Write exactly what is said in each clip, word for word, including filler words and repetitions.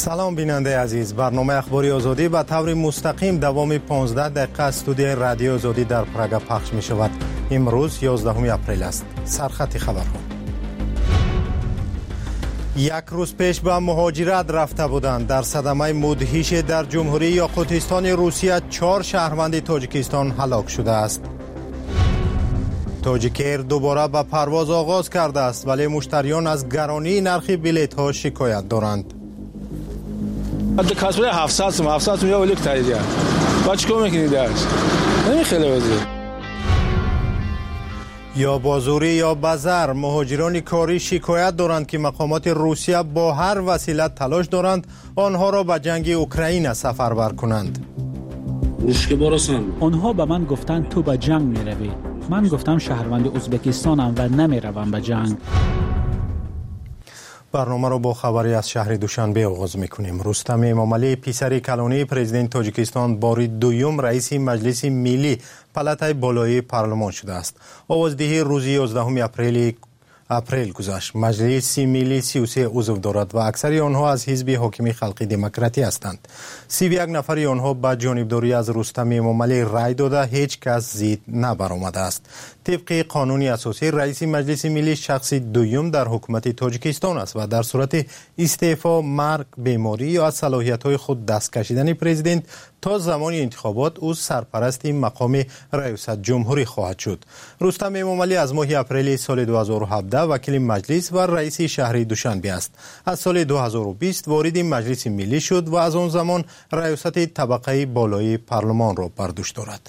سلام بیننده عزیز، برنامه اخباری آزادی به طور مستقیم دوام پانزده دقیقه استودیوی رادیو آزادی در پراگ پخش می شود. امروز یازدهم اپریل است. سرخط خبرها: یک روز پیش به مهاجرت رفته بودند. در صدمه مدهش در جمهوری یاقوتستان روسیه چهار شهروند تاجیکستان هلاک شده است. تاجیکیر دوباره به پرواز آغاز کرده است، ولی مشتریان از گرانی نرخ بلیط ها شکایت دارند. حتی کاسبه هفتصد تومان هفتصد تومان یا ولی تایید با چیکار میکنید درش نمیخیله وزیر یا بازوری یا بازار مهاجران کاری شکایت دارند که مقامات روسیه با هر وسیله تلاش دارند آنها را به جنگ اوکراین سفربر کنند. آنها به من گفتند تو به جنگ میروی. من گفتم شهروند ازبکستانم و نمیروم به جنگ. برنامه را با خبری از شهر دوشنبه آغاز میکنیم. رستم امامعلی پسر کلانی پرزیدنت تاجیکستان بار دوم رئیس مجلس ملی پلاتای بالای پارلمان شده است. آوازدهی روز یازدهم اپریل اپریل گذشت. مجلس ملی سی و سه عضو دارد و اکثر آنها از حزب حاکم خلقی دموکراتی هستند. سی و یک نفر آنها به جانبداری از رستم امامعلی رای داده، هیچ کس زید نبرآمده است. طبق قانون اساسی رئیس مجلس ملی شخص دوم در حکومت تاجیکستان است و در صورت استعفا، مرگ، بیماری یا از صلاحیت‌های خود دست کشیدن پرزیدنت تا زمان انتخابات او سرپرست مقام ریاست جمهوری خواهد شد. رستم امامعلی از ماه اپریل سال دو هزار و هفده وکیل مجلس و رئیس شهر دوشنبه است. از سال دو هزار و بیست وارد مجلس ملی شد و از آن زمان ریاست طبقه بالای پارلمان را بر دوش دارد.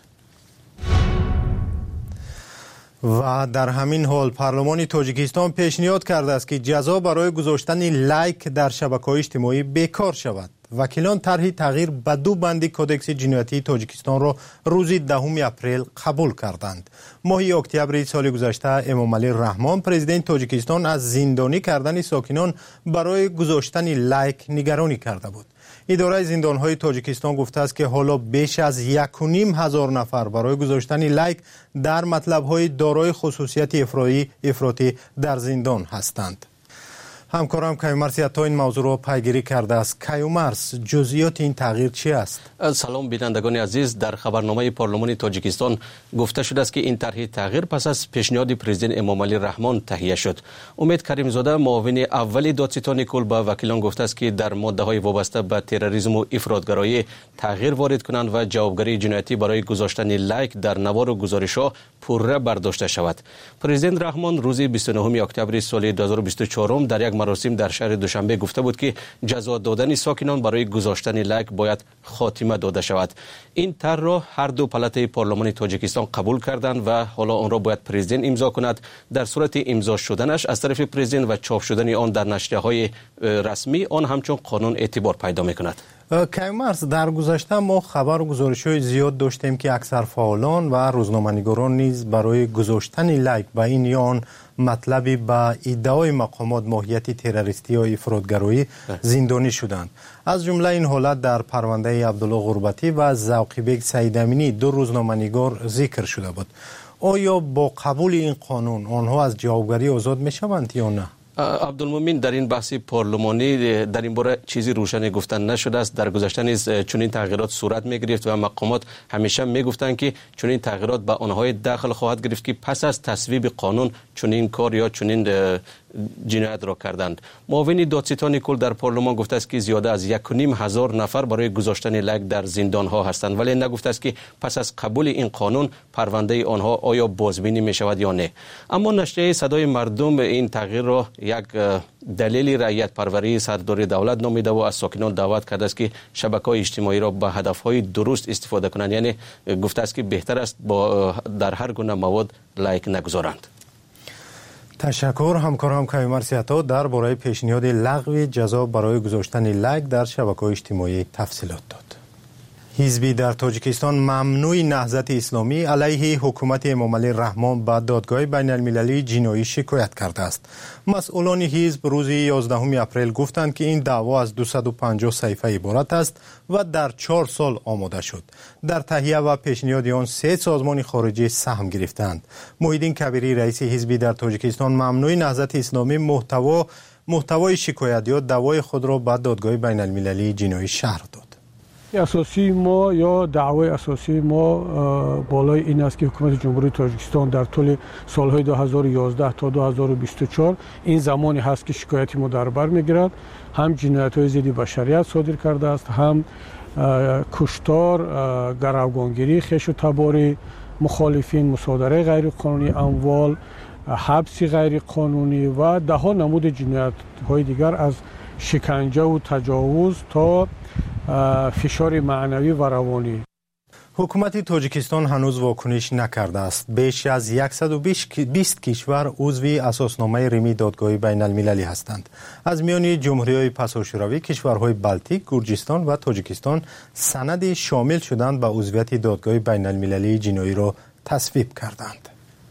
و در همین حال پارلمان تاجیکستان پیشنهاد کرده است که جزا برای گذاشتن لایک در شبکه‌های اجتماعی بیکار شود. وکیلان طرح تغییر به دو بند کدکس جنایتی تاجیکستان را روز دهم اپریل قبول کردند. ماه اکتبر سال گذشته امامعلی رحمان پرزیدنت تاجیکستان از زندانی کردن ساکنان برای گذاشتن لایک نگرانی کرده بود. اداره زندان‌های تاجیکستان گفته است که حالا بیش از یک و نیم هزار نفر برای گذاشتن لایک در مطلب‌های دارای خصوصیت افراطی افراطی در زندان هستند. همکارم کیومرث عطا این موضوع را پیگیری کرده است. کیومرث، جزئیات این تغییر چی است؟ سلام بینندگان عزیز، در خبرنامه پارلمان تاجیکستان گفته شده است که این طرح تغییر پس از پیشنهاد پرزیدنت امامعلی رحمان تهیه شد. امید کریمزاده معاون اول دادستان کل به وکیلان گفته است که در ماده‌های وابسته به تروریسم و افراطگرایی تغییر وارد کنند و جوابگری جنایتی برای گذاشتن لایک در نوار و گزارش‌ها پوره برداشته شود. پرزیدنت رحمان روز بیست و نهم اکتبر سال دو هزار و بیست و چهار در یک مراسم در شهر دوشنبه گفته بود که جزا دادن ساکنان برای گذاشتن لایک باید خاتمه داده شود. این طرح را هر دو پلاتای پارلمان تاجیکستان قبول کردند و حالا آن را باید پرزیدنت امضا کند. در صورت امضا شدنش از طرف پرزیدنت و چاپ شدن آن در نشریه‌های رسمی، آن همچون قانون اعتبار پیدا می‌کند. کیومرث، در گذشته ما خبر و گزارش‌های زیاد داشتیم که اکثر فعالان و روزنامه‌نگاران نیز برای گذاشتن لایک به این یا آن مطلبی به ادعای مقامات ماهیت تروریستی یا افراطگرایی زندانی شدند. از جمله این حالت در پرونده عبدالله غربتی و ذوقی‌بک سیدامینی، دو روزنامه‌نگار، ذکر شده بود. آیا با قبول این قانون آنها از جوابگری آزاد می‌شوند یا نه؟ عبدالمومن، در این بحث پارلمانی در این باره چیزی روشن گفتن نشده است. در گذشته نیز چنین تغییرات صورت می‌گرفت و مقامات همیشه می‌گفتند که چنین تغییرات به آنهای داخل خواهد گرفت که پس از تصویب قانون چنین کار یا چنین جنایت را کردند. معاون دادستان کل در پارلمان گفته است که زیاده از یک و نیم هزار نفر برای گذاشتن لایک در زندان‌ها هستند، ولی نگفته است که پس از قبول این قانون پرونده آنها آیا بازبینی می‌شود یا نه. اما نشریه صدای مردم این تغییر را یک دلیل رعیت پروری سرداری دولت نامیده و از ساکنان دعوت کرده است که شبکه‌های اجتماعی را به هدف‌های درست استفاده کنند. یعنی گفته است که بهتر است با در هر گونه مواد لایک نگذارند. تشکر. همکارم کیومرث عطا درباره پیشنهاد لغو جزا برای گذاشتن لایک در شبکه‌های اجتماعی تفصیلات داد. حزبی در تاجیکستان ممنوع نهضت اسلامی علیه حکومت امامعلی رحمان به دادگاه بین المللی جنایی شکایت کرده است. مسئولان حزب روز یازدهم اپریل گفتند که این دعوا از دویست و پنجاه صفحه عبارت است و در چهار سال آماده شد. در تهیه و پیشنهاد آن سه سازمان خارجی سهم گرفتند. محیدین کبیری رئیس حزبی در تاجیکستان ممنوع نهضت اسلامی محتوا محتوای شکایت یا دعوای خود را به دادگاه بین المللی جنایی شرح داد. اساسی ما یا دعوای اساسی ما بالای این است که حکومت جمهوری تاجیکستان در طول سالهای دو هزار و یازده تا دو هزار و بیست و چهار این زمانی هست که شکایتی ما در بر میگیرد، هم جنایت‌های ضد بشریت صادر کرده است، هم کشتار، گروگانگیری، خش و تبار مخالفین، مصادره غیر قانونی اموال، حبس غیر قانونی و ده ها نمود جنایت‌های دیگر از شکنجه و تجاوز تا فشار معنوی و روانی. حکومت تاجیکستان هنوز واکنش نکرده است. بیش از صد و بیست کشور عضو اساسنامه رمی دادگاه بین المللی هستند. از میان جمهوری‌های پساشوروی کشورهای بلتیک، گرجستان و تاجیکستان سند شامل شدند به عضویت دادگاه بین المللی جنایی را تصویب کردند.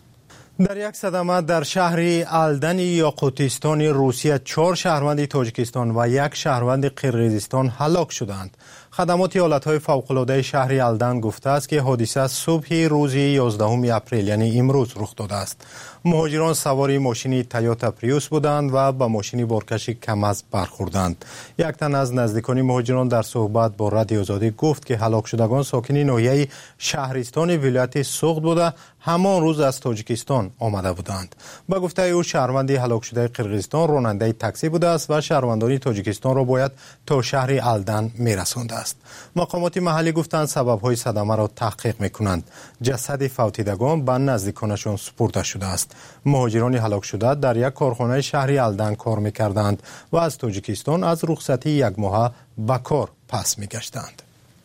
در یک صدمه در شهر الدن یاقوتستان روسیه چهار شهروند تاجیکستان و یک شهروند قرقیزستان هلاک شدند. خدمات حالتهای فوق‌العاده شهر الدن گفته است که حادثه صبح روز یازدهم اپریل یعنی امروز رخ داده است. مهاجران سوار ماشین تویوتا پریوس بودند و با ماشین بارکش کمز برخوردند. یک تن از نزدیکان مهاجران در صحبت با رادیو آزادی گفت که هلاک شدگان ساکن ناحیه شهرستان ولایت سوغد بوده همان روز از تاجیکستان آمده بودند. با گفته او شهروند هلاک شده قرقیزستان راننده تاکسی بوده است و شهروندان تاجیکستان را باید تا شهر الدن میرسانده است. مقامات محلی گفتند سبب‌های صدمه را تحقیق می‌کنند. جسد فوتیدگان به نزدیکانشان سپرده شده است. مهاجران هلاک شده در یک کارخانه شهر الدن کار می‌کردند و از تاجیکستان از رخصتی یک ماه به کار پس می‌گشتند.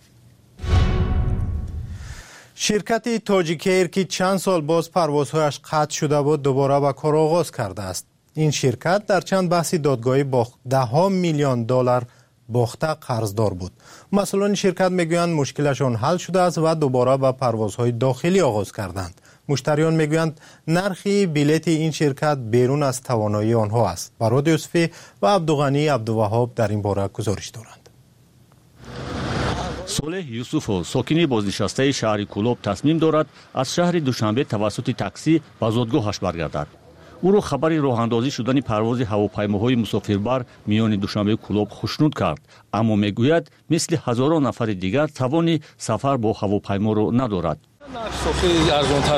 شرکت تاجیکایر که چند سال باز پروازهایش قطع شده بود دوباره به کار آغاز کرده است. این شرکت در چند بحث دادگاهی با ده ها میلیون دلار باخته قرضدار بود. مسئولان شرکت میگویند مشکلشان حل شده است و دوباره به پروازهای داخلی آغاز کردند. مشتریان میگویند نرخ بلیط این شرکت بیرون از توانایی آنها است. براد یوسفی و عبدالغنی عبدالوهاب در این باره گزارش دارند. صالح یوسفو ساکنی بازنشسته شهر کولوب تصمیم دارد از شهر دوشنبه توسط تاکسی به زادگاهش برگردد. او را خبر راهاندازی شدن پرواز هواپیماهای مسافربر میان دوشنبه کولوب خوشنود کرد، اما میگوید مثل هزاران نفر دیگر توان سفر با هواپیما را ندارد. خیلی ارزان‌تر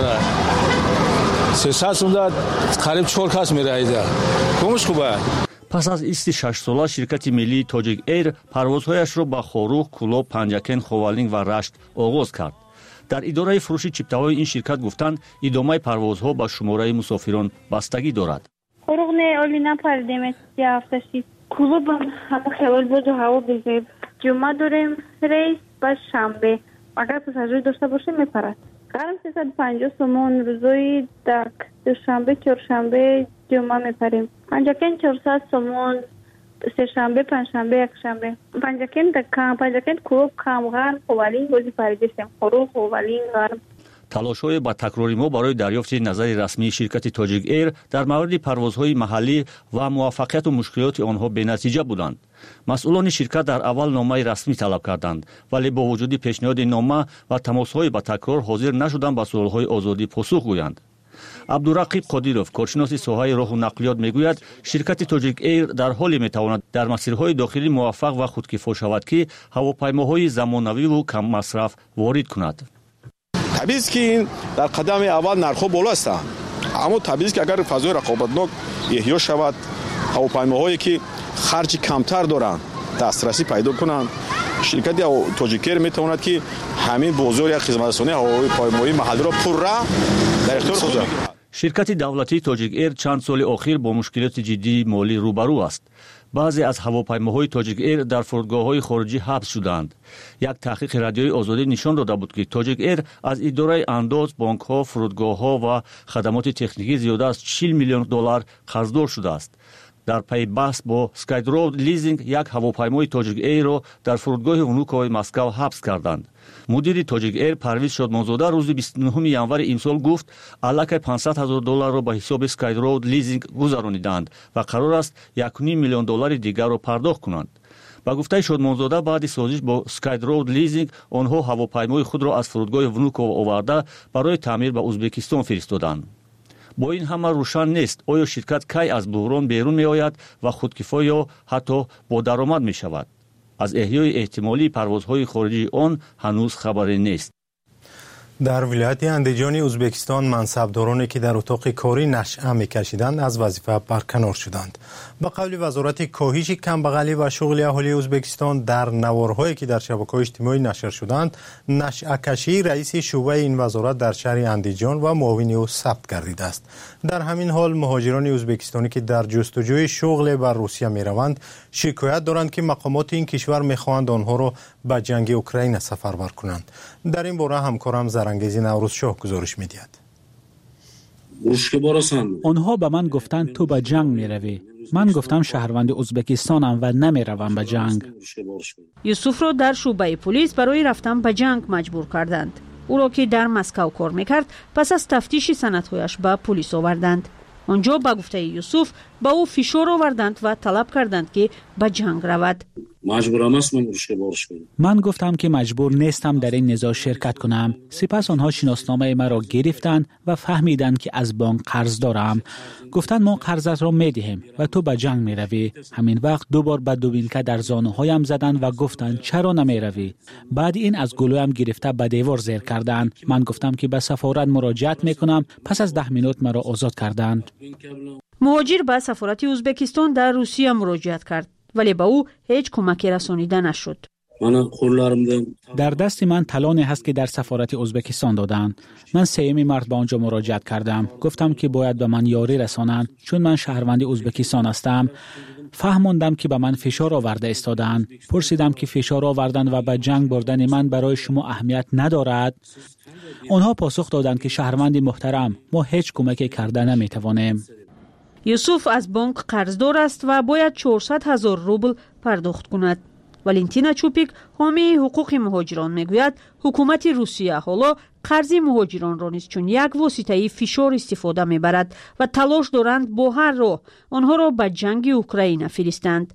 است. سیصد سومداد قریب چهار کس می‌رایده. کمش خوبه. پس از ایست شش ساله شرکت ملی تاجیک ایر پروازهایش را به خوروغ، کولوب، پنجکن، خوالینگ و رشت آغاز کرد. در اداره فروش چیپته‌های این شرکت گفتند ادامه پروازها با شماره مسافران بستگی دارد. خوروغ نه اولی نپردیم سی هفته‌شی. کولوب همه خیال بود و هوا بزرگ. جمعه داریم ریس با شنبه. اگر پساژیر داشته باشیم میپرد. قرار سیصد و پنجاه سومون روزای دک دوشنبه، چهارشنبه، جمعه میپریم. پنجکن چهارصد سومون سه شنبه، پنجشنبه، یک شنبه. پنجکن دکان، پنجکن کولوب کامغان، خوالینگ بازی پریدیم. خوروغ، خوالینگ، غرب. تلاش‌های با تکراری ما برای دریافت نظر رسمی شرکت تاجیک ایر در مورد پروازهای محلی و موفقیت و مشکلات آنها بی‌نتیجه بودند. مسئولان شرکت در اول نامه رسمی طلب کردند ولی با وجود پیشنهاد نامه و تماس‌های با تکرار حاضر نشدند به سوال‌های آزادی پاسخ گویند. عبدالرقیب قادیروف کارشناس ساحه راه و نقلیات میگوید شرکت تاجیک ایر در حالی میتواند در مسیرهای داخلی موفق و خودکفا شود که هواپیماهای زمانوی و کم مصرف وارد کند. طبیعی است که این در قدم اول نرخ‌ها بالا است، اما طبیعی است که اگر فضای رقابتناک احیا شود هواپیماهایی که خرج کمتر دارند دسترسی پیدا کنند شرکت تاجیک ایر میتواند که همین بازار یک خدمترسانی هواپیمایی محلی را پرره در اختیار خود بگیرد. شرکت دولتی تاجیک ایر چند سال اخیر با مشکلات جدی مالی روبرو است. بعضی از هواپیماهای تاجیک ایر در فرودگاه‌های خارجی حبس شدند. یک تحقیق رادیوی آزادی نشان داده بود که تاجیک ایر از اداره انداز، بانک‌ها، فرودگاه‌ها و خدمات تکنیکی زیاده از چهل میلیون دلار قرضدار شده است. در پی بحث با سکایدرود لیزینگ یک هواپیمای تاجیک ایر را در فرودگاه ونوکوی مسکو حبس کردند. مدیر تاجیک ایر پرویز شادمانزاده روز بیست و نهم январ امسال گفت علاقه پانصد هزار دلار را به حساب سکایدرود لیزینگ گذراندند و قرار است یک و نیم میلیون دلار دیگر را پرداخت کنند. با گفته شادمانزاده بعد سازش با سکایدرود لیزینگ آنها هواپیمای خود را از فرودگاه ونوکو آورده برای تعمیر به ازبکستان فرستادند. با این همه روشن نیست آیا شرکت کی از بحران بیرون می آید و خودکفا یا حتی با درآمد می شود. از احیای احتمالی پروازهای خارجی آن هنوز خبری نیست. در ولایت اندیجان ازبکستان منصبدارانی که در اتاق کاری نشأه می‌کشیدند از وظیفه برکنار شدند. به قول وزارت کاهش کمبغلی و شغل اهالی ازبکستان در نوارهایی که در شبکه‌های اجتماعی نشر شدند، نشأه کشی رئیس شعبه این وزارت در شهر اندیجان و معاون او ثبت گردیده است. در همین حال مهاجران ازبکستانی که در جستجوی شغل بر روسیه می‌روند، شکایت دارند که مقامات این کشور می‌خواهند آنها را به جنگ اوکراین سفربر کنند. در این باره همکارم زرنگیزی نوروز شاه گزارش می‌دهد. آنها به من گفتند تو به جنگ می‌روی. من گفتم شهروند ازبکستانم و نمی‌روم به جنگ. یوسف را در شعبه پلیس برای رفتن به جنگ مجبور کردند. او را که در مسکو کار می‌کرد پس از تفتیش سندهایش به پلیس آوردند. آنجا به گفته یوسف به او فشار آوردند و طلب کردند که به جنگ رود. من گفتم که مجبور نیستم در این نزاع شرکت کنم. سپس آنها شناسنامه مرا گرفتند و فهمیدند که از بانک قرض دارم. گفتند ما قرضت را میدهیم و تو به جنگ میروی. همین وقت دوبار به دوبینکه در زانوهایم زدند و گفتند چرا نمیروی. بعد این از گلویم گرفته به دیوار زیر کردند. من گفتم که به سفارت مراجعت میکنم. پس از ده مینوت مرا آزاد کردند. مهاجر به سفارت ازبکستان در روسیه مراجعت کرد، ولی به او هیچ کمکی رسانیده نشد. در دست من طلانی هست که در سفارت ازبکستان دادند. من سیمی مرد به آنجا مراجعت کردم. گفتم که باید به من یاری رسانند چون من شهروند ازبکستان هستم. فهماندم که به من فشار آورده استادند. پرسیدم که فشار آوردن و به جنگ بردن من برای شما اهمیت ندارد. آنها پاسخ دادند که شهروند محترم، ما هیچ کمکی کرده نمیتوانیم. یوسف از بانک قرضدار است و باید چهارصد هزار روبل پرداخت کند. والنتینا چوپیک حامی حقوق مهاجران میگوید حکومت روسیه حالا قرض مهاجران را نیز چون یک واسطه فشار استفاده میبرد و تلاش دارند با هر راه آنها را به جنگ اوکراین فرستند.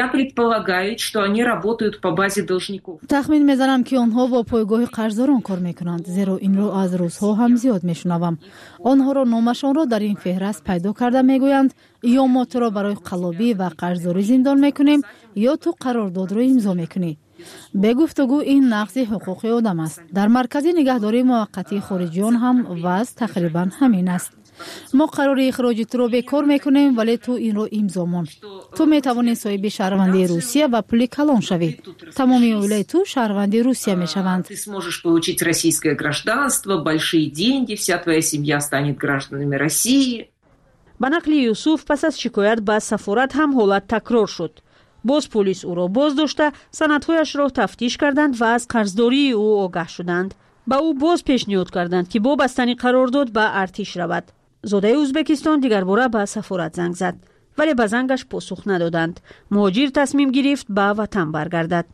تخمین میزنم که آنها با پایگاه قرضداران کار میکنند، زیرا این رو از روزها هم زیاد میشنوم. آنها را نامشان را در این فهرست پیدا کرده میگویند یا ما تو را برای قلابی و قرضداری زندان میکنیم یا تو قرارداد را امضا میکنی. به گفتگو این نقض حقوق آدم است. در مرکز نگهداری موقتی خارجیان هم وضع تقریبا همین است. ما قرار اخراج تو رو بیکار میکنیم ولی تو این رو امضا مون. تو میتوانی صاحب شهروندی روسیه و پول کلان شوی. تمامی اولای تو شهروندی روسیه میشوند. Ты сможешь получить российское гражданство, большие деньги, вся твоя семья станет гражданами России. به نقل یوسف پس از شکایت به سفارت هم حالت تکرار شد. باز پلیس او را باز داشته سندهایش را تفتیش کردند و از قرضداری او آگاه شدند. با او باز پیشنهاد کردند که با بستن قرارداد به ارتش رود. زاده ازبکستان دیگر باره به سفارت زنگ زد ولی به زنگش پاسخ ندادند. مهاجر تصمیم گرفت به وطن برگردد.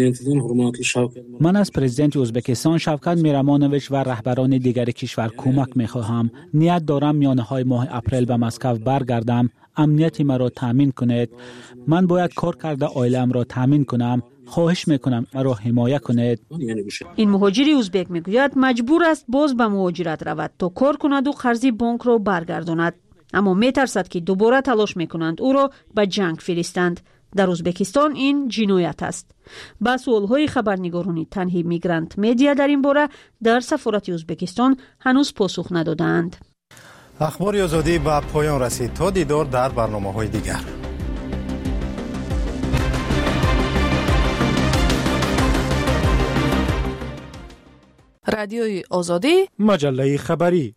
من از پرزیدنت ازبکستان شوکت میرمانویچ و رهبران دیگر کشور کمک میخواهم. نیت دارم میانه های ماه اپریل به مسکو برگردم. امنیت مرا تامین کنید. من باید کار کرده عائله‌ام را تامین کنم. خواهش میکنم مرا حمایت کنید. این مهاجر ازبک میگوید مجبور است باز به مهاجرت رود تا کار کند و قرض بانک را برگرداند، اما میترسد که دوباره تلاش میکنند او را به جنگ فرستند. در ازبکستان این جنایت است. با سوالهای خبرنگاران تنهی میگرانت میدیا در این باره در سفارت ازبکستان هنوز پاسخ ندادند. اخبار آزادی به پایان رسید. تا دیدار در برنامه‌های دیگر. رادیوی آزادی، مجله خبری.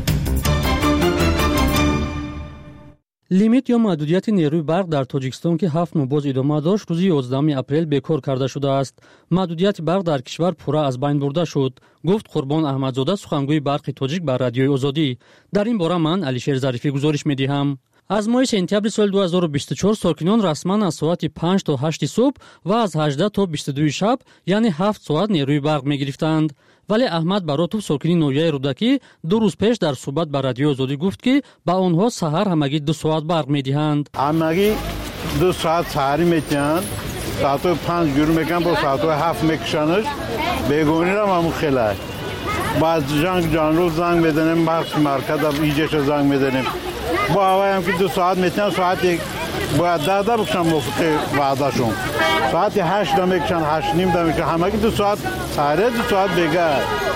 لیمیت یا محدودیت نیروی برق در تاجیکستان که هفت ماه باز ادامه داشت روز یازدهم اپریل بیکار کرده شده است. محدودیت برق در کشور پورا از بین برده شد، گفت قربان احمدزاده سخنگوی برق تاجیک به رادیوی آزادی. در این باره من علیشیر ظریفی گزارش می‌دهم. از ماه سپتامبر سال دو هزار و بیست و چهار ساکنان رسما از ساعت پنج تا هشت صبح و از هجده تا بیست و دو شب یعنی هفت ساعت نیروی برق می‌گرفتند. ولی احمد براتوف ساکنی نویای رودکی دو روز پیش در صحبت با رادیو آزادی گفت که با آنها سحر همگی دو ساعت برق می‌دهند. همگی دو ساعت سحری می‌دهند. ساعت پنج گرو میکنن با ساعت هفت میکشنش بیگونی را همون خیلی بعد جنگ جان رو زنگ بدنیم بخش مرکز اب ایجش زنگ میدنیم با هوای هم که دو ساعت میتونن ساعت یک باید ده ده بکشن موفقی وعده شون ساعت هشت ده میکشن هشت نیم ده میکشن همه که دو ساعت سهره دو ساعت بگه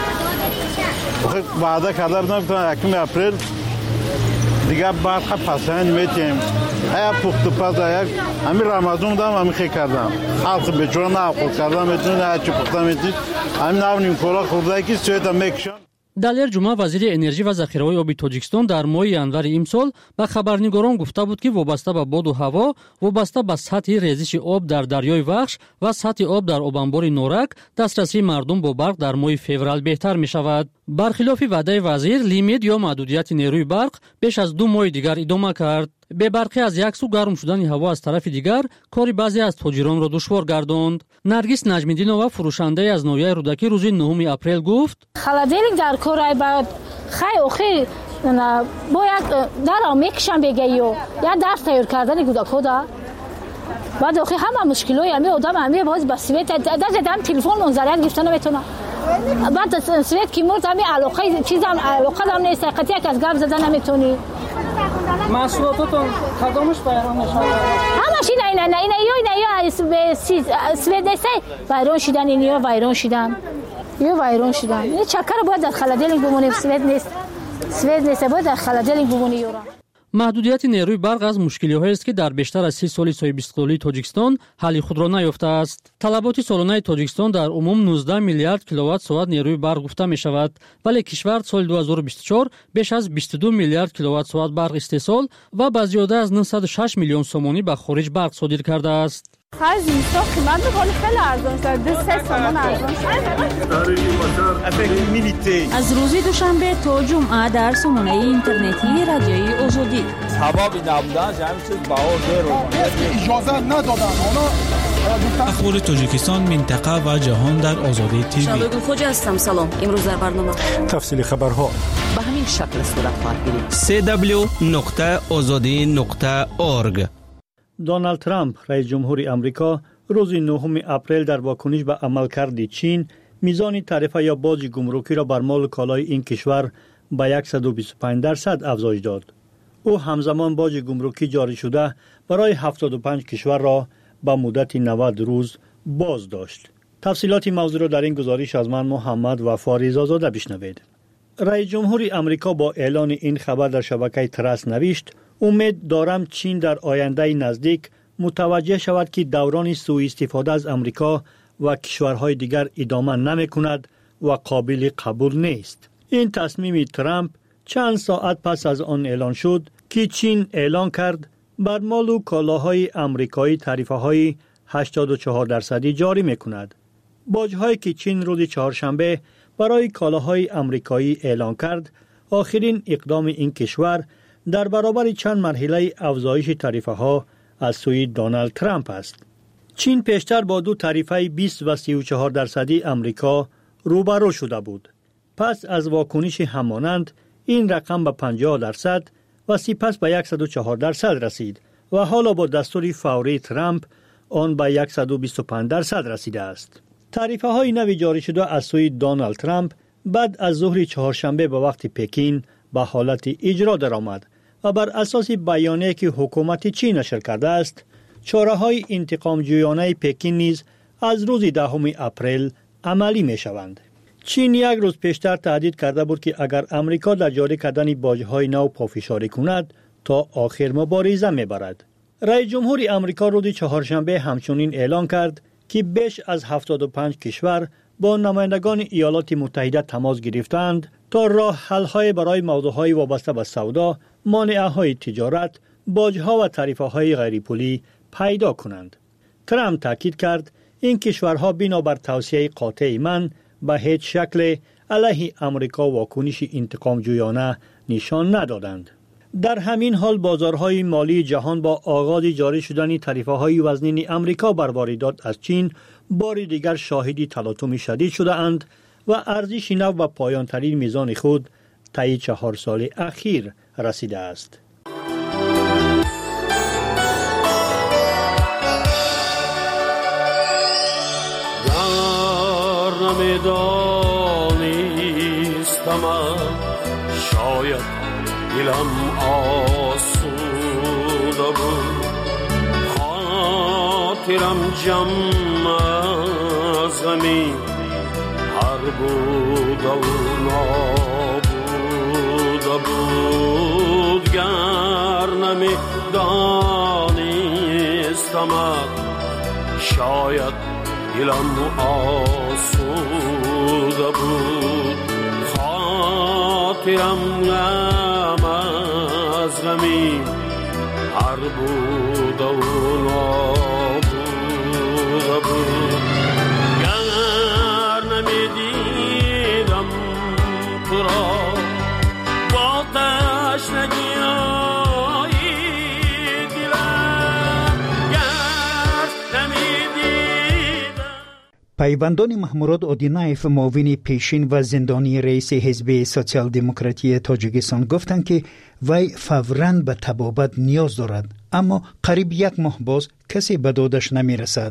وعده کرده بدن بکنن یکم اپریل دیگه برق پسند میتیم های پخت و پس یک همین رمضان دارم همین خیلی کردم خلق بچورا نه خود کردم میتونه نه چی پخته میتونید همین نونیم کولا خورده که سویت هم میکشن. далер ҷумъа вазири энержӣ ва захираҳои оби тоҷикистон дар моҳи январи имсол ба хабарнигорон гуфта буд ки вобаста ба боду ҳаво вобаста ба сатҳи резиши об дар дарёи вахш ва сатҳи об дар обанбори норак дастрасии мардум бо барқ дар моҳи феврал беҳтар мешавад. бархилофи ваъдаи вазир лимит ё маҳдудияти нерӯи барқ беш аз ду моҳи дигар идома кард. бебарқӣ аз як су гарм шудани ҳаво аз тарафи дигар кори баъзе аз тоҷиронро душвор гардонд. наргис наҷмиддинова фурӯшандаи аз ноҳияи рӯдакӣ рӯзи нӯҳуми апрел гуфт холодильник дар корай ба хай охир бояд дарро мекишам бега ё я дарс тайёр кардани кӯдакода баъд охир ҳама мушкилои ами одам ами боз ба свет дадам телефон монзарят гирифта наметонам баъд свет ки мурд ами алоқаи чизам алоқадам нест ҳақиқати як аз гап зада наметонӣ. маҳсулототон кадомаш вайрон мешавад? ҳамаш ина ина ина ина ё ина ё свет нест вайрон шидан ин ё вайрон шидан ё вайрон шидан ин чаккара бояд дар холодильник бимонем свет нест свет нест бояд дар холодильник бимонӣ ёра. маҳдудияти нерӯи барқ аз мушкилиҳоест ки дар бештар аз си соли соҳибистиқлолии тоҷикистон ҳалли худро наёфтааст. талаботи солонаи тоҷикистон дар умум нуздаҳ миллиард киловатт-соат нерӯи барқ гуфта мешавад, вале кишвар соли ду ҳазору бисту чор беш аз бисту ду миллиард киловатт-соат барқ истеҳсол ва ба зиёда аз нӯҳсаду шаш миллион сомонӣ ба хориҷ барқ содир кардааст. هر زمستان قیمت می‌کنه خیلی ارزان شده دو سه تومان ارزان شده. از روز دوشنبه تا جمعه در سامانه اینترنتی رادیوی آزادی سبب نبودن همین چیز بهار زیر اجازه ندادن اونا اخبار تاجیکستان منطقه و جهان در آزادی تیوی. شادو خوجا هستم. سلام. امروز در برنامه تفصیل خبرها به همین شکل صورت خواهد گرفت. دبلیو دبلیو دبلیو نقطه آزادی نقطه اورگ. دونالد ترامپ رئیس جمهوری آمریکا روز نهم اپریل در واکنش به عملکرد چین میزان تعرفه یا باج گمرکی را بر مال کالای این کشور به صد و بیست و پنج درصد افزایش داد. او همزمان باج گمرکی جاری شده برای هفتاد و پنج کشور را به مدت نود روز باز داشت. تفصیلات موضوع را در این گزارش از من محمد وفا رضازاده بشنوید. رئیس جمهوری آمریکا با اعلان این خبر در شبکه ترس نوشت: امید دارم چین در آینده نزدیک متوجه شود که دوران سوء استفاده از آمریکا و کشورهای دیگر ادامه نمی کند و قابل قبول نیست. این تصمیم ترامپ چند ساعت پس از آن اعلان شد که چین اعلان کرد بر مال و کالاهای آمریکایی تعرفه‌های هشتاد و چهار درصدی جاری می کند. باج‌هایی که چین روز چهارشنبه برای کالاهای آمریکایی اعلان کرد، آخرین اقدام این کشور در برابر چند مرحله افزایش تعرفه‌ها از سوی دونالد ترامپ است. چین پیشتر با دو تعرفه بیست و سی و چهار درصدی آمریکا روبرو شده بود. پس از واکنش همانند این رقم به پنجاه درصد و سپس به صد و چهار درصد رسید و حالا با دستور فوری ترامپ آن به صد و بیست و پنج درصد رسیده است. تعرفه های نوی جاری شده از سوی دونالد ترامپ بعد از ظهر چهارشنبه به وقت پکین به حالت اجرا درآمد و بر اساس بیانیه‌ای که حکومت چین نشر کرده است، چاره‌های انتقام جویانه پکین نیز از روز دهم اپریل عملی می‌شوند. چین یک روز پیشتر تهدید کرده بود که اگر آمریکا در جاری کردن باج‌های نو پافشاری کند تا آخر مبارزه می‌برد. رئیس جمهوری آمریکا روز چهارشنبه همچنین اعلان کرد که بیش از هفتاد و پنج کشور با نمایندگان ایالات متحده تماس گرفتند تا راه حل‌های برای موضوعهای وابسته به سودا، مانعه‌های تجارت، باج‌ها و تعرفه‌های غیرپولی پیدا کنند. ترامپ تاکید کرد این کشورها بنابر توصیه قاطع من به هیچ شکل علیه آمریکا واکنش انتقام جویانه نشان ندادند. در همین حال بازارهای مالی جهان با آغاز جاری شدن تعرفه‌های وزنین امریکا بر واردات از چین بار دیگر شاهدی تلاطم شدید شده اند و ارزش نو به پایان ترین میزان خود طی چهار سال اخیر رسیده است. نمیدانستم شاید دلم آسوده بود خاطرم جمع از غمی هر بود و نابوده بود گر نمیدانستم شاید دلم آسوده بود خاطرم غم از غمی هر بود و نابوده بود گر نمیدیدم تو را با تشنگی پیوندان محمود اودینایف معاون پیشین و زندانی رئیس حزب سوسیال دموکراتی تاجیکستان گفتند که وی فوراً به طبابت نیاز دارد، اما قریب یک ماه باز کسی به دادش نمی رسد.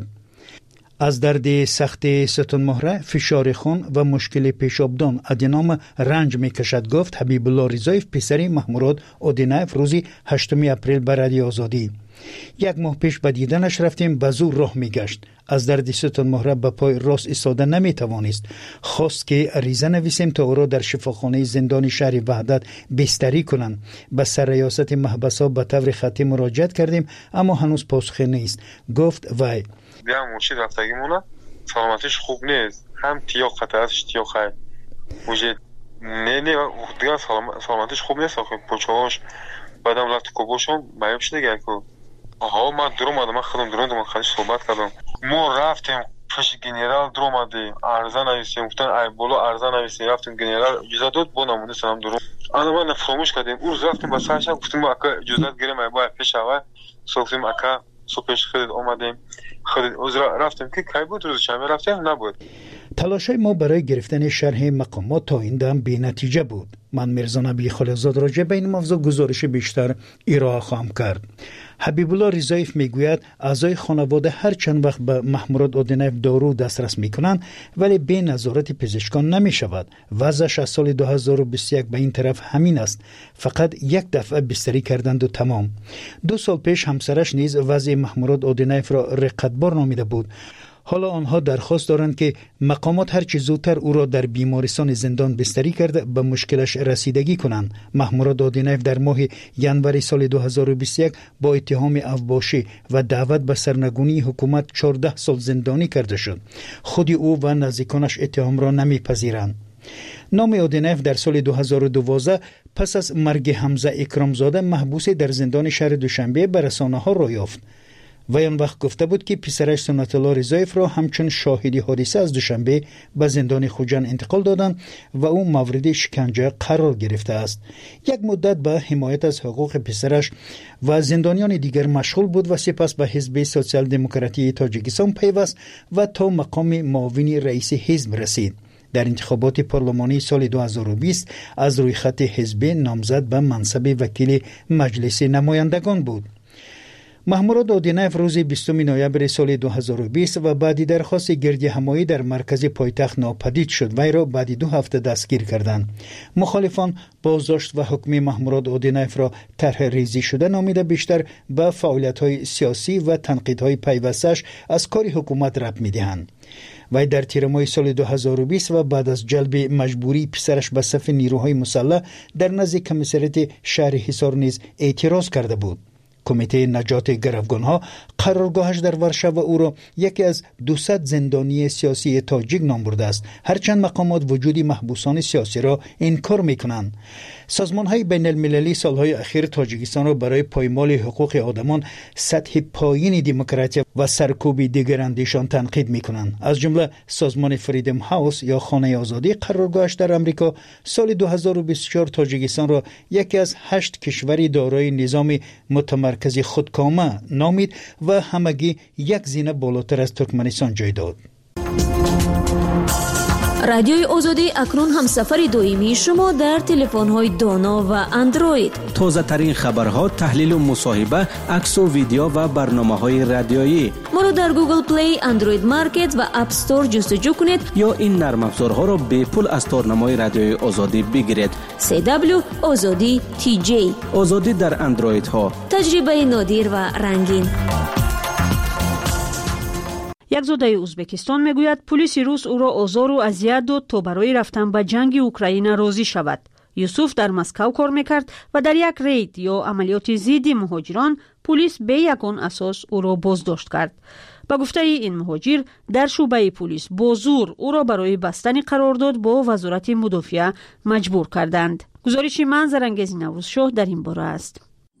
از درد سخت ستون مهره، فشار خون و مشکل پیشابدان ادینام رنج می کشد، گفت حبیب الله رضایف پسر محمود اودینایف روزی هشتم اپریل به رادیو آزادی. یک ماه پیش به دیدنش رفتیم، به زور راه می گشت. از درد ستون مهره به پای راست ایستاده نمی توانست. خواست که عریضه نویسیم تا او را در شفاخانه زندان شهر وحدت بستری کنند. به سر ریاست محبس‌ها به طور خطی مراجعت کردیم، اما هنوز پاسخی نیست، گفت وی. دیگه مرشد رفتگیمونه سلامتیش خوب نیست، هم تیاق خطر است تیاق خیر موجه نه نه دیگه سلامتیش خوب نیست آخه پوچهاش بعدم رفت کوبوشون معیوب شده گه که آها من درو مادم من خودم درو من خودش صحبت کردم ما رفتیم پیش گنرال درو مادی ارزا نویسیم گفتن ای بالا ارزا نویسیم رفتیم گنرال اجازه داد با نمونه سلام درو انا ما نفهمش کردیم اون رفتیم با سرش گفتیم اکا اجازه گیریم ای با پیش اول سوفتیم اکا سو پیش خرید اومدیم خرید عذر رفتیم که کی بود روز شنبه رفتیم نبود. تلاشای ما برای گرفتن شرح مقامات تا این دم بی نتیجه بود. من میرزا نبی خلیلزاد راجع به این موضوع گزارش بیشتر ارائه خواهم کرد. حبیب الله رضایف میگوید اعضای خانواده هر چند وقت به محمود اودینایف دارو دسترس میکنند ولی به نظارت پزشکان نمیشود. وضعش از سال دو هزار و بیست و یک به این طرف همین است، فقط یک دفعه بستری کردند و تمام. دو سال پیش همسرش نیز وضع محمود اودینایف را رقتبار نامیده بود. حالا آنها درخواست دارند که مقامات هر چه زودتر او را در بیمارستان زندان بستری کرده به مشکلش رسیدگی کنند. محمود اودینایف در ماه ژانویه سال دو هزار و بیست و یک با اتهام اوباشی و دعوت به سرنگونی حکومت چهارده سال زندانی کرده شد. خود او و نزدیکانش اتهام را نمیپذیرند. نام اودینایف در سال دو هزار و دوازده پس از مرگ حمزه اکرامزاده محبوس در زندان شهر دوشنبه به رسانه‌ها را یافت. وی آن وقت گفته بود که پسرش سنت الله رضایف را همچون شاهدی حادثه از دوشنبه به زندان خوجند انتقال دادند و او مورد شکنجه قرار گرفته است. یک مدت به حمایت از حقوق پسرش و زندانیان دیگر مشغول بود و سپس به حزب سوسیال دموکراتی تاجیکستان پیوست و تا مقام معاون رئیس حزب رسید. در انتخابات پارلمانی سال دو هزار و بیست از روی خط حزب نامزد به منصب وکیل مجلس نمایندگان بود. محمود اودینایف روز بیستم نوامبر سال دو هزار و بیست و بعدی درخواست گردی همایی در مرکز پایتخت ناپدید شد. وی را بعد دو هفته دستگیر کردند. مخالفان بازداشت و حکم محمود اودینایف را طرح ریزی شده نامیده بیشتر به فعالیت‌های سیاسی و تنقیدهای پیوستش از کار حکومت ربط می‌دهند. وی در تیر ماه سال دو هزار و بیست و بعد از جلب مجبوری پسرش به صف نیروهای مسلح در نزد کمیسریت شهر حصار نیز اعتراض کرده بود. کمیته نجات گروگانها قرارگاهش در ورشو او را یکی از دویست زندانی سیاسی تاجیک نام برده است، هرچند مقامات وجود محبوسان سیاسی را انکار میکنند. سازمان‌های بین المللی سالهای اخیر تاجیکستان را برای پایمال حقوق آدمان، سطح پایین دموکراسی و سرکوب دیگر اندیشان تنقید میکنند. از جمله سازمان فریدم هاوس یا خانه آزادی قرارگاهش در امریکا سال دو هزار و بیست و چهار تاجیکستان را یکی از هشت کشوری دارای نظام متمرکز خودکامه نامید و همگی یک زینه بالاتر از ترکمنستان جای داد. رادیوی آزادی اکنون هم سفر دائمی شما در تلفن‌های دانا و اندروید. تازه ترین خبرها، تحلیل و مصاحبه، عکس و ویدیو و برنامه‌های رادیویی. ما را در گوگل پلی، اندروید مارکت و اپ استور جستجو کنید یا این نرم افزارها را به پول از تارنمای رادیوی آزادی بگیرید. سی دبلیو آزادی تی جی. آزادی در اندروید ها. تجربه نادر و رنگین. یک زوده ازبکستان میگوید پلیس روس او را آزار و اذیت داد تا برای رفتن به جنگ اوکراین راضی شود. یوسف در مسکو کار میکرد و در یک رید یا عملیات ضد مهاجران پلیس به یگان اساس او را بازداشت کرد. با گفته این مهاجر در شعبه پلیس با زور او را برای بستن قرارداد با وزارت مدافعه مجبور کردند. گزارش منظرانگیز نوروز شاه در این باره است.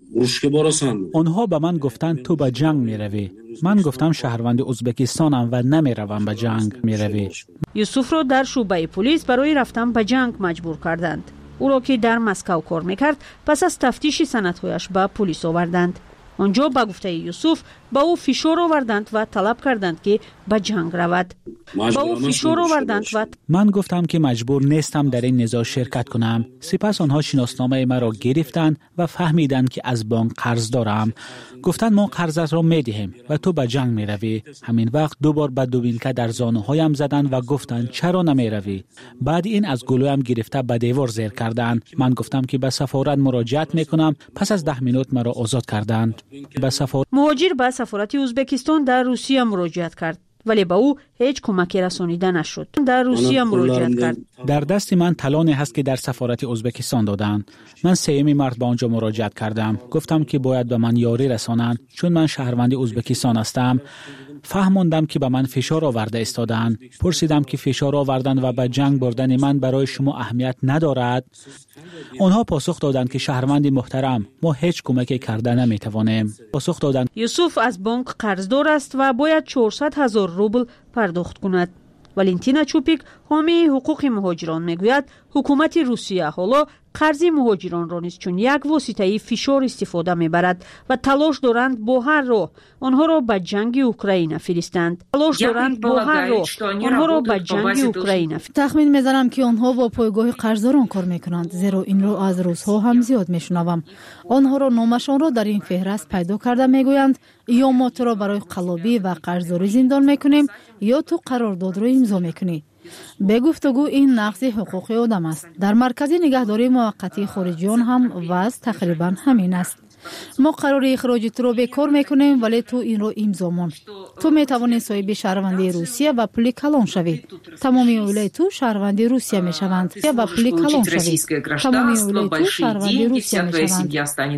آنها به من گفتند تو به جنگ می روی. من گفتم شهروند ازبکستانم و نمی روم به جنگ می روی. یوسف را در شعبه پلیس برای رفتن به جنگ مجبور کردند. او را که در مسکو کار میکرد پس از تفتیش سندهایش به پلیس آوردند. آنجا به گفته یوسف با او فشار آوردند و طلب کردند که به جنگ رود. با او فشار آوردند و من گفتم که مجبور نیستم در این نزاع شرکت کنم. سپس آنها شناسنامه مرا گرفتند و فهمیدند که از بانک قرض دارم. گفتند ما قرضت را میدهیم و تو به جنگ می روی. همین وقت دو بار به دوبیلکه در زانو هایم زدند و گفتند چرا نمی روی؟ بعد این از گلویم گرفته به دیوار زیر کردند. من گفتم که به سفارت مراجعت میکنم. پس از ده مینوت مرا آزاد کردند. به سفارت مهاجر به سفارت ازبکستان در روسیه مراجعت کرد، ولی به او هیچ کمکی رسانیده نشد. در روسیه مراجعت کرد. در دست من تلانی هست که در سفارت ازبکستان دادند. من سومین مرد به آنجا مراجعت کردم. گفتم که باید به من یاری رسانند چون من شهروند ازبکستان هستم. فهموندم که به من فشار آورده استادند. پرسیدم که فشار آوردن و به جنگ بردن من برای شما اهمیت ندارد؟ آنها پاسخ دادند که شهروند محترم، ما هیچ کمکی کرده نمیتوانیم. پاسخ دادند یوسف از بانک قرضدار است و باید چهارصد هزار روبل پرداخت کند. والنتینا چوپیک، حامی حقوق مهاجران، میگوید حکومت روسیه حالا قرض مهاجران را نیز چون یک واسطه فشار استفاده میبرد و تلاش دارند با هر راه آنها را به جنگ اوکراین فرستند. تلاش دارند با هر راه آنها را به جنگ اوکراین. تخمین میزنم که آنها با پایگاه قرضداران کار میکنند، زیرا این رو از روزها هم زیاد میشنوم. آنها را نامشان را در این فهرست پیدا کرده میگویند یا ما تو را برای قلابی و قرضداری زندان میکنیم یا تو قرارداد را امضا میکنی. به گفتگو این نقض حقوق آدم است. در مرکز نگهداری موقتی خارجیان هم وضع تقریبا همین است. ما قرار اخراج تو رو به کار میکنیم ولی تو این رو امضا مون. تو میتوانی صاحب شهروندی روسیه و پول کلان شوی. تمامی اولای تو شهروندی روسیه میشوند و پول کلان شوی. تمامی اولای تو شهروندی روسیه میشوند.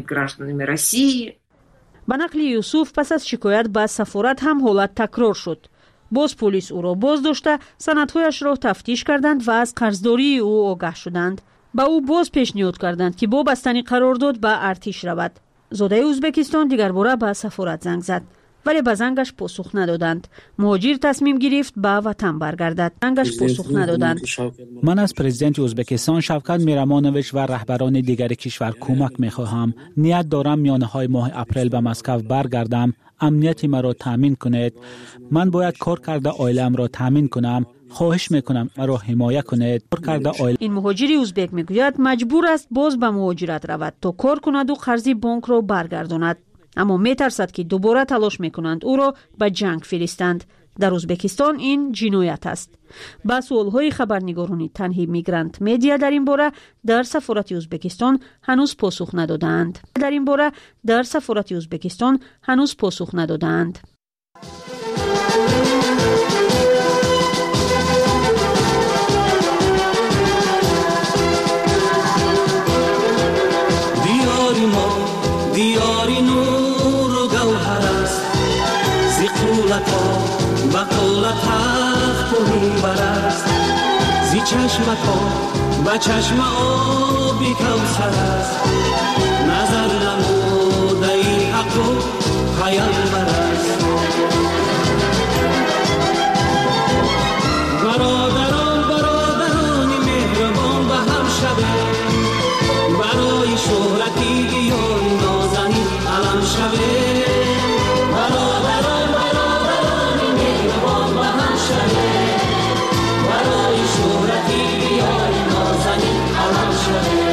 به نقل یوسف پس از شکایت به سفارت هم حالت تکرار شد. باز پلیس او را باز داشته سندهایش را تفتیش کردند و از قرضداری او آگاه شدند. با او باز پیشنهاد کردند که با بستن قرارداد به ارتش رود. زوده ازبکستان دیگر باره به سفارت زنگ زد ولی به زنگش پاسخ ندادند. مهاجر تصمیم گرفت به وطن برگردد. زنگش پاسخ ندادند. من از پرزیدنت ازبکستان شوکت میرمانویچ و رهبران دیگر کشور کمک میخواهم. نیت دارم میانه های ماه اپریل به مسکو برگردم. امنیت مرا تامین کنید. من باید کار کرده عائله‌ام را تامین کنم. خواهش میکنم مرا حمایت کنید. کار کرده عائله. این مهاجر ازبک میگوید مجبور است باز به مهاجرت رود تا کار کند و قرض بانک را برگرداند. اما میترسد که دوباره تلاش میکنند او را به جنگ فرستند. در ازبکستان این جنایت است. با سوالهای خبرنگاران تنهی میگرانت مدیا در این باره در سفارت ازبکستان هنوز پاسخ ندادند. در این باره در سفارت ازبکستان هنوز پاسخ ندادند. دیاری ما دیاری نو بقول تخت و میبر است زی چشم تو و چشم آبی کوثر است نظر نموده ای حق و پیامبر است برادران برادران مهربان به هم شوه برای شهرتی یا نازنی علم شوه برادران برادران مهربان به هم شوه برای شهرتی یا نازنی علم شوه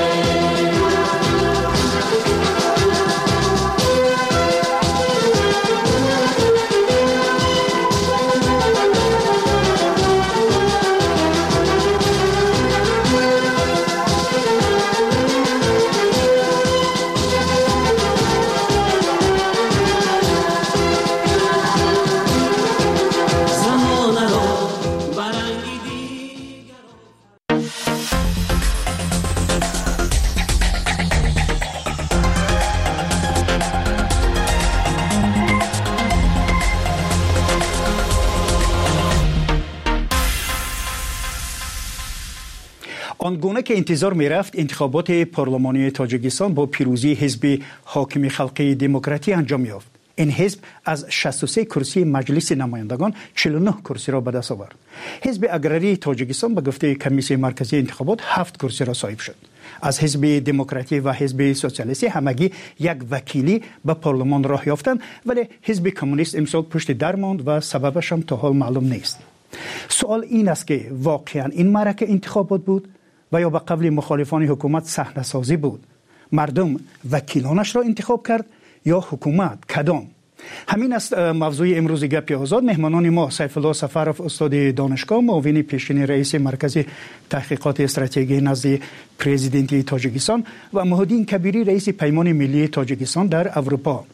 آنگونه که انتظار می رفت انتخابات پارلمانی تاجیکستان با پیروزی حزب حاکم خلقی دموکراتی انجام یافت. این حزب از شصت و سه کرسی مجلس نمایندگان چهل و نه کرسی را به دست آورد. حزب اگراری تاجیکستان به گفته کمیسیون مرکزی انتخابات هفت کرسی را صاحب شد. از حزب دموکراتی و حزب سوسیالیستی همگی یک وکیلی به پارلمان راه یافتند ولی حزب کمونیست امسال پشت در ماند و سببش هم تا حال معلوم نیست. سوال این است که واقعا این معرکه انتخابات بود و یا به قبل مخالفان حکومت صحنه سازی بود؟ مردم وکیلانش را انتخاب کرد یا حکومت؟ کدام؟ همین است موضوع امروز گپ آزاد. مهمانان ما سیف الله سفرов استاد دانشگاه، معاون پیشین رئیس مرکز تحقیقات استراتژی نزد پرزیدنت تاجیکستان و محمدین کبیری رئیس پیمان ملی تاجیکستان در اروپا.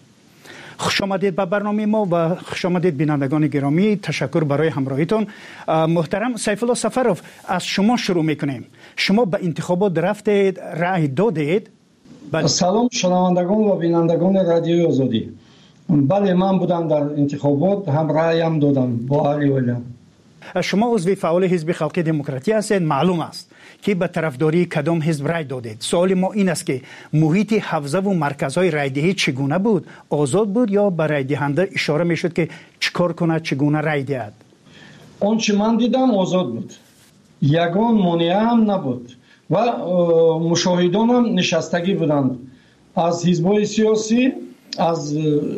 خوش آمدید به برنامه ما و خوش آمدید بینندگان گرامی. تشکر برای همراهیتون. محترم سیف الله سفرов، از شما شروع میکنیم. شما به انتخابات رفتید، رأی دادید؟ بله. سلام شنوندگان و بینندگان رادیوی آزادی. بله، من بودم در انتخابات، هم رأیم دادم با علی ویلیام. شما عضو فعال حزب خلقی دموکراتی هستید. معلوم است که به طرفداری کدام حزب رأی دادید. سوال ما این است که محیط حوزه و مرکزهای رأیدهی چگونه بود؟ آزاد بود یا به رأی دهنده اشاره میشد که چیکار کنه، چگونه رأی دهد؟ آنچه من دیدم آزاد بود، یگان مانع هم نبود و مشاهدان هم نشستگی بودند از حزب‌های سیاسی، از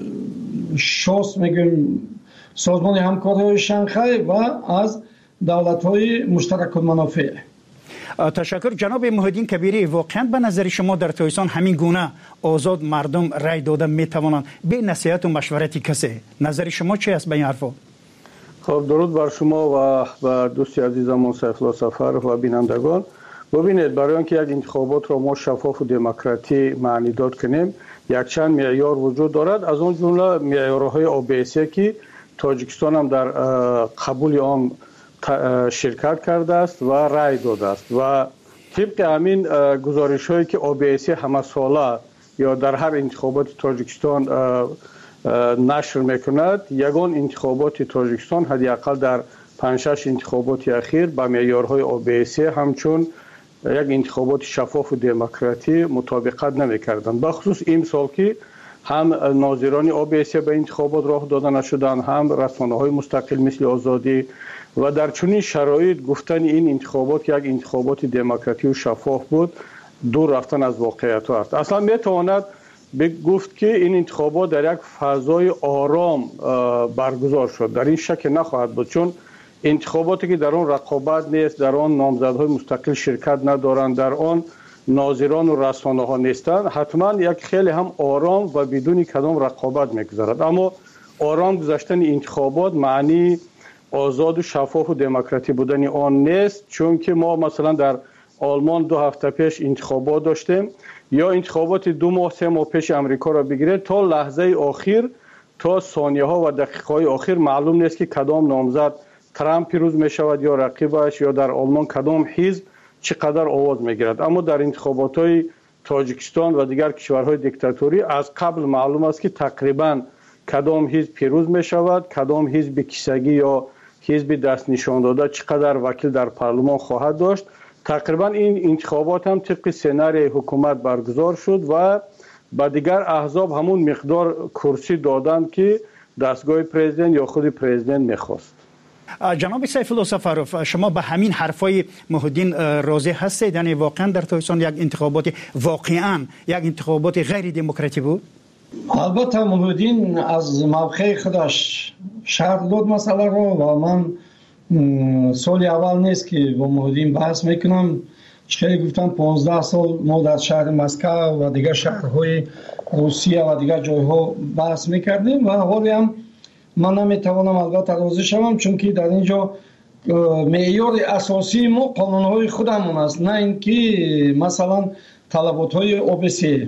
شاس میگیم سازمان همکاری شانگهای و از دولت‌های مشترک المنافع. تشکر. جناب محمدین کبیری، واقعا به نظر شما در تاجیکستان همین گونه آزاد مردم رأی دادن میتوانند به نصیحت و مشورت کسی؟ نظر شما چی است به این حرفا؟ خب درود بر شما و بر دوستی عزیزمون سیف الله سفرov و بینندگان. ببینید، برای اینکه یک انتخابات را ما شفاف و دموکراتی معنی داد کنیم، یک چند معیار وجود دارد. از اون جمله معیارهای او بی سی که تاجیکستان هم در قبول آن شرکت کرده است و رأی داده است و طبق همین گزارش هایی که او بی سی همه ساله یا در هر انتخابات تاجیکستان نشر میکند، یگان انتخابات تاجیکستان حداقل در پنج شش انتخابات اخیر با معیارهای او بی سی همچون یک انتخابات شفاف و دموکراتی مطابقت نمیکردند. بخصوص این سال که هم ناظران او بی سی به انتخابات راه داده نشدند، هم رسانه‌های مستقل مثل آزادی، و در چنین شرایط گفتن این انتخابات یک انتخابات دموکراتی و شفاف بود دور رفتن از واقعیت است. اصلا میتواند گفت که این انتخابات در یک فضای آرام برگزار شد. در این شک نخواهد بود، چون انتخاباتی که در آن رقابت نیست، در آن نامزدهای مستقل شرکت ندارند، در آن ناظران و رسانه ها نیستند، حتما یک خیلی هم آرام و بدون کدام رقابت میگذرد. اما آرام گذشتن انتخابات معنی آزاد و شفاف و دموکراتی بودن آن نیست، چون که ما مثلا در آلمان دو هفته پیش انتخابات داشتیم، یا انتخابات دو ماه سه ماه پیش امریکا را بگیرید، تا لحظه آخر، تا ثانیه ها و دقیقه های آخر معلوم نیست که کدام نامزد ترامپ پیروز می شود یا رقیبش، یا در آلمان کدام حزب چقدر آواز می گیرد. اما در انتخابات های تاجیکستان و دیگر کشورهای دیکتاتوری از قبل معلوم است که تقریبا کدام حزب پیروز می شود، کدام حزب کیسگی یا حزب دست نشان داده چقدر وکیل در پارلمان خواهد داشت. تقریبا این انتخابات هم طبق سناریوی حکومت برگزار شد و با دیگر احزاب همون مقدار کرسی دادند که دستگاه پرزیدنت یا خود پرزیدنت میخواست. جناب سیف الله سفروف، شما به همین حرفای محی‌الدین راضی هستید؟ یعنی واقعا در تاجیکستان یک انتخابات واقعا یک انتخابات غیر دموکراتیک بود؟ البته محی‌الدین از موقع خودش شرح داد مسئله رو و من سال اول نیست که با محی‌الدین بحث میکنم. چه گفتم پانزده سال ما در شهر مسکو و دیگر شهرهای روسیه و دیگر جایها بحث میکردیم و حالی هم من نمیتوانم البته راضی شوم، چون که در اینجا معیار اساسی ما قانونهای خودمون است، نه اینکه مثلا طلبات‌های او بی سی.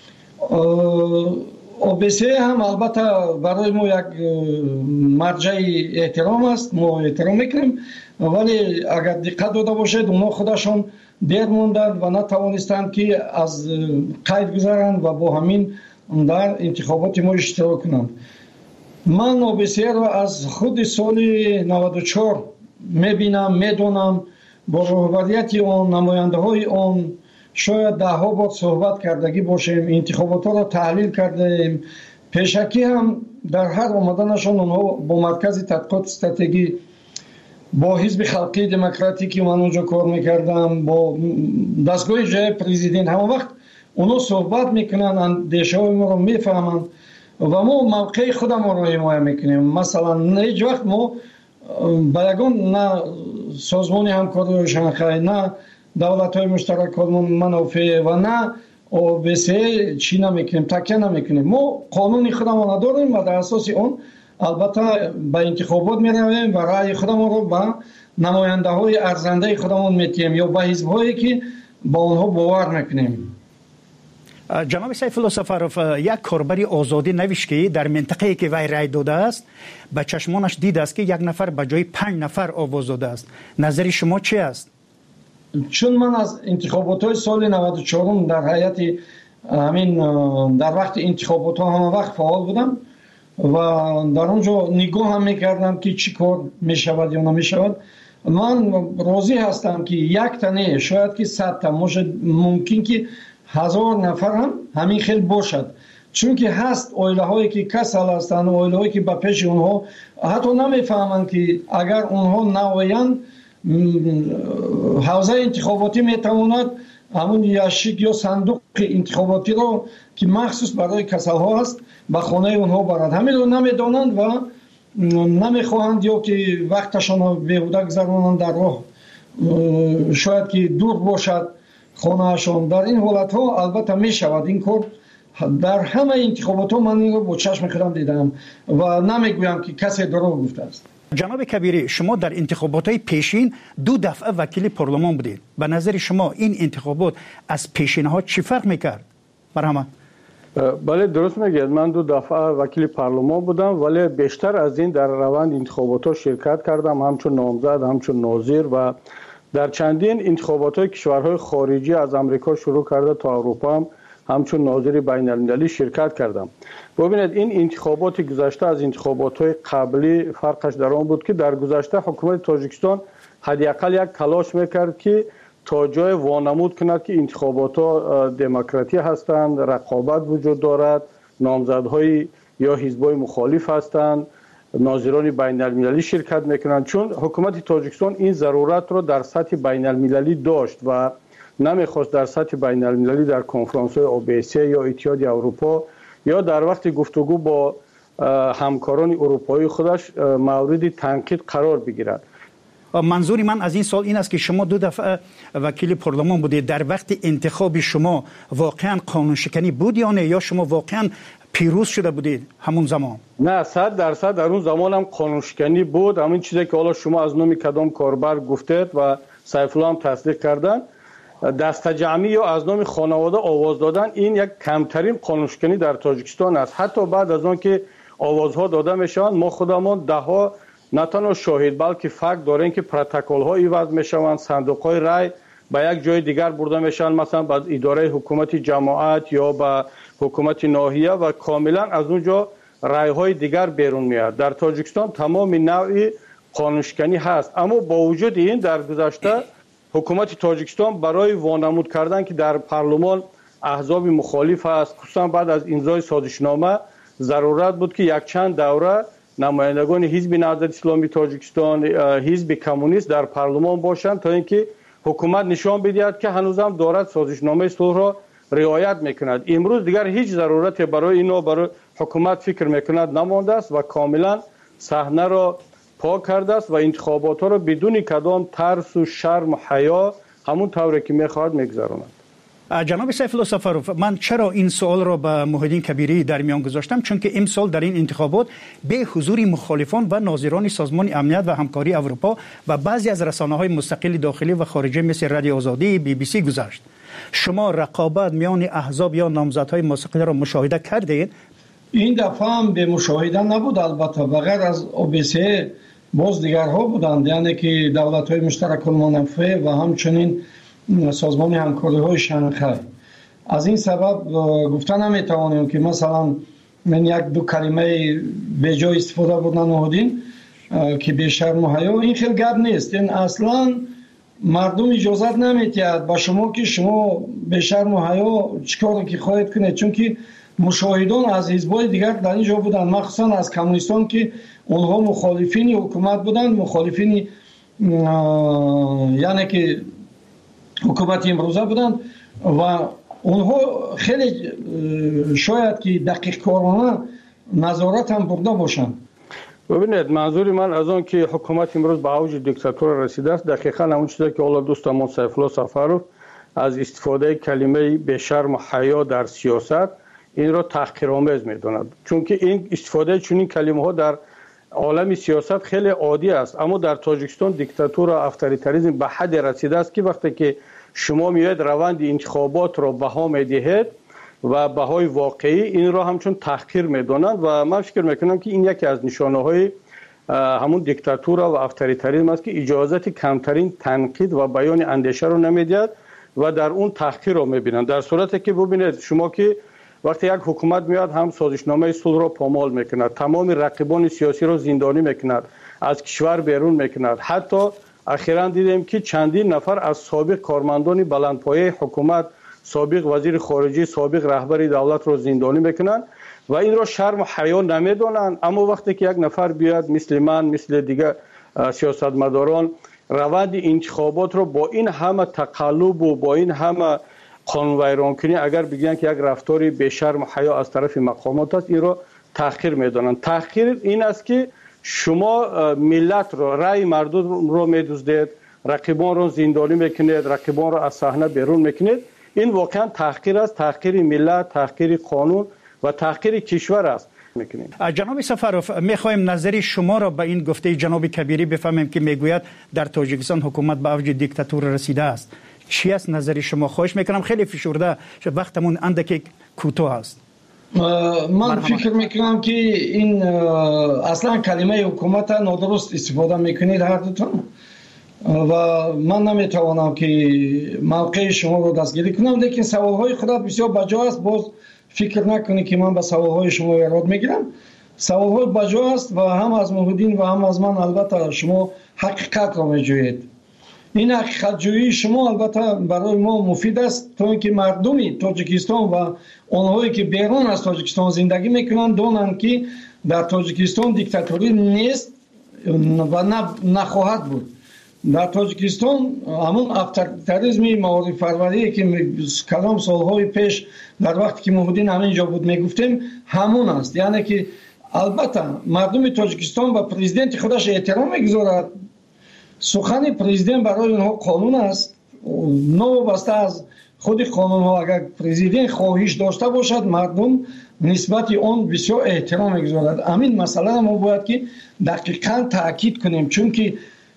او بی سی هم البته برای ما یک مرجع احترام است، ما احترام میکنیم، ولی اگر دقت داده باشید اونا خودشون دیر موندند و نتوانستند که از قید گذارند و با همین در انتخابات ما اشتراک کنند. من او بی سی را از خود سال نود و چهار میبینم، میدونم، با رهبریت آن، نماینده های آن شاید ده ها بار صحبت کردگی باشیم، انتخابات را تحلیل کردیم. پیشکی هم در هر آمدنشان اونها با مرکز تحقیقات استراتژی، با حزب خلقی دموکراتیکی من اونجا کار میکردم، با دستگاه جای پرزیدنت، همه وقت اونها صحبت میکنن، اندیشه های ما رو میفهمند و ما موقع خودم رو حمایت میکنیم. مثلا هیچ وقت ما با یگان نه سازمان همکاری شانگهای، نه دولت های مشترک منافع و نه او بی سی چی نمیکنیم، تکیه نمیکنیم. ما قانون خودمون نداریم و در اساس اون البته به انتخابات میرویم و رأی خودمون رو به نماینده های ارزنده خودمون میتیم یا به حزب هایی که با اونها باور میکنیم. جناب سیف الله سفروف، یک کاربری آزادی نوشکی در منطقه‌ای که وی رای داده است به چشمانش دیده است که یک نفر به جای پنج نفر آواز داده است. نظر شما چی است؟ چون من از انتخابات های سال نود و چهار در هیئت همین در وقت انتخابات ها همه وقت فعال بودم و در اونجا نگاه هم میکردم که چی کار میشود یا نمیشود. من راضی هستم که یک تنه شاید که صد تا ممکن که هزار نفر هم همین خیلی باشد، چون که هست اویله هایی که کسل هستند، اویله هایی که به پیش اونها حتی نمیفهمند که اگر اونها نوایند حوزه انتخاباتی میتواند همون یاشیک یا صندوق انتخاباتی رو که مخصوص برای کسل ها هست به خانه اونها برد. همین رو نمیدانند و نمیخواهند یا که وقتشان رو بیهوده گذرانند در راه، شاید که دور باشد خانهشان. در این حالت ها البته می شود این کار. در همه انتخابات ها من این رو با چشم خودم دیدم و نمیگویم که کسی دروغ گفته است. جناب کبیری، شما در انتخابات های پیشین دو دفعه وکیل پارلمان بودید. به نظر شما این انتخابات از پیشین ها چی فرق میکرد؟ برهمه؟ بله درست میگید، من دو دفعه وکیل پارلمان بودم ولی بیشتر از این در روند انتخابات ها شرکت کردم، همچون نامزد، همچون ناظر و در چندین انتخابات های کشورهای خارجی از امریکا شروع کرده تا اروپا هم همچون ناظر بین المللی شرکت کردم. ببینید این انتخابات گذشته از انتخابات های قبلی فرقش در آن بود که در گذشته حکومت تاجیکستان حداقل یک تلاش میکرد که تا جای وانمود کند که انتخابات ها دموکراتی هستند، رقابت وجود دارد، نامزدهای یا حزبای مخالف هستند، ناظران بین المللی شرکت میکنند. چون حکومت تاجیکستان این ضرورت را در سطح بین المللی داشت و نمیخواست در سطح بین المللی در کنفرانس های او بی سی یا اتحادیه اروپا یا در وقت گفتگو با همکاران اروپایی خودش مورد تنقید قرار بگیرد. منظوری من از این سال این است که شما دو دفعه وکیل پارلمان بودید. در وقت انتخاب شما واقعا قانون شکنی بود یا نه، یا شما واقعا پیروز شده بودید همون زمان؟ نه، صد درصد در اون زمان هم قانون شکنی بود. همین چیزی که حالا شما از نام کدام کاربر گفتید و سیف الله هم تصدیق کردن، دست جمعی یا از نام خانواده آواز دادن، این یک کمترین قانون شکنی در تاجیکستان است. حتی بعد از آن که آوازها داده میشوند ما خودمان ده ها نه تنها شاهد بلکه فکت داریم که پروتکل ها ایواز میشوند، صندوق های رای به یک جای دیگر برده میشن، مثلا به اداره حکومت جماعت یا به حکومت ناحیه و کاملا از اونجا رایهای دیگر بیرون میاد. در تاجیکستان تمام نوع قانونشکنی هست، اما با وجود این در گذشته حکومت تاجیکستان برای وانمود کردن که در پارلمان احزاب مخالف است، خصوصا بعد از امضای سازشنامه ضرورت بود که یک چند دوره نمایندگان حزب نهضت اسلامی تاجیکستان، حزب کمونیست در پارلمان باشند تا اینکه حکومت نشان بدهد که هنوز هم دارد سازشنامه صلح را رعایت میکند. امروز دیگر هیچ ضرورت برای اینو برای حکومت فکر میکند نمانده است و کاملا صحنه را پاک کرده است و انتخابات را بدون کدام ترس و شرم و حیا همون طوری که میخواهد میگذراند. جناب سیف الله سفروف، من چرا این سوال را به محیدین کبیری در میان گذاشتم؟ چون که امسال در این انتخابات به حضور مخالفان و ناظران سازمان امنیت و همکاری اروپا و بعضی از رسانه‌های مستقل داخلی و خارجی مثل رادیو آزادی، بی بی سی گذشت. شما رقابت میان احزاب یا نامزدهای مستقل را مشاهده کردید؟ این دفعه هم به مشاهده نبود، البته بغیر از او بی سی باز دیگرها بودند، یعنی که دولت‌های مشترک المنافع و همچنین سازمان همکاری های شانگهای. از این سبب گفتن نمیتوانیم که مثلا من یک دو کلمه به جای استفاده بودن نهادین که به شرم و حیا، این خیلی گپ نیست. این اصلا مردم اجازت نمیتید با شما که شما به شرم و حیا چیکار که خواهید کنید، چون که مشاهدان از حزب‌های دیگر در اینجا بودن، مخصوصا از کمونیستان که اونها مخالفین حکومت بودن، مخالفین یعنی که حکومت امروزه بودند و اونها خیلی شاید که دقیق کارانه نظارت هم برده باشند. ببینید، منظور من از آن که حکومت امروز به اوج دیکتاتور رسیده است دقیقاً همون چیزی که حالا دوستمون سیف الله سفروف از استفاده کلمه به شرم و حیا در سیاست این را تحقیرآمیز می‌داند، چون که این استفاده چنین کلمه‌ها در عالم سیاست خیلی عادی است. اما در تاجیکستان دیکتاتور و افطاریتاریسم به حد رسیده است که وقتی که شما میاید روند انتخابات را بها میدهید و بهای واقعی این را همچون تحقیر میدانند و من فکر میکنم که این یکی از نشانه های همون دیکتاتور و افطاریتاریسم است که اجازت کمترین تنقید و بیان اندیشه رو نمیدهد و در اون تحقیر رو میبینند. در صورتی که ببینید شما که وقتی یک حکومت میاد هم سازشنامه صلح را پامال میکند، تمام رقیبان سیاسی را زندانی میکند، از کشور بیرون میکند. حتی اخیراً دیدیم که چندین نفر از سابق کارمندان بلندپایه حکومت، سابق وزیر خارجه، سابق رهبر دولت را زندانی میکنند و این را شرم و حیا نمیدانند. اما وقتی که یک نفر بیاد مثل من، مثل دیگر سیاستمداران روند انتخابات را با این همه تقلب و با این همه قانون ویران کنی اگر بگن که یک رفتاری به شرم و حیا از طرف مقامات است، این را تحقیر میدانند. تحقیر این است که شما ملت را، رای مردم را میدزدید، رقیبان را زندانی میکنید، رقیبان را از صحنه بیرون میکنید. این واقعا تحقیر است، تحقیر ملت، تحقیر قانون و تحقیر کشور است. میکنید. جناب سفروف، میخوایم نظری شما را به این گفته جناب کبیری بفهمیم که میگوید در تاجیکستان حکومت به اوج دیکتاتور رسیده است. چی است نظری شما؟ خواهش میکنم، خیلی فشرده وقتمون اندکی کوتاه است. من فکر میکنم که این اصلا کلمه حکومت نادرست استفاده میکنید هر دوتون و من نمیتوانم که موقع شما رو دستگیری کنم، لیکن سوالهای خودت بسیار بجا است. باز فکر نکنید که من به سوالهای شما ایراد میگیرم. سوالهای بجا است و هم از محیدین و هم از من البته شما حقیقت را میجویید. این حقیقت جویی شما البته برای ما مفید است تا اینکه مردمی تاجیکستان و آنهایی که بیرون از تاجیکستان زندگی میکنند دانند که در تاجیکستان دیکتاتوری نیست و نخواهد بود. در تاجیکستان همون افطاریتاریسم معارف پروری که کلام سالهای پیش در وقتی که محیدین همینجا بود میگفتیم همون است. یعنی که البته مردم تاجیکستان به پرزیدنت خودش احترام میگذارد. سخن پرزیدنت برای اونها قانون است، نوابسته از خود قانون ها. اگر پرزیدنت خواهش داشته باشد مردم نسبت آن بسیار احترام میگذارد. همین مسئله ما باید که دقیقاً تاکید کنیم، چون که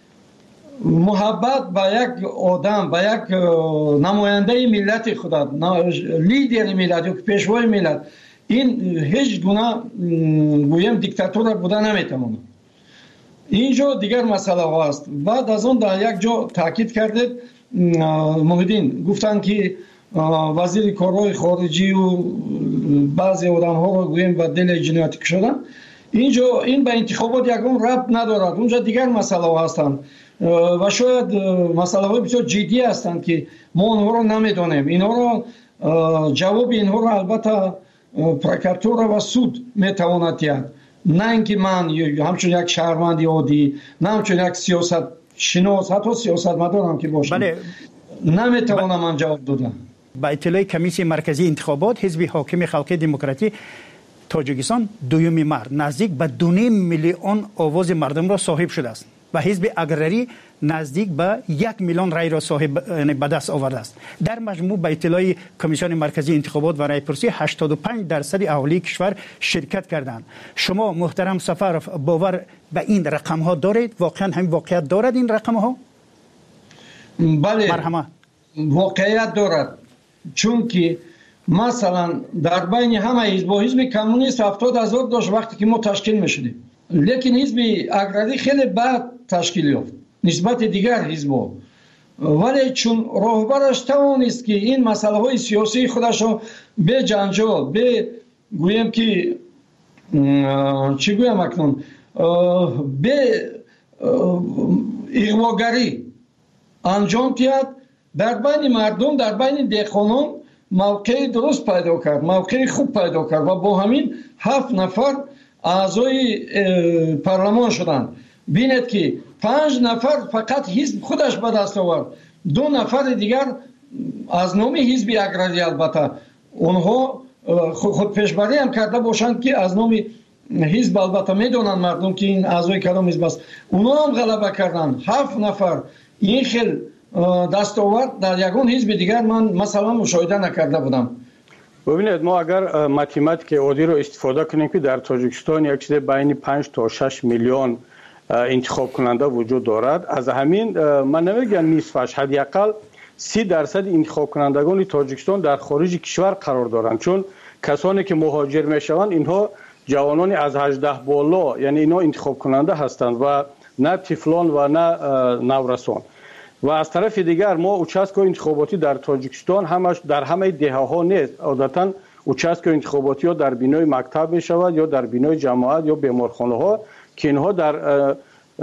محبت به یک آدم، به یک نماینده ملت خودت، لیدر ملت یا پیشوای ملت، این هیچ گونه گویم دیکتاتور بوده نمیتونه. اینجا دیگر مسئله هاست. بعد از اون در یک جا تاکید کردید محیدین، گفتن که وزیر کارهای خارجی و بعضی آدم‌ها رو گویم و دل جنایتی کشیدن. اینجا این به انتخابات یکم ربط ندارد، اونجا دیگر مسئله هستند و شاید مسئله های بسیار جدی هستند که ما اونها رو نمیدانیم. اینها رو جواب اینها رو البته پروکراتور و سود میتواند دهد، نه اینکه من همچون یک شهروند عادی، نه همچون یک سیاست شناس، حتی سیاستمدار هم که باشم، بله. نمیتوانم من جواب دادم. با اطلاع کمیسیون مرکزی انتخابات، حزب حاکم خلق دموکراتی تاجیکستان دوم مارد نزدیک به دو میلیون آواز مردم را صاحب شده است و حزب اگرری نزدیک به یک میلیون رای را صاحب به دست آورده است. در مجموع به اطلاع کمیسیون مرکزی انتخابات و رایپرسی هشتاد و پنج درصد اهالی کشور شرکت کردند. شما محترم سفارف باور به این رقم ها دارید؟ واقعا هم واقعیت دارد این رقم ها؟ بله، مرحمت. واقعیت دارد، چون که مثلا در بین همه حزب و حزب کمونیست هفتاد هزار داشت وقتی که ما تشکیل میشدیم، لیکن حزب اگرری خیلی بعد تشکیل یافت نسبت دیگر حزب‌ها، ولی چون راهبرش توانست که این مسئله های سیاسی خودش رو به جنجال، به گویم که چی گویم اکنون، به اغواگری انجام دهد، در بین مردم، در بین دهقانان موقع درست پیدا کرد، موقع خوب پیدا کرد و با همین هفت نفر اعضای پارلمان شدند. بینید که پنج نفر فقط حزب خودش به دست آورد، دو نفر دیگر از نام حزب اگرری، البته اونها خود پیشبری هم کرده باشند که از نام حزب، البته میدونن مردم که این اعضای کدام حزب است، اونها هم غلبه کردند. هفت نفر این خیل دستاورد در یگان حزب دیگر من مثلا مشاهده نکرده بودم. ببینید، ما اگر ماتماتیک عادی رو استفاده کنیم که در تاجیکستان یک چیز بین پنج تا شش میلیون انتخاب کننده وجود دارد، از همین من نمیگم نصفش، حداقل سی درصد انتخاب کنندگان تاجیکستان در خارج کشور قرار دارند، چون کسانی که مهاجر میشوند اینها جوانان از هجده بالا، یعنی اینا انتخاب کننده هستند و نه طفلان و نه نورسان. و از طرف دیگر ما اوچاسکای انتخاباتی در تاجیکستان همش در همه دهه ها نیست، عادتا اوچاسکای انتخاباتی ها در بینای مکتب می شود یا در بینای جماعت یا بیمارخانه ها که اینها در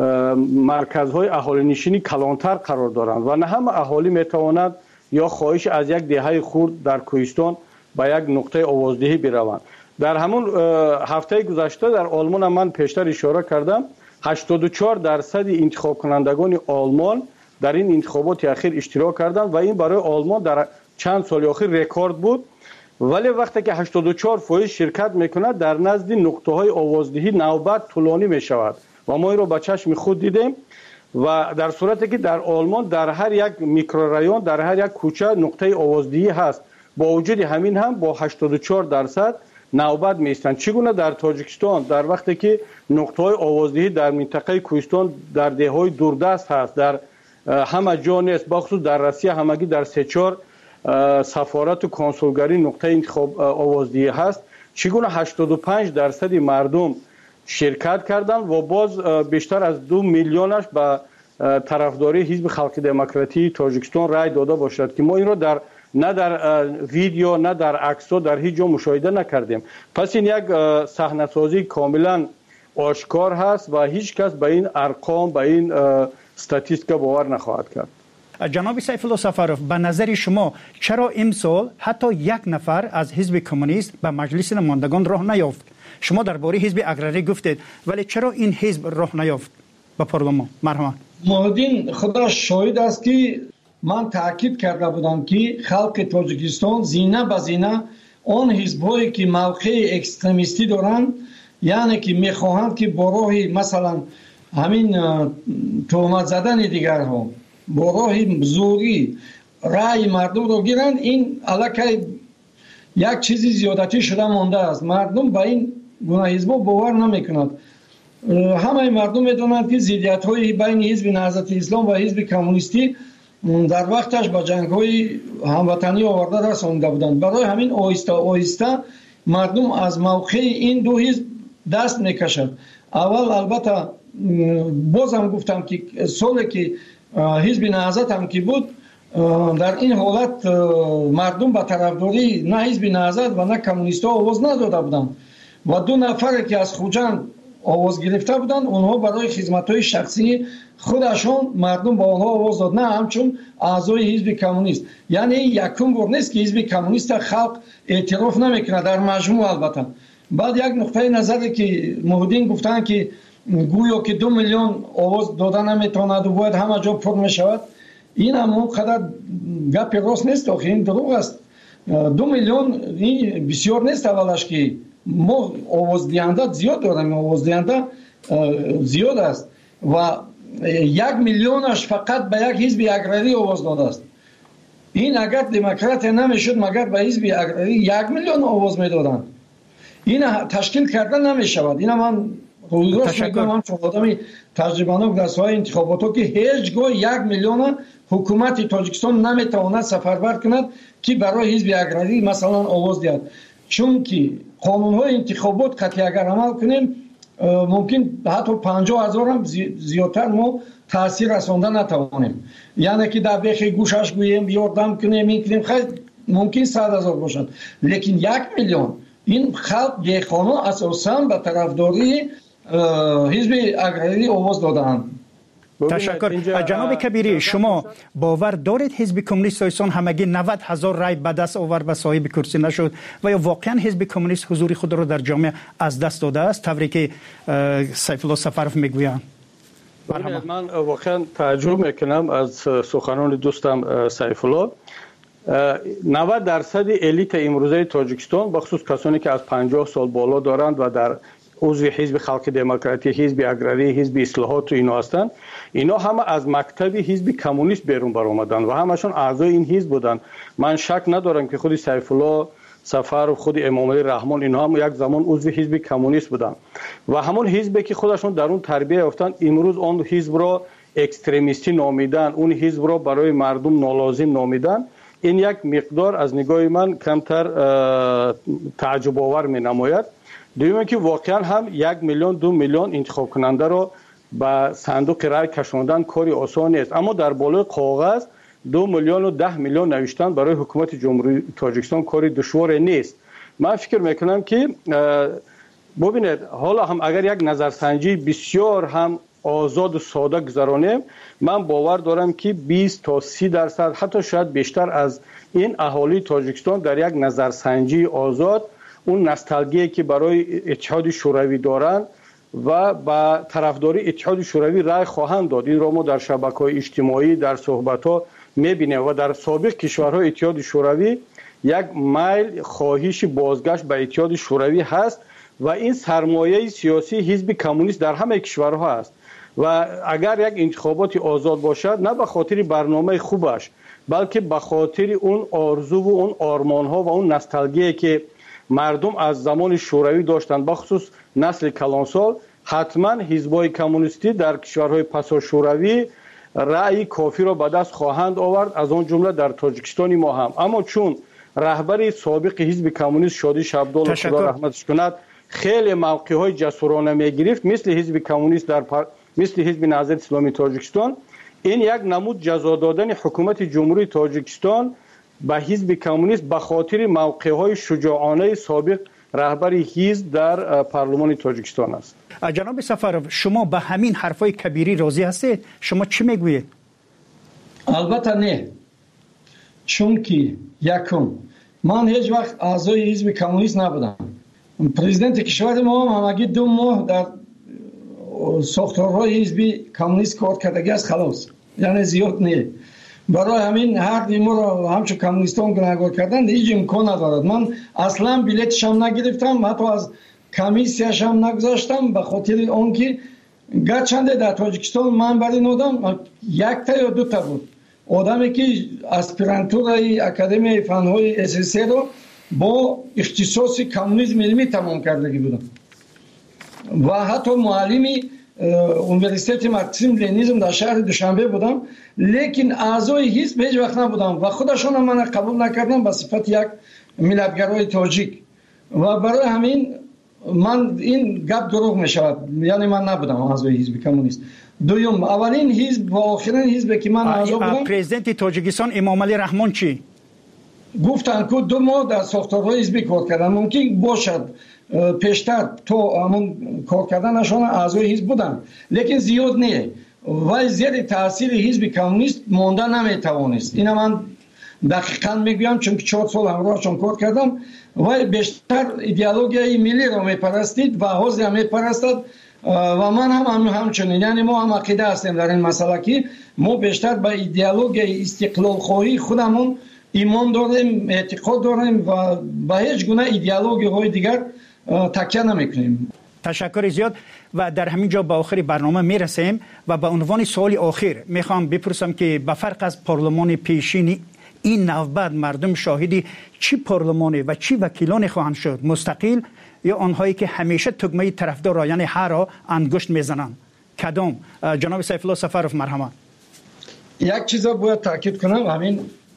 مرکزهای اهالی نشینی کلانتر قرار دارند و نه همه اهالی می توانند یا خواهش از یک دهه خرد در کوهستان به یک نقطه آوازدهی بروند. در همون هفته گذشته در آلمان من پیشتر اشاره کردم، هشتاد و چهار درصد انتخاب کنندگان آلمان در این انتخابات اخیر اشتراک کردند و این برای آلمان در چند سال اخیر رکورد بود. ولی وقتی که هشتاد و چهار درصد شرکت میکند، در نزد نقطه های آوازدهی نوبت طولانی میشود و ما این رو با چشم خود دیدیم. و در صورتی که در آلمان در هر یک میکرورایون، در هر یک کوچه نقطه آوازدهی هست، با وجود همین هم با هشتاد و چهار درصد نوبت میستند. چگونه در تاجیکستان در وقتی که نقطه های آوازدهی در منطقه کوهستان در دههای دوردست هست، در همه جا نیست، بخصوص در روسیه همگی در سه چهار سفارت و کنسولگری نقطه انتخاب آوازدهی هست، چگونه هشتاد و پنج درصد مردم شرکت کردند و باز بیشتر از دو میلیونش به طرفداری حزب خلق دموکراتی تاجیکستان رای داده باشد که ما این رو در نه در ویدیو نه در عکس در هیچ جا مشاهده نکردیم. پس این یک صحنه سازی کاملا آشکار هست و هیچ کس به این ارقام، به این استاتیستیکا باور نخواهد کرد. جناب سیف الله سفارف، به نظر شما چرا امسال حتی یک نفر از حزب کمونیست به مجلس نمایندگان راه نیافت؟ شما درباره حزب اگرری گفتید، ولی چرا این حزب راه نیافت به پارلمان؟ مرحبا. مهدین خدا شاهد است که من تاکید کرده بودم که خلق تاجیکستان زینه به زینه آن حزب‌هایی که موقع اکستریمیستی دارند، یعنی که میخواهند که با راه مثلا همین تهمت زدن دیگرها، با راه زوری رأی مردم رو گیرند، این الکی یک چیزی زیادتی شده مانده است. مردم به این گونه حزب‌ها باور نمی‌کنند. همه مردم می‌دانند که ضدیت‌های بین حزب نهضت اسلام و حزب کمونیستی در وقتش با جنگ‌های هموطنی آورده رسانده بودند. برای همین آهسته آهسته مردم از موقع این دو حزب دست می‌کشند. اول البته بازم گفتم که سالی که حزب نهضت هم که بود، در این حالت مردم به طرفداری نه حزب نهضت و نه کمونیست ها آواز نداده بودند و دو نفر که از خوجند آواز گرفته بودند اونها برای خدمت های شخصی خودشون مردم با اونها آواز داد، نه همچون اعضای حزب کمونیست. یعنی یکم بار نیست که حزب کمونیست خلق اعتراف نمیکنه در مجموع. البته بعد یک نقطه نظری که موحدین گفتن که گویا که دو میلیون آواز دادن نمیتواند و باید همه جا پر میشود، این هم اونقدر گپ راست نیست، آخه این دروغ است. دو میلیون این بسیار نیست. اولش که ما آواز دهنده زیاد داریم، آواز دهنده زیاد است و یک میلیونش فقط به یک حزب اگراری آواز داده است. این اگر دموکرات نمیشد مگر به حزب اگراری یک میلیون آواز میدادند. این تشکیل کردن نمیشود. این من رویداد میگم، من چون آدمی تجربه‌ناک در ساحه انتخابات که هیچگاه یک میلیون حکومت تاجیکستان نمیتواند سفربر کند که برای حزب اگراری مثلا آواز دهد، چون که قانون‌های انتخابات قطعی اگر عمل کنیم ممکن حتی پنجاه هزار هم زیادتر ما تاثیر رساندن نتوانیم. یعنی که در بیخ گوشش گوییم یاردم کنیم این کنیم خیلی ممکن صد هزار باشد، لیکن یک میلیون این خلق دیخانه اساساً به طرفداری حزب اگراری آواز دادند. تشکر. جناب کبیری، شما باور دارید حزب کمونیست تاجیکستان همگی نود هزار رای به دست آورد و صاحب کرسی نشد و یا واقعا حزب کمونیست حضور خود را در جامعه از دست داده است طوری که سیف الله سفرف میگویند؟ من واقعا تعجب میکنم از سخنان دوستم سیف الله. نود درصد الیت امروزه تاجیکستان بخصوص کسانی که از پنجاه سال بالا دارند و در عضو حزب خلق دموکراتی، حزب اگراری، حزب اصلاحات و اینا هستند، اینا همه از مکتب حزب کمونیست بیرون بر آمدند و همشون اعضای این حزب بودند. من شک ندارم که خود سیف الله سفر و خود امام علی رحمان اینا هم یک زمان عضو حزب کمونیست بودند و همون حزبی که خودشون در اون تربیت یافتند امروز اون حزب را اکستریمیستی نامیدن، اون حزب را برای مردم نالازم نامیدن. این یک مقدار از نگاه من کمتر تعجب آور می نماید. دوم که واقعا هم یک میلیون دو میلیون انتخاب کننده را به صندوق رای کشاندن کاری آسان نیست، اما در بالای کاغذ دو میلیون و ده میلیون نوشتن برای حکومت جمهوری تاجیکستان کاری دشوار نیست. من فکر میکنم که ببینید حالا هم اگر یک نظرسنجی بسیار هم آزاد و ساده گذرانیم، من باور دارم که بیست تا سی درصد حتی شاید بیشتر از این اهالی تاجیکستان در یک نظرسنجی آزاد اون نوستالژی که برای اتحاد شوروی دارند و با طرفداری اتحاد شوروی رای خواهند داد. این را ما در شبکه‌های اجتماعی در صحبت‌ها می‌بینیم و در سابق کشورهای اتحاد شوروی یک میل خواهش بازگشت به اتحاد شوروی هست و این سرمایه سیاسی حزب کمونیست در همه کشورها است و اگر یک انتخابات آزاد باشد نه به خاطر برنامه خوبش بلکه به خاطر اون آرزو و اون آرمان‌ها و اون نوستالژی که مردم از زمان شوروی داشتند، بخصوص نسل کلانسال، حتما حزب‌های کمونیستی در کشورهای پسا شوروی رأی کافی را به دست خواهند آورد، از آن جمله در تاجیکستان ما هم. اما چون رهبر سابق حزب کمونیست شادی شبدال خدا رحمتش کند خیلی موقع‌های جسورانه می‌گرفت مثل حزب کمونیست در پر... مثل حزب نهضت اسلامی تاجیکستان، این یک نمود جزا دادن حکومت جمهوری تاجیکستان به حزب کمونیست به خاطر موقع‌های شجاعانه سابق رهبر حزب در پارلمان تاجیکستان است. جناب سفرов شما به همین حرفای کبیری راضی هستید؟ شما چی میگویید؟ البته نه، چون که یکم من هیچ وقت اعضای حزب کمونیست نبودم. پرزیدنت کشور ما هم همگی دو ماه در ساختارهای حزب کمونیست کار کردگی است، خلاص، یعنی زیاد نه. برای همین هر دیمو را همچون کمونیستان گناهکار کردن هیچ امکان ندارد. من اصلا بلیتش هم نگرفتم، حتی از کمیسیش هم نگذاشتم به خاطر آنکه گرچنده در تاجیکستان من برای نودم یک تا یا دو تا بود آدمی که اسپیرانتورای اکادمی فنهای اساسی رو با اختصاص کمونیسم علمی تمام کردگی بودم و حتی معلمی اونیورسیته مارکسیسم لنینیسم در شهر دوشنبه بودم، لیکن اعضای حزب هیچ وقت نبودم و خودشون هم من قبول نکردم به صفت یک ملتگرای تاجیک و برای همین من این گپ دروغ میشود، یعنی من نبودم اعضای حزب کمونیست. دوم اولین حزب و آخرین حزب که من اعضا بودم پرزیدنت تاجیکستان امام علی رحمان چی گفتن که دو ماه در ساختارهای حزبی کار کردن. ممکن باشد پیشتر تو همون کار کردنشان اعضای حزب بودن، لیکن زیاد نه و زیر تاثیر حزب کمونیست مانده نمیتوانست. اینا من دقیقاً میگویم چون که چهار سال همراهشان کار کردم و بیشتر ایدئولوژی ملی را میپرستید و حزب هم میپرستد و من هم, هم همچنین. یعنی ما هم عقیده هستیم در این مسئله که ما بیشتر به ایدئولوژی استقلال خواهی خودمون ایمان داریم، اعتقاد داریم و به هیچ گونه ایدئولوژی های دیگر تکیه نمیکنیم. تشکر زیاد و در همین جا به آخر برنامه میرسیم و به عنوان سوال آخر میخوام بپرسم که به فرق از پارلمان پیشین این نوبت مردم شاهدی چی پارلمانی و چی وکیلانی خواهند شد؟ مستقل یا آنهایی که همیشه تگمه طرفدار را یعنی هر را انگشت میزنند؟ کدام؟ جناب سیف الله سفرов مرحمت. یک چیز باید تاکید کنم، همین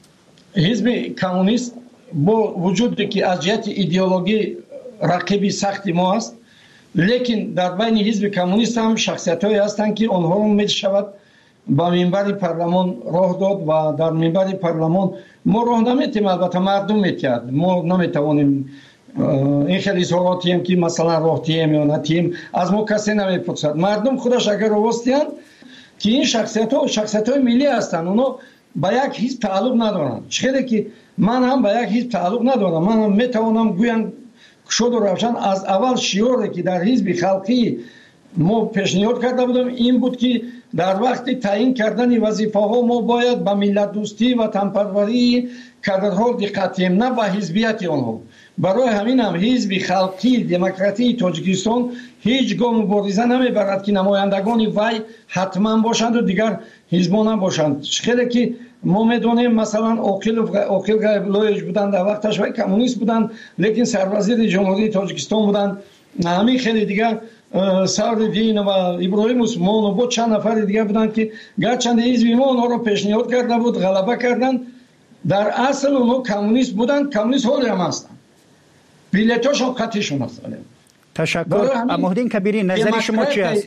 حزب کمونیست با وجودی که از جهت ایدئولوژی رقیبی سختی ما است، لیکن در بین حزب کمونیست هم شخصیت‌هایی هستند که آنها رو میشود با منبر پارلمان راه داد و در منبر پارلمان ما راه نمیتیم، البته مردم میتید، ما نمیتوانیم این خیلی اظهاراتی هم که مثلا راه تیم یا نتیم از ما کسی نمیپرسد. مردم خودش اگر راستیان که این شخصیت ها شخصیت های ملی هستند، اونا با یک حزب تعلق ندارند. چرا که من هم با یک حزب تعلق ندارم، من هم میتوانم گویم شد و روشن از اول شعاری که در حزب خلقی ما پیشنهاد کرده بودم این بود که در وقت تعیین کردن وظیفه ها ما باید به ملت دوستی و تنپروری کادرها دقت کنیم، نه به حزبیت آنها. برای همین هم حزب خلقی دموکراتی تاجیکستان هیچ گام مبارزه نمیبرد که نمایندگان وی حتما باشند و دیگر حزبان هم باشند. خیلی که ما میدونیم مثلا عاقل عاقل غیبلویج بودن در وقتش و کمونیست بودن، لیکن سروزیر جمهوری تاجیکستان بودن. همین خیلی دیگر سردین و ابراهیم عثمان و بود چند نفر دیگر بودن که گرچند حزب ما اونها رو پیشنهاد کرده بود، غلبه کردن. در اصل اونها کمونیست بودن، کمونیست حالی هم هستن، بیلیتاشون قطعیشون هست. تشکر. محمدین کبیری نظری شما چی است؟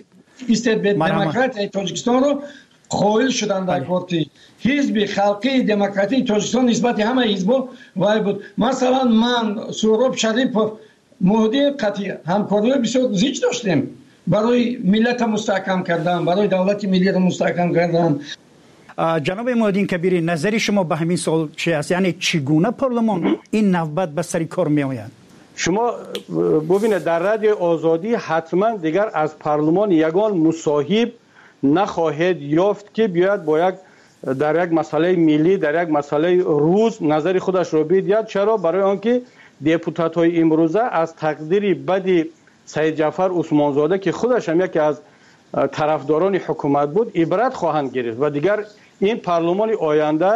دموکرات تاجیکستان رو قائل شدن در پارتی حزب خلقی دموکراتی تاجیکستان نسبت همه حزب‌ها وای بود. مثلا من سهراب شریفов مهدی قطعی همکاری بسیار زیاد داشتیم برای ملت مستحکم کردن، برای دولت ملی را مستحکم کردن. جناب محمدین کبیری نظری شما به همین سوال چی است؟ یعنی چگونه پارلمان این نوبت به سر کار می آید؟ شما ببینید در رادیو آزادی حتما دیگر از پارلمان یگان مصاحب نخواهد یافت که بیاید با یک در یک مسئله ملی در یک مسئله روز نظر خودش رو بگوید. چرا؟ برای آنکه دپوتات های امروزه از تقدیر بد سید جعفر عثمانزاده که خودش هم یکی از طرفداران حکومت بود عبرت خواهند گرفت و دیگر این پارلمان آینده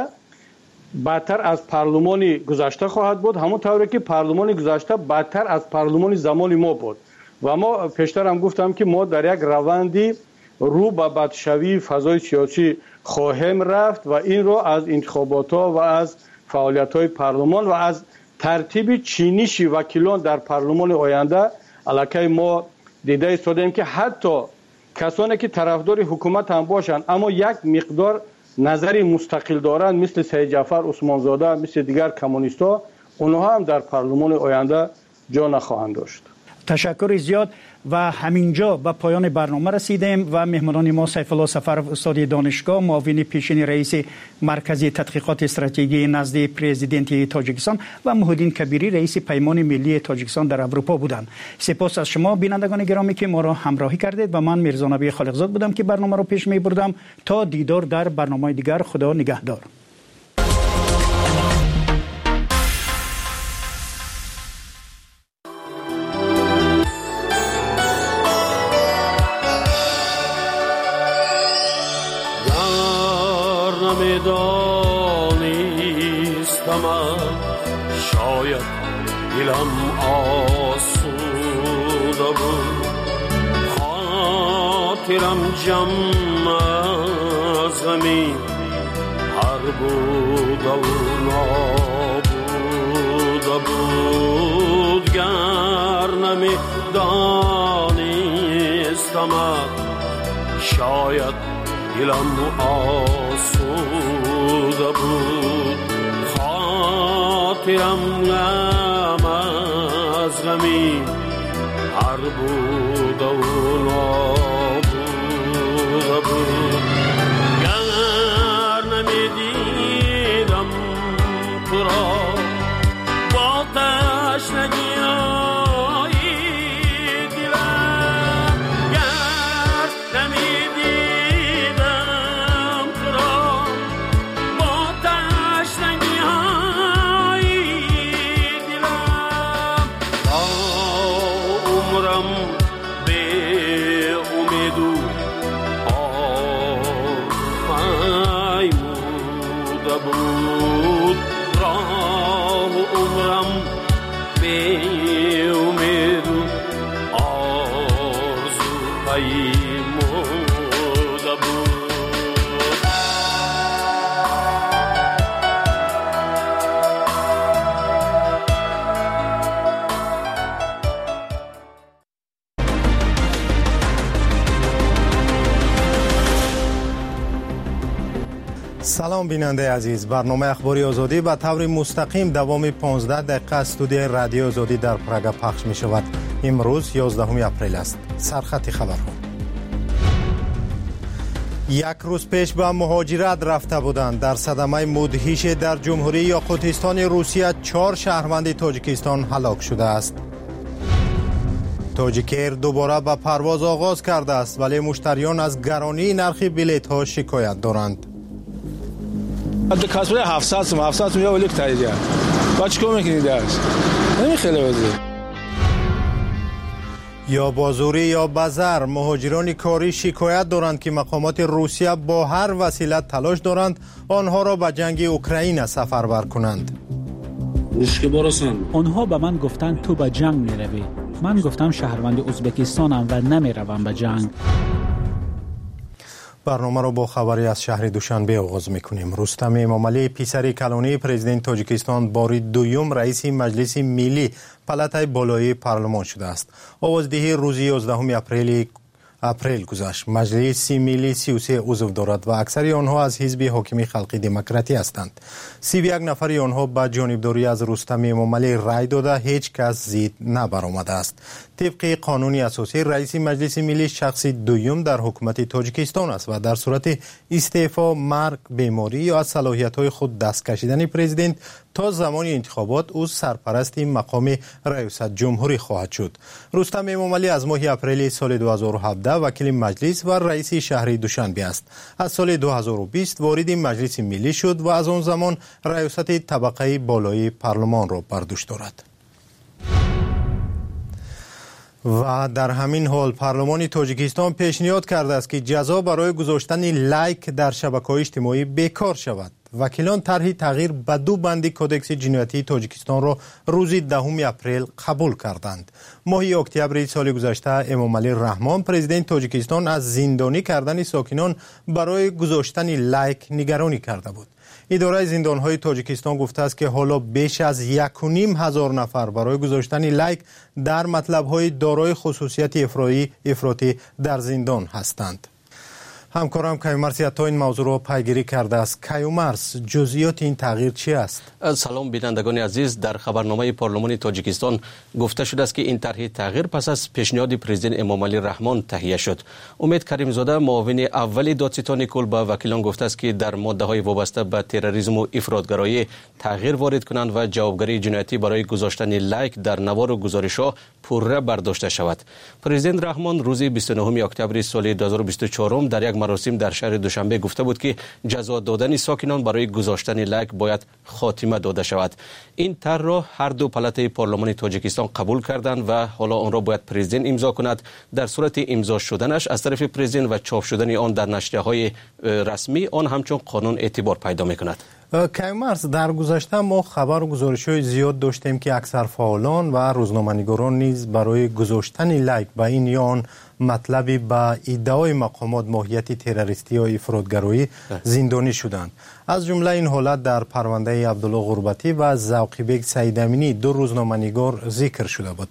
بدتر از پارلمان گذشته خواهد بود، همون طوری که پارلمان گذشته بدتر از پارلمان زمان ما بود. و ما پیشتر هم گفتم که ما در یک روندی رو به بدشوی فضای سیاسی خواهیم رفت و این رو از انتخابات ها و از فعالیت های پارلمان و از ترتیب چینیش وکیلان در پارلمان آینده علاقه ما دیده ایستادیم که حتی کسانی که طرفدار حکومت هم باشند اما یک مقدار نظری مستقل دارند مثل سید جعفر عثمانزاده، مثل دیگر کمونیست‌ها، اونها هم در پارلمان آینده جا نخواهند داشت. تشکر زیاد و همینجا به پایان برنامه رسیدیم و مهمانان ما سیف الله سفرov استاد دانشگاه، معاون پیشین رئیس مرکز تحقیقات استراتژی نزد پرزیدنت تاجیکستان و محمدین کبیری رئیس پیمان ملی تاجیکستان در اروپا بودند. سپاس از شما بینندگان گرامی که ما را همراهی کردید و من میرزا نبی خالقزاد بودم که برنامه را پیش می بردم. تا دیدار در برنامه دیگر، خدا نگهدار. دانستم شاید دلم آسوده بود، خاطرم جمع از غمی هر بود و نابوده بود. گر نمی دانستم شاید دلم آسوده بود خاطرم غم از غمی هر بود و نابوده بود گر نمیدیدم تو را با تشنگی سلام بیننده عزیز، برنامه اخباری آزادی به طور مستقیم دوام پانزده دقیقه استودیوی رادیو آزادی در پراگ پخش می شود. امروز یازدهم اپریل است. سرخط خبرها. یک روز پیش به مهاجرت رفته بودند. در صدمه مدهش در جمهوری یاقوتستان روسیه چهار شهروند تاجیکستان هلاک شده است. تاجیکیر دوباره به پرواز آغاز کرده است ولی مشتریان از گرانی نرخ بلیط ها شکایت دارند. کاسبه هفتصد سوم هفتصد سوم یا ولک تایید یا با چیکار میکنید درش نمی خیلی وزیر یا بازوری یا بازار مهاجران کاری شکایت دارند که مقامات روسیه با هر وسیله تلاش دارند آنها را به جنگ اوکراین سفربر کنند. آنها به من گفتند تو به جنگ میروی. من گفتم شهروند ازبکستانم و نمیروم به جنگ. برنامه را با خبری از شهر دوشنبه آغاز میکنیم. رستم امامعلی پسر کلانی پرزیدنت تاجیکستان باری دوم رئیس مجلس ملی پلاتای بالای پارلمان شده است. آوازدهی روز یازدهم اپریل اپریل گذشت. مجلس ملی سی و سه عضو دارد و اکثر آنها از حزب حاکم خلقی دموکراتی هستند. سی و یک نفر آنها به جانبداری از رستم امامعلی رای داده هیچ کس زید نبرآمده است. طبق قانون اساسی رئیس مجلس ملی شخص دوم در حکومت تاجیکستان است و در صورت استعفا، مرگ، بیماری یا از صلاحیت‌های خود دست کشیدن پرزیدنت تا زمان انتخابات او سرپرست مقام ریاست جمهوری خواهد شد. رستم امامعلی از ماه اپریل سال دو هزار و هفده وکیل مجلس و رئیس شهر دوشنبه است. از سال دو هزار و بیست وارد مجلس ملی شد و از آن زمان ریاست طبقه بالای پارلمان را بر دوش دارد. و در همین حال پارلمان تاجیکستان پیشنهاد کرده است که جزا برای گذاشتن لایک در شبکه‌های اجتماعی بیکار شود. وکیلان طرح تغییر به دو بند کدکس جنایتی تاجیکستان را روز دهم اپریل قبول کردند. ماه اکتبر سال گذشته امامعلی رحمان پرزیدنت تاجیکستان از زندانی کردن ساکنان برای گذاشتن لایک نگرانی کرده بود. اداره زندان‌های تاجیکستان گفته است که حالا بیش از یک و نیم هزار نفر برای گذاشتن لایک در مطلب‌های دارای خصوصیت افراطی در زندان هستند. همکارم کیومرس تا این موضوع را پیگیری کرده است. کیومرس، جزئیات این تغییر چی است؟ سلام بینندگان عزیز، در خبرنامه پارلمان تاجیکستان گفته شده است که این طرح تغییر پس از پیشنهاد پرزیدنت امامعلی رحمان تهیه شد. امید کریمزاده معاون اول دادستان کل به وکیلان گفته است که در ماده‌های وابسته به تروریسم و افراطگرایی تغییر وارد کنند و جوابگری جنایتی برای گذاشتن لایک در نوار و گزارش‌ها پوره برداشته شود. پرزیدنت رحمان روز بیست و نهم اکتبر سال دو هزار و بیست و چهار در یک مراسم در شهر دوشنبه گفته بود که جزا دادن ساکنان برای گذاشتن لایک باید خاتمه داده شود. این طرح را هر دو پلاتای پارلمان تاجیکستان قبول کردند و حالا آن را باید پرزیدنت امضا کند. در صورت امضا شدنش از طرف پرزیدنت و چاپ شدن آن در نشریه‌های رسمی آن همچون قانون اعتبار پیدا می‌کند. کیومرس، در گذشته ما خبر و گزارش‌های زیاد داشتیم که اکثر فعالان و روزنامه‌نگاران نیز برای گذاشتن لایک به این یا آن مطلبی به ادعای مقامات ماهیت تروریستی یا افراطگرایی زندانی شدند. از جمله این حالت در پرونده عبدالله غربتی و ذوقی بیگ سعید امینی، دو روزنامه‌نگار ذکر شده بود.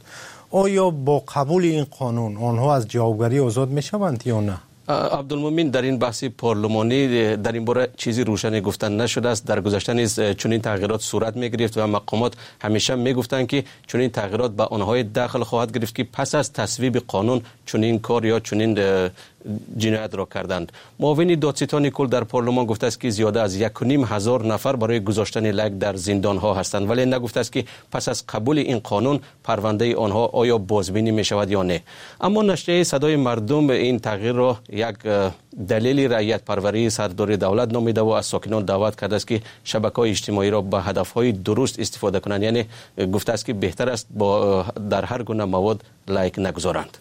آیا با قبول این قانون آنها از جوابگری آزاد می شوند یا نه؟ عبدالمومن در این بحث پارلمانی در این باره چیزی روشن گفتن نشده است. در گذشته نیز چنین تغییرات صورت می گرفت و مقامات همیشه می گفتند که چنین تغییرات به آنهای داخل خواهد گرفت که پس از تصویب قانون چنین کار یا چنین جنایت را کردند. معاون دادستان کل در پارلمان گفته است که زیاده از یک و نیم هزار نفر برای گذاشتن لک در زندان ها هستند، ولی نگفته است که پس از قبول این قانون پرونده آنها آیا بازبینی می شود یا نه. اما نشریه صدای مردم این تغییر را یک دلیل رعیت پروری سردار دولت نامیده و از ساکنان دعوت کرده است که شبکه‌های اجتماعی را به هدف‌های درست استفاده کنند. یعنی گفته است که بهتر است با در هر گونه مواد لایک نگذارند.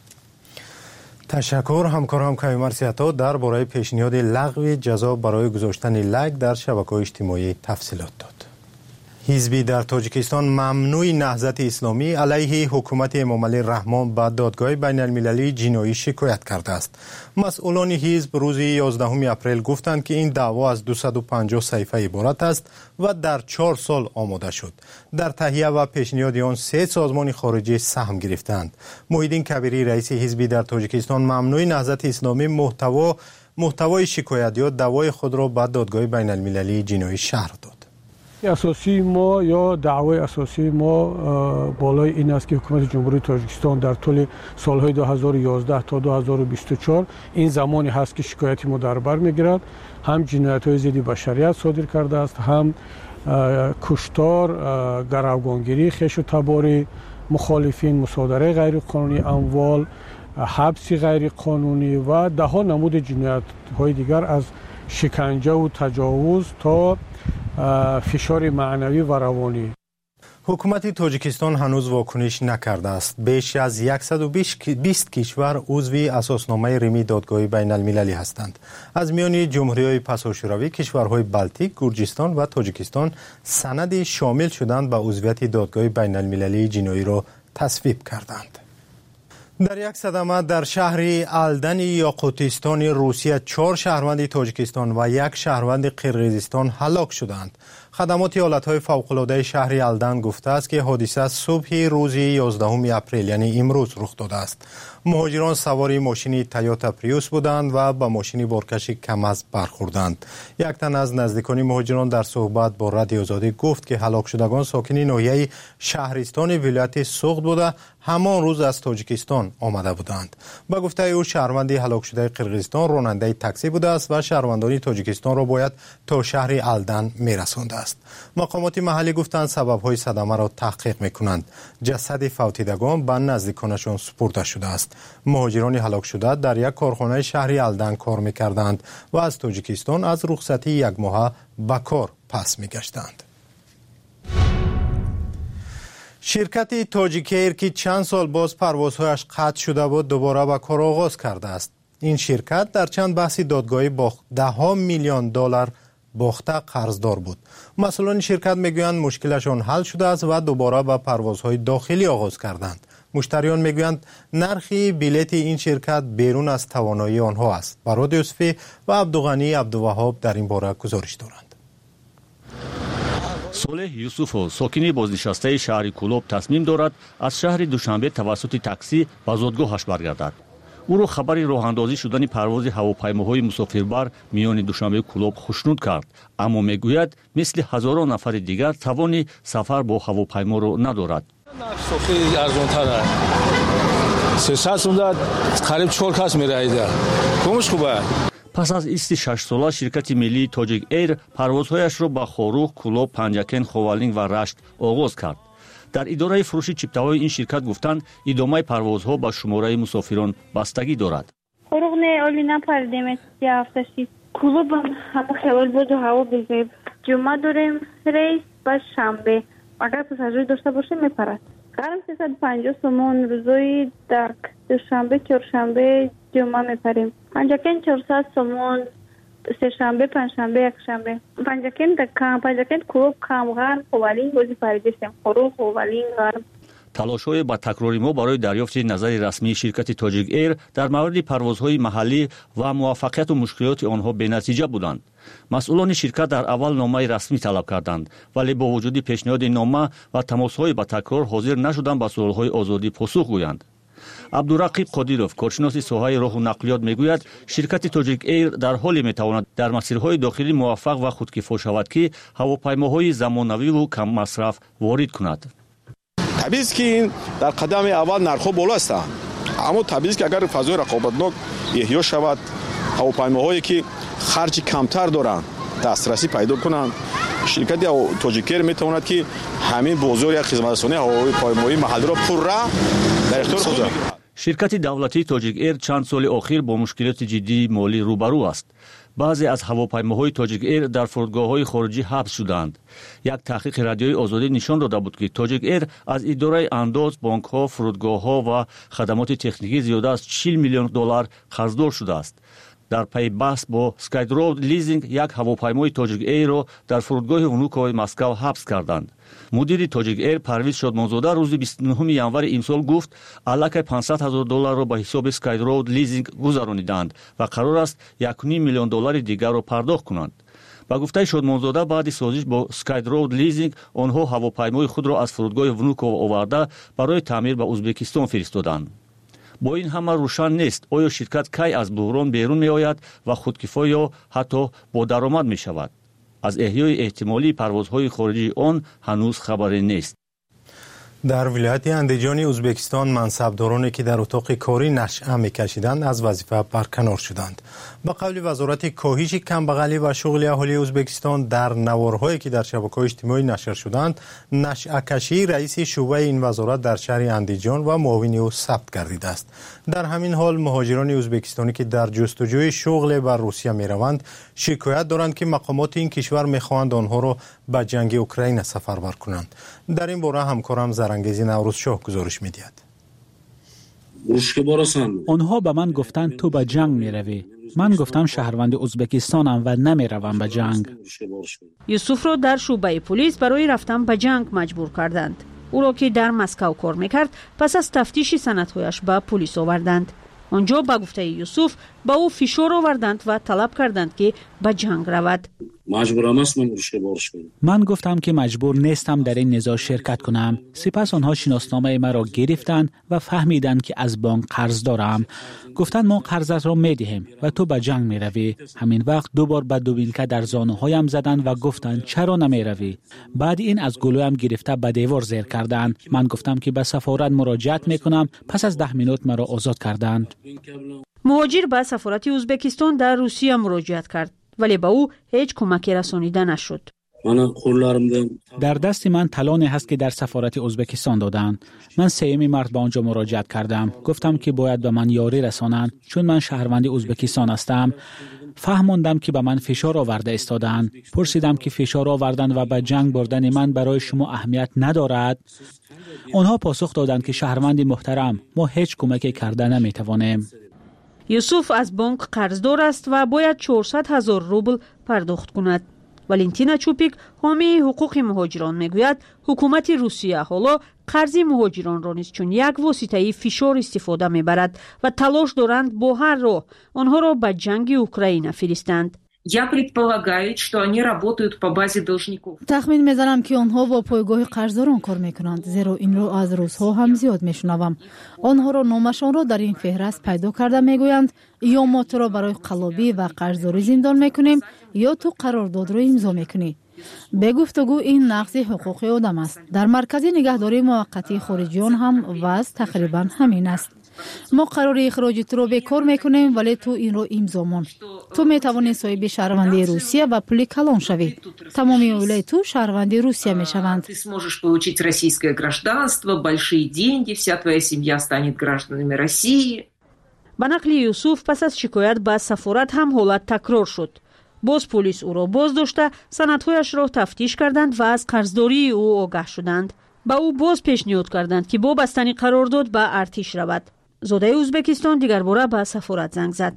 تشکر. همکارم کیومر سیاتا در باره پیشنهاد لغو جزا برای گذاشتن لایک در شبکه‌های اجتماعی تفصیلات داد. حزبی در تاجیکستان ممنوع نهضت اسلامی علیه حکومت امامعلی رحمان به دادگاه بین المللی جنایی شکایت کرده است. مسئولان حزب روز یازدهم اپریل گفتند که این دعوا از دویست و پنجاه صفحه عبارت است و در چهار سال آماده شد. در تهیه و پیشنهاد آن سه سازمان خارجی سهم گرفتند. محیدین کبیری رئیس حزبی در تاجیکستان ممنوع نهضت اسلامی محتوا محتوای شکایت یا دعوای خود را به دادگاه بین المللی جنایی شرح داد. اساسی ما یا دعوای اساسی ما بالای این است که حکومت جمهوری تاجیکستان در طول سالهای دو هزار و یازده تا دو هزار و بیست و چهار این زمانی هست که شکایتی ما در بر میگیرد، هم جنایت‌های ضد بشریت صادر کرده است، هم کشتار، گروگانگیری، خیش و تبار مخالفین، مصادره غیر قانونی اموال، حبس غیر قانونی و ده ها نمود جنایت‌های دیگر از شکنجه و تجاوز تا فشار معنوی و روانی. حکومت تاجیکستان هنوز واکنش نکرده است. بیش از صد و بیست کشور عضو اساسنامه رمی دادگاه بین المللی هستند. از میان جمهوری‌های پساشوروی کشورهای بلتیک، گرجستان و تاجیکستان سند شامل شدند به عضویت دادگاه بین المللی جنایی را تصویب کردند. در یک صدمه در شهر الدن یاقوتستان روسیه چهار شهروند تاجیکستان و یک شهروند قرقیزستان هلاک شدند. خدمات حالتهای فوق‌العاده شهر الدن گفته است که حادثه صبح روز یازدهم اپریل یعنی امروز رخ داده است. مهاجران سواری ماشین تویوتا پریوس بودند و با ماشین بارکش کم‌از برخوردند. یک تن از نزدیکان مهاجران در صحبت با رادیو آزادی گفت که هلاک شدگان ساکن ناحیه شهرستان ولایت سوخت بوده همان روز از تاجیکستان آمده بودند. با گفته او شهروند هلاک شده قرقیزستان راننده تاکسی بوده است و شهروندان تاجیکستان را باید تا شهر الدن میرسانده است. مقامات محلی گفتند سبب‌های صدمه را تحقیق می‌کنند. جسد فوتیدگان به نزدیکانشان سپرده شده است. مهاجران هلاک شده در یک کارخانه شهر الدن کار می‌کردند و از تاجیکستان از رخصتی یک ماه به کار پس می‌گشتند. شرکت تاجیک ایر که چند سال باز پروازهایش قطع شده بود دوباره به کار آغاز کرده است. این شرکت در چند بحث دادگاهی با ده ها میلیون دلار باخته قرضدار بود. مسئولان شرکت میگویند مشکلشان حل شده است و دوباره به پروازهای داخلی آغاز کردند. مشتریان میگویند نرخ بلیط این شرکت بیرون از توانایی آنها است. براد یوسفی و عبدالغنی عبدالوهاب در این باره گزارش دارند. صالح یوسوف ساکن بازنشسته شهر کولوب تصمیم دارد از شهر دوشنبه توسط تاکسی به زادگاهش برگردد. او را خبری راهاندازی شدن پرواز هواپیماهای مسافربر میان دوشنبه کولوب خوشنود کرد، اما میگوید مثل هزاران نفر دیگر توان سفر با هواپیما را ندارد. خیلی ارزان‌تر است. سیصد سوم قریب چهار کس می‌رایده. کمش خوبه. پس از ایست شش ساله شرکت ملی تاجیک ایر پروازهایش را به خاروخ، کولوب، پنجکن، خوالینگ و رشت آغاز کرد. در اداره فروش چیپته‌های این شرکت گفتند ادامه پروازها به شماره مسافران بستگی دارد. خاروخ نه اولی نپردیم یا هفته‌شی. کولوب هم خیال بود و هوا بگیریم. جمعه داریم ریس و شنبه. اگر پساژیر داشته باشه میپرد. قرم سیصد و پنجاه سومون روزای در دوشنبه، چهارشنبه، جمعه میپریم. پنجکن چهارصد سومون سه شنبه، پنجشنبه، یک شنبه. پنجکن دکان، پنجکن کولوب، کامغان، خوالینگ بازی پریدیم. خروخ، خوالینگ، غرب. талошҳои ба такрори мо барои дарёфти назари расмии ширкати Togic Air дар мавриди парвозҳои маҳаллӣ ва муваффақияту мушкилоти онҳо бенатиҷа буданд. масъулони ширкат дар аввал номаи расмӣ талаб карданд, вале бо вуҷуди пешниҳоди нома ва тамосҳои ба такрор ҳозир нашуданд ба суолҳои озодӣ посух гӯянд. абдурақиб қодиров, коршиноси соҳаи роҳу нақлиёт, мегӯяд, ширкати Togic Air дар ҳоле метавонад дар масирҳои дохилӣ муваффақ ва худкифо шавад, ки ҳавопаймоҳои замонавиву каммасраф ворид кунад. табист ки ин дар қадами аввал нархҳо боло ҳастанд, аммо табист ки агар фазои рақобатнок эҳё шавад, ҳавопаймоҳое ки харҷи камтар доранд дастрасӣ пайдо кунанд, ширкати Togic Air метавонад ки ҳамин бозори хизматрасонии ҳавопаймоии маҳаллиро пурра дар ихтиёр худ гирад. ширкати давлатии Togic Air чанд соли охир бо мушкилоти ҷиддии молӣ рӯбарӯ аст. баъзе аз ҳавопаймоҳои Togic Air дар фурудгоҳҳои хориҷӣ ҳабс шуданд. як таҳқиқи радиои озодӣ нишон дода буд, ки Togic Air аз идораи андоз, бонкҳо, фурудгоҳҳо ва хадамоти техникӣ зиёда аз чил миллион доллар қарздор шудааст. дар пайи баҳс бо SkyDrow Leasing як ҳавопаймои Togic Air-ро дар фурудгоҳи Внуково Москав ҳабс карданд. мудири Togic Air Парвиз Шодмонзода рӯзи бисту нӯҳуми январи имсол гуфт, аллакай пансад ҳазор долларро ба ҳисоби SkyDrow Leasing гузарониданд ва қарор аст як и ним миллион доллари дигарро пардохт кунанд. ба гуфтаи Шодмонзода, баъди созиш бо SkyDrow Leasing онҳо ҳавопаймои худро аз фурудгоҳи Внуково оварда барои таъмир ба Узбекистон фиристоданд. бо ин ҳама рӯшан нест, оё ширкат кай аз буҳрон берун меояд ва худкифо ё ҳатто бодаромад мешавад. аз эҳёи эҳтимолии парвозҳои хориҷии он ҳанӯз хабаре нест. در ولایت اندیجان ازبکستان منصبدارانی که در اتاق کاری نشأه می‌کشیدند از وظیفه برکنار شدند. به قول وزارت کاهش کمبغلی و شغل اهالی ازبکستان، در نوارهایی که در شبکه‌های اجتماعی نشر شدند، نشأه کشی رئیس شعبه این وزارت در شهر اندیجان و معاون او ثبت گردیده است. در همین حال مهاجران ازبکستانی که در جستجوی شغل بر روسیه می‌روند، شکایت دارند که مقامات این کشور می‌خواهند آنها را به جنگ اوکراین سفربر کنند. در این باره همکارم زرنگیزی نوروزشاه گزارش می‌دهد. آنها به من گفتند تو به جنگ می‌روی. من گفتم شهروند ازبکستانم و نمی‌روم به جنگ. یوسف را در شعبه پلیس برای رفتن به جنگ مجبور کردند. او را که در مسکو کار می‌کرد، پس از تفتیش سندهایش به پلیس آوردند. آنجا به گفته یوسف به او فشار آوردند و طلب کردند که به جنگ رود. من گفتم که مجبور نیستم در این نزاع شرکت کنم. سپس آنها شناسنامه مرا گرفتند و فهمیدند که از بانک قرض دارم. گفتند ما قرضت را میدهیم و تو به جنگ میروی. همین وقت دو بار به دوبیلکه در زانوهایم زدند و گفتند چرا نمیروی؟ بعد این از گلویم گرفته به دیوار زیر کردند. من گفتم که به سفارت مراجعت میکنم. پس از ده مینوت مرا آزاد کردند. مهاجر به سفارت ازبکستان در روسیه مراجعت کرد، ولی به او هیچ کمکی رسانیده نشد. در دست من تلانی هست که در سفارت ازبکستان دادند. من سیمی مرد به آنجا مراجعت کردم. گفتم که باید به من یاری رسانند چون من شهروند ازبکستان هستم. فهماندم که به من فشار آورده استادند. پرسیدم که فشار آوردن و به جنگ بردن من برای شما اهمیت ندارد؟ آنها پاسخ دادند که شهروند محترم، ما هیچ کمکی کرده نمیتوانیم. یوسف از بانک قرضدار است و باید چهارصد هزار روبل پرداخت کند. والنتینا چوپیک، حامی حقوق مهاجران، میگوید حکومت روسیه حالا قرض مهاجران را نیز چون یک واسطه فشار استفاده میبرد و تلاش دارند با هر راه آنها را به جنگ اوکراین فرستند. Я предполагаю, что они работают по базе должников. تخمین میزنم که آنها با پایگاه قرضداران کار میکنند، زیرا این رو از روزها هم زیاد میشنوم. آنها را نامشان را در این فهرست پیدا کرده میگویند یا ما تو را برای قلابی و قرضداری زندان میکنیم یا تو قرارداد را امضا میکنی. به گفتگو این نقض حقوق آدم است. در مرکز نگهداری موقتی خارجیان هم وضع تقریبا همین است. ما قرار اخراج تو رو به کار میکنیم ولی تو این رو امضا مون. تو میتوانی صاحب شهروندی روسیه و پول کلان شوی. تمام اولای تو شهروندی روسیه میشوند. Ты сможешь получить российское гражданство, большие деньги, вся твоя семья станет гражданами России. به نقل یوسف پس از شکایت به سفارت هم حالت تکرار شد. باز پلیس او را باز داشته سندهایش را تفتیش کردند و از قرضداری او آگاه شدند. با او باز پیشنهاد کردند که با بستنی قرارداد به ارتش رود. زاده ازبکستان دیگر باره به سفارت زنگ زد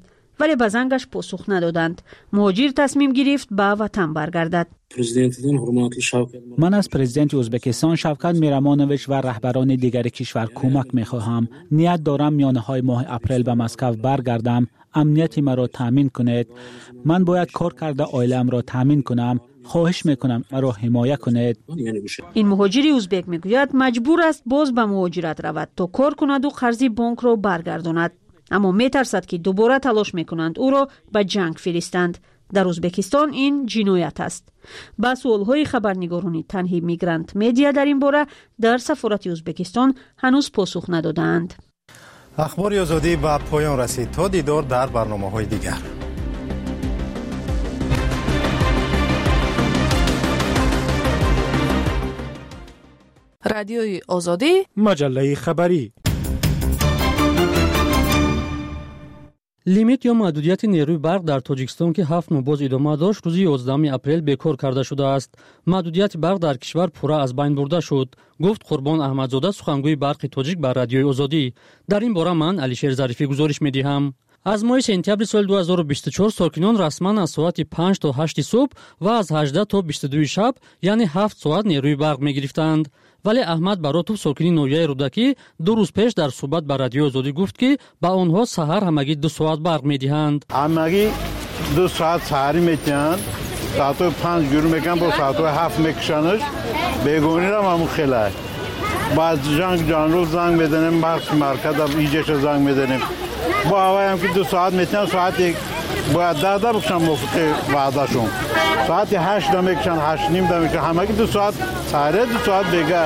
ولی به زنگش پاسخ ندادند. مهاجر تصمیم گرفت به وطن برگردد. من از پرزیدنت ازبکستان شوکت میرامانویچ و رهبران دیگر کشور کمک میخواهم. نیت دارم میانه های ماه اپریل به مسکو برگردم. امنیتی مرا تامین کنید. من باید کار کرده عائله‌ام را تامین کنم. خواهش میکنم مرا حمایت کنید. این مهاجر ازبک میگوید مجبور است باز به مهاجرت رود تا کار کند و قرض بانک را برگرداند، اما میترسد که دوباره تلاش میکنند او را به جنگ فرستند. در ازبکستان این جنایت است. با سوالهای خبرنگاران تنهی میگرانت مدیا در این باره در سفارت ازبکستان هنوز پاسخ ندادند. اخبار آزادی به پایان رسید. تا دیدار در برنامه‌های دیگر. رادیوی آزادی، مجله خبری. لیمیت یا محدودیت نیروی برق در تاجیکستان که هفت ماه باز ادامه داشت روز یازدهم اپریل بیکار کرده شده است. محدودیت برق در کشور پورا از بین برده شد، گفت قربان احمدزاده سخنگوی برق تاجیک بر رادیوی آزادی. در این باره من علیشیر ظریفی گزارش می‌دهم. از ماه سپتامبر سال دو هزار و بیست و چهار ساکنان رسما از ساعت پنج تا هشت صبح و از هجده تا بیست و دو شب یعنی هفت ساعت نیروی برق می‌گرفتند. ولی احمد براتوف ساکنی نویای رودکی دو روز پیش در صحبت با رادیو آزادی گفت که با آنها سحر همگی دو ساعت برق میدهند. همگی دو ساعت سحری میتن، ساعت پنج گرو میکن با ساعت هفت میکشنش، بیگونی را همون خیلی بعد جنگ جانرو زنگ میدنیم، برق مرکز در ایجش زنگ میدنیم. با هوای هم که دو ساعت میتن، ساعت باید ده ده بکشن موفق وعده شون، ساعت هشت ده میکشن، هشت نیم ده میکشن، همگی دو ساعت سحره دو ساعت دیگه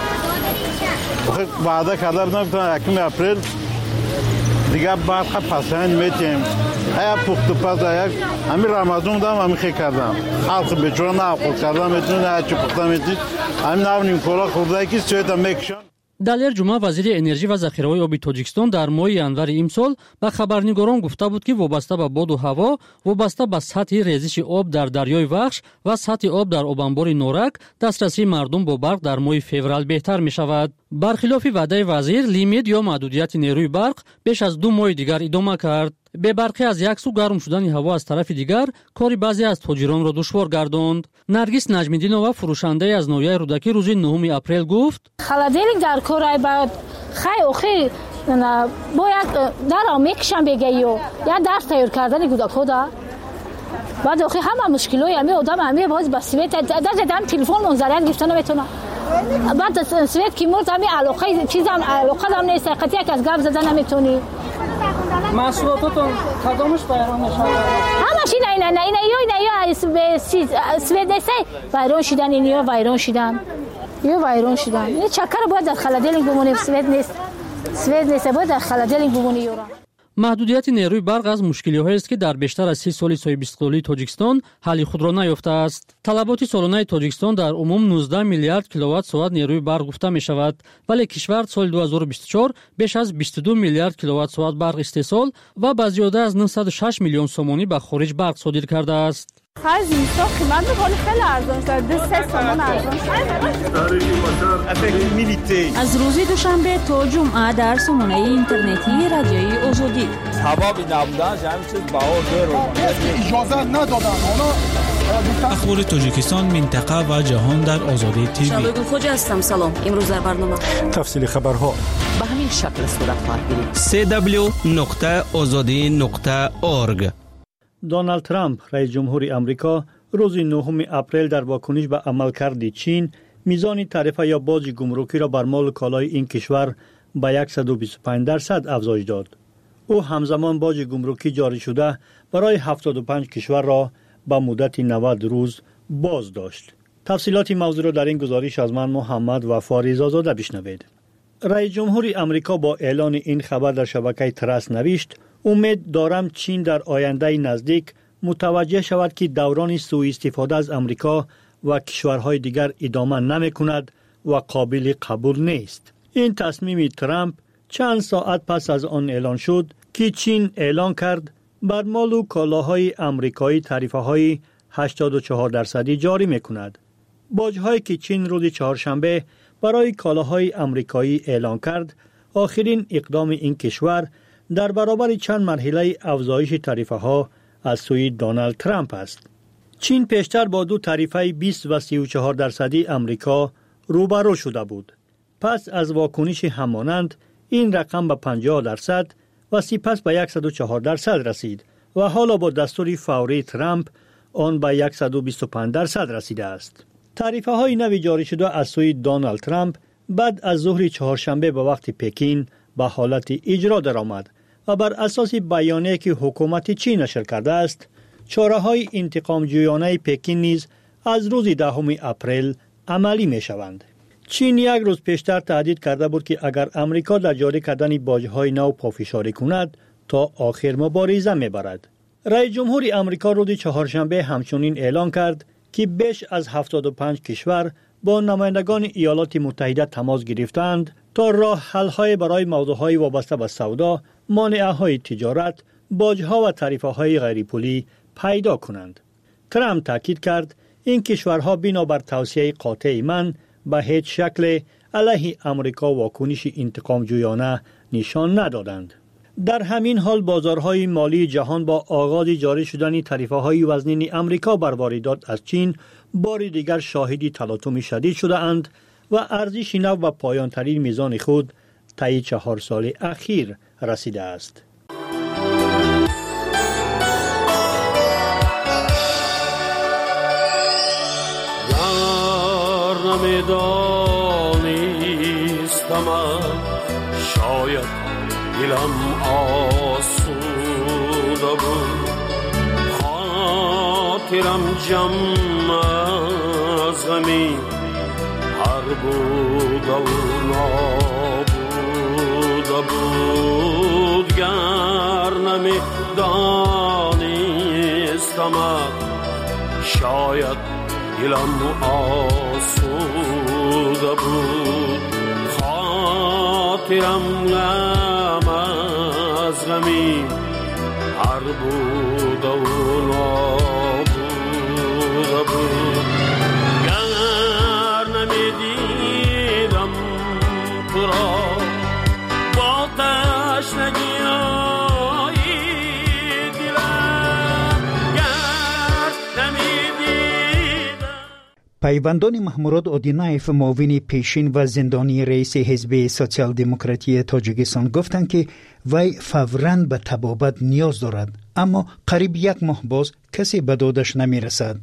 وعده کرده بودن که یکم اپریل دیگه برق پسند میتیم. ایا پخت و پس یک همین رمضان دام همین خیلی کردم، خلق بیچاره نه خود کردم میتونه نه چی پخته میتونید همین نونیم کولا خورده که سویت هم میکشن. دالر جمعه وزیر انرژی و ذخیره‌های آبی تاجیکستان در ماه ینور امسال به خبرنگاران گفته بود که وابسته به باد و هوا، وابسته به سطح ریزش آب در دریای وخش و سطح آب در آبانبار نورک، دسترسی مردم با برق در ماه فوریه بهتر می شود. برخلاف وعده وزیر، لیمیت یا محدودیت نیروی برق بیش از دو ماه دیگر ادامه کرد. به برقی از یک سو گرم شدن هوا از طرف دیگر کاری بعضی از تاجران را دشوار گرداند. نرگس نجمیدینова فروشنده از نویای رودکی روز نهم اپریل گفت: холодильник در کارای بعد خیلی خیلی باید در میکشن بگه یا یا در تیار کردن کودک‌ها دا بعد آخه همه مشکلای همه آدم همه باز با سویت در دادم تلفن منظرت گرفتن نمیتونه. بعد سویت کی مرد همه علاقه چیزام علاقه دارم نیست قطعی از گپ زدن نمیتونی. محصولاتتون کدامش ویران نشده؟ همش اینا اینا اینا اینا اینا سوید نیست ویران شدن اینا ویران شدن یا ویران شدن. این چکر باید در خلادیلینگ بمونه. سوید نیست سوید نیست باید در خلادیلینگ بمونه یورا. محدودیت نیروی برق از مشکلی‌هایی است که در بیشتر از سی سال صاحب استقلالی تاجیکستان حل خود را نیافته است. طلبات سالانه تاجیکستان در عموم نوزده میلیارد کیلووات ساعت نیروی برق گفته می شود، ولی کشور سال دو هزار و بیست و چهار بیش از بیست و دو میلیارد کیلووات ساعت برق استحصال و با زیاده از نهصد و شش میلیون سومانی به خارج برق صادر کرده است. هر زیستا قیمت می‌کنه خیلی ارزان شده، دو سه تومان ارزان شده. از روز دوشنبه تا جمعه در سامانه اینترنتی رادیوی آزادی. حبابی نبودن همین چیز باور دارو. اجازه ندادن. اخبار تاجیکستان، منطقه و جهان در آزادی تیوی. شبگون خوجا هستم. سلام. امروز در برنامه تفصیل خبرها به همین شکل صورت خواهد گرفت. سی دبلیو نقطه آزادی نقطه اورگ. دونالد ترامپ رئیس جمهور آمریکا روز نهم اپریل در واکنش به عملکرد چین میزان تعرفه یا باج گمرکی را بر مال کالای این کشور به صد و بیست و پنج درصد افزایش داد. او همزمان باج گمرکی جاری شده برای هفتاد و پنج کشور را به مدت نود روز باز داشت. تفصیلات موضوع را در این گزارش از من محمد و فاریز آزاده بشنوید. رئیس جمهور آمریکا با اعلان این خبر در شبکه ترس نوشت: امید دارم چین در آینده نزدیک متوجه شود که دوران سوء استفاده از آمریکا و کشورهای دیگر ادامه نمی کند و قابل قبول نیست. این تصمیم ترامپ چند ساعت پس از آن اعلان شد که چین اعلان کرد بر مال و کالاهای آمریکایی تعرفه های هشتاد و چهار درصدی جاری می کند. باج‌هایی که چین روز چهارشنبه برای کالاهای آمریکایی اعلان کرد، آخرین اقدام این کشور در برابر چند مرحله افزایش تعرفه ها از سوی دونالد ترامپ است. چین پیشتر با دو تعرفه بیست و سی و چهار درصدی امریکا روبرو شده بود. پس از واکنش همانند این رقم به پنجاه درصد و سپس به صد و چهار درصد رسید و حالا با دستور فوری ترامپ آن به صد و بیست و پنج درصد رسیده است. تعرفه های نو جاری شده از سوی دونالد ترامپ بعد از ظهر چهارشنبه به وقت پکین به حالت اجرا درآمد و بر اساس بیانیه‌ای که حکومت چین نشر کرده است، چاره‌های انتقام جویانه پکین نیز از روز دهم اپریل عملی می‌شوند. چین یک روز پیشتر تهدید کرده بود که اگر امریکا در جاری کردن باج‌های نو پافشاری کند تا آخر مبارزه می‌برد. رئیس جمهور امریکا روز چهارشنبه همچنین اعلام کرد که بیش از هفتاد و پنج کشور با نمایندگان ایالات متحده تماس گرفتند تا راه حل‌های برای موضوعهای وابسته به سودا، مانعه‌های تجارت، باج‌ها و تعرفه‌های غیرپولی پیدا کنند. ترامپ تاکید کرد این کشورها بنابر توصیه قاطع من به هیچ شکل علیه امریکا واکنش انتقام جویانه نشان ندادند. در همین حال بازارهای مالی جهان با آغاز جاری شدن تعرفه‌های وزنین امریکا بر واردات از چین بار دیگر شاهدی تلاطم شدید شده اند و ارزش نو به پایان ترین میزان خود طی چهار سال اخیر رسیده است. نمیدانستم شاید دلم آسوده بود، خاطرم جمع از غمی هر بود و نابوده بود. گر نمیدانستم شاید دلم آسوده بود، خاطرم غم از غمی هر بود و نابوده بود. گر نمیدیدم تو را با تشنگی پیوندان محمود اودینایف معاون پیشین و زندانی رئیس حزب سوسیال دموکراتی تاجیکستان گفتند که وی فوراً به طبابت نیاز دارد، اما قریب یک ماه باز کسی به دادش نمی رسد.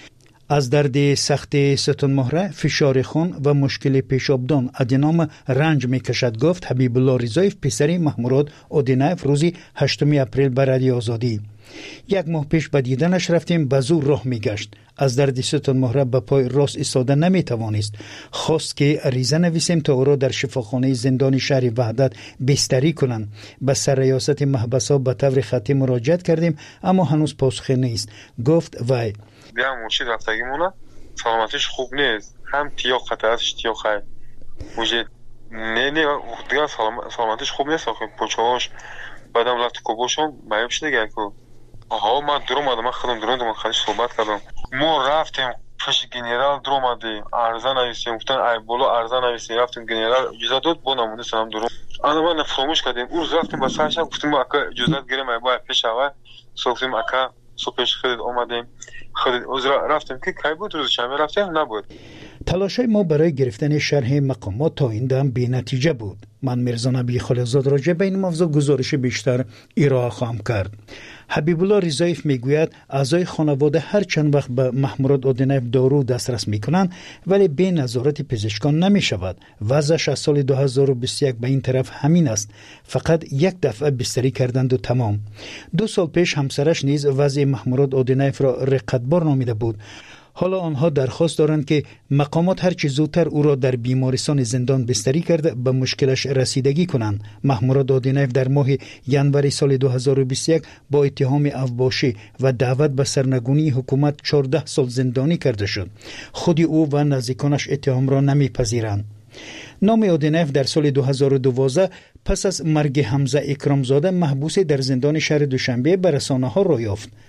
از درد سخت ستون مهره، فشار خون و مشکل پیشابدان ادینام رنج می کشد، گفت حبیب الله رضایف پسر محمود اودینایف روزی هشتم اپریل به رادیو آزادی. یک ماه پیش به دیدنش رفتیم، به زور راه می گشت. از درد ستون مهره به پای راست ایستاده نمی توانست. خواست که عریضه نویسیم تا او را در شفاخانه زندان شهر وحدت بستری کنند. به سرریاست محبس‌ها به طور خطی مراجعت کردیم، اما هنوز پاسخی نیست، گفت وی. بیا مرشد رفتگیمونه سلامتیش خوب نیست، هم تیاق خطرش تیاق خیلی موجه نه نه دیگه سلامتیش خوب نیست. آخه پوچهاش بعدم لفت کوبوشون معیب شده گه که آها من درو ماده من خودم درو من خودش صحبت کردم. ما رفتیم پیش گنرال درو ماده ارزان نویسیم، گفتن ای بولا ارزان نویسیم، رفتیم گنرال اجازه داد با نمونده سلام درو انا من فراموش کردیم. اون روز رفتیم با سرشم گفتیم اکا اجازه گیریم ای با پیش اول صفتیم اکا صبح پیش خودت اومدیم خودت از رفتیم که کی بود روز شنبه رفتیم نبود. تلاشای ما برای گرفتن شرح مقامات تا این دم بی نتیجه بود. من میرزا نبی خلیلزاد راجع به این موضوع گزارش بیشتر ارائه خواهم کرد. حبیب الله رضایف میگوید اعضای خانواده هر چند وقت به محمود اودینایف دارو دسترس میکنند ولی به نظارت پزشکان نمیشود. وضعش از سال دو هزار و بیست و یک به این طرف همین است، فقط یک دفعه بستری کردند و تمام. دو سال پیش همسرش نیز وضع محمود اودینایف را رقتبار نامیده بود. حالا آنها درخواست دارند که مقامات هر چه زودتر او را در بیمارستان زندان بستری کرده به مشکلش رسیدگی کنند. محمود اودینایف در ماه ژانویه سال دو هزار و بیست و یک با اتهام اوباشی و دعوت به سرنگونی حکومت چهارده سال زندانی کرده شد. خود او و نزدیکانش اتهام را نمیپذیرند. نام اودینایف در سال دو هزار و دوازده پس از مرگ حمزه اکرامزاده محبوس در زندان شهر دوشنبه به رسانه‌ها را یافت.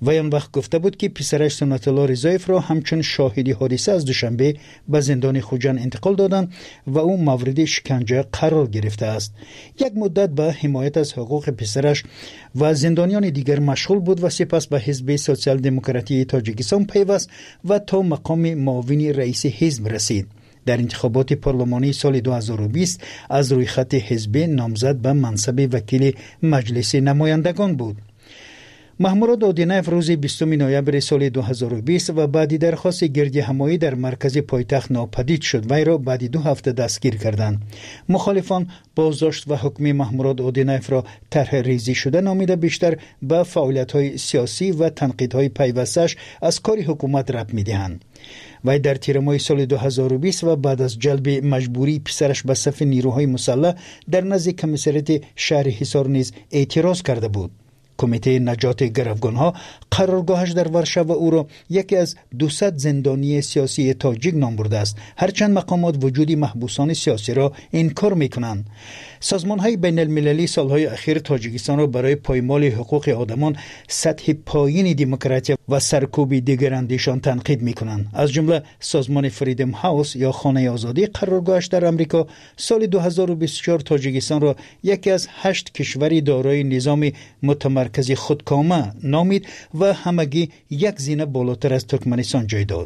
وی آن وقت گفته بود که پسرش سنت الله رضایف را همچون شاهدی حادثه از دوشنبه به زندان خوجند انتقال دادند و او مورد شکنجه قرار گرفته است. یک مدت به حمایت از حقوق پسرش و زندانیان دیگر مشغول بود و سپس به حزب سوسیال دموکراتی تاجیکستان پیوست و تا مقام معاون رئیس حزب رسید. در انتخابات پارلمانی سال دو هزار و بیست از روی خط حزب نامزد به منصب وکیل مجلس نمایندگان بود. محمود اودینایف روز بیستم نوامبر سال دو هزار و بیست و بعدی درخواست گردی همایی در مرکز پایتخت ناپدید شد. وی را بعد دو هفته دستگیر کردند. مخالفان بازداشت و حکم محمود اودینایف را طرح ریزی شده نامیده بیشتر به فعالیت‌های سیاسی و تنقیدهای پیوستش از کار حکومت ربط می‌دهند. وی در تیر ماه سال دو هزار و بیست و بعد از جلب مجبوری پسرش به صف نیروهای مسلح در نزد کمیسریت شهر حصار نیز اعتراض کرده بود. کمیته نجات گروگانها قرارگاهش در ورشو و او را یکی از دویست زندانی سیاسی تاجیک نام برده است. هرچند مقامات وجود محبوسان سیاسی را انکار میکنند. سازمان‌های بین المللی سالهای اخیر تاجیکستان را برای پایمال حقوق آدمان، سطح پایین دموکراسی و سرکوب دیگراندیشان تنقید میکنند. از جمله سازمان فریدم هاوس یا خانه آزادی قرارگاهش در امریکا سال دو هزار و بیست و چهار تاجیکستان را یکی از هشت کشوری دارای نظام متمرکز خودکامه نامید و همگی یک زینه بالاتر از ترکمنستان جای داد.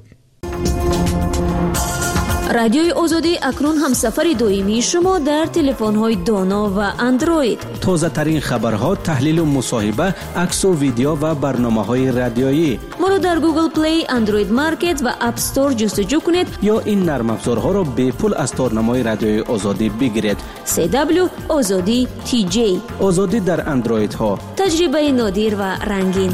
رادیوی آزادی اکنون همسفر دویمی شما در تلفن‌های دانا و اندروید. تازه ترین خبرها، تحلیل و مصاحبه، عکس و ویدیو و برنامه‌های رادیویی. ما را در گوگل پلی، اندروید مارکت و اپ استور جستجو کنید یا این نرم افزارها را به پول از تارنمای رادیوی آزادی بگیرید. سی دبلیو آزادی تی جی. آزادی در اندروید ها. تجربه نادر و رنگین.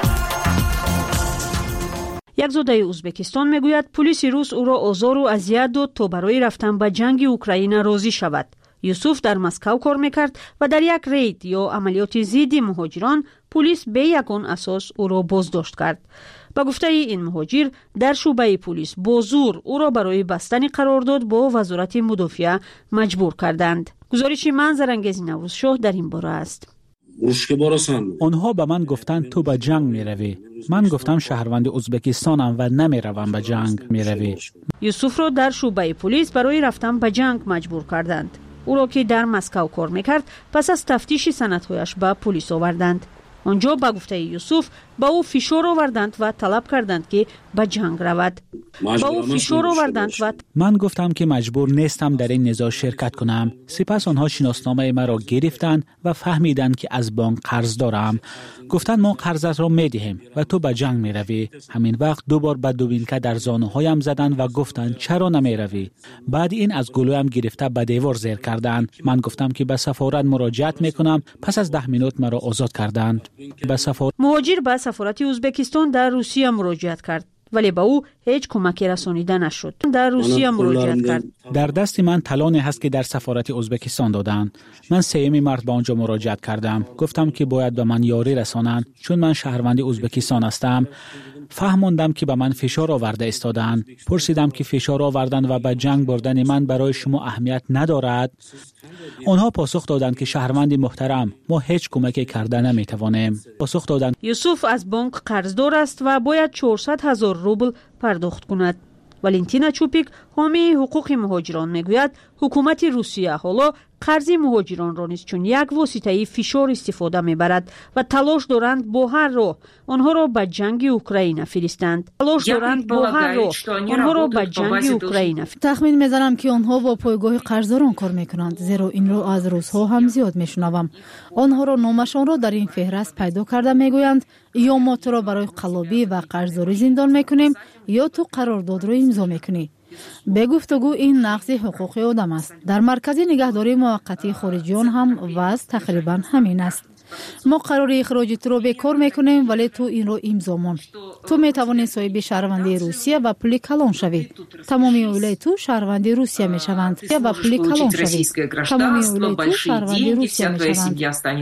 یک زاده ازبکستان میگوید پلیس روس او را آزار و اذیت داد تا برای رفتن به جنگ اوکراین راضی شود. یوسف در مسکو کار میکرد و در یک رید یا عملیات ضد مهاجران پلیس به یگان اساس او را بازداشت کرد. با گفته این مهاجر در شعبه پلیس با زور او را برای بستن قرارداد با وزارت مدافعه مجبور کردند. گزارش منظرانگیز نوروزشاه در این باره است. آنها به من گفتند تو به جنگ می روی. من گفتم شهروند ازبکستانم و نمی روم به جنگ می روی. یوسف را در شعبه پلیس برای رفتن به جنگ مجبور کردند. او را که در مسکو کار میکرد پس از تفتیش سندهایش به پلیس آوردند. آنجا با گفته یوسف با او فشار آوردند و طلب کردند که به جنگ رود. با او فشار آوردند و من گفتم که مجبور نیستم در این نزاع شرکت کنم. سپس آنها شناسنامه مرا گرفتند و فهمیدند که از بانک قرض دارم. گفتند ما قرضت را میدهیم و تو به جنگ میروی. همین وقت دوبار به دوبینکه در زانوهایم زدند و گفتند چرا نمیروی؟ بعد این از گلویم گرفته به دیوار زیر کردند. من گفتم که به سفارت مراجعت میکنم. پس از ده مینوت مرا آزاد کردند. به سفارت مهاجر به سفارت ازبکستان در روسیه مراجعت کرد ولی به او هیچ کمکی رسانیده نشد. در روسیه مراجعت کرد. در دست من طلانی هست که در سفارت ازبکستان دادند. من سومین مرد به آنجا مراجعت کردم. گفتم که باید به من یاری رسانند چون من شهروند ازبکستان هستم. فهماندم که به من فشار آورده استادند. پرسیدم که فشار آوردن و به جنگ بردن من برای شما اهمیت ندارد؟ آنها پاسخ دادند که شهروند محترم ما هیچ کمکی کرده نمیتوانیم. پاسخ دادند یوسف از بانک قرضدار است و باید چهارصد هزار روبل پرداخت کند. والنتینا چوپیک حامی حقوق مهاجران میگوید حکومت روسیه حالا قرض مهاجران را نیز چون یک واسطه فشار استفاده میبرد و تلاش دارند با هر راه آنها را به جنگ اوکراین فرستند. تلاش دارند با هر راه آنها را به جنگ اوکراین. تخمین میزنم که آنها با پایگاه قرضداران کار میکنند، زیرا این رو از روزها هم زیاد میشنوم. آنها را نامشان را در این فهرست پیدا کرده میگویند یا ما تو را برای قلابی و قرضداری زندان میکنیم یا تو قرارداد را امضا میکنی. به گفتگو این نقض حقوق آدم است. در مرکز نگهداری موقتی خارجیان هم وضع تقریبا همین است. ما قرار اخراج تو رو به کار میکنیم ولی تو این رو امضا کن. تو میتوانی صاحب شهروندی روسیه و پول کلان شوی. تمامی اولای تو شهروندی روسیه میشوند یا و پول کلان شوی. تمامی اولای تو شهروندی روسیه میشوند.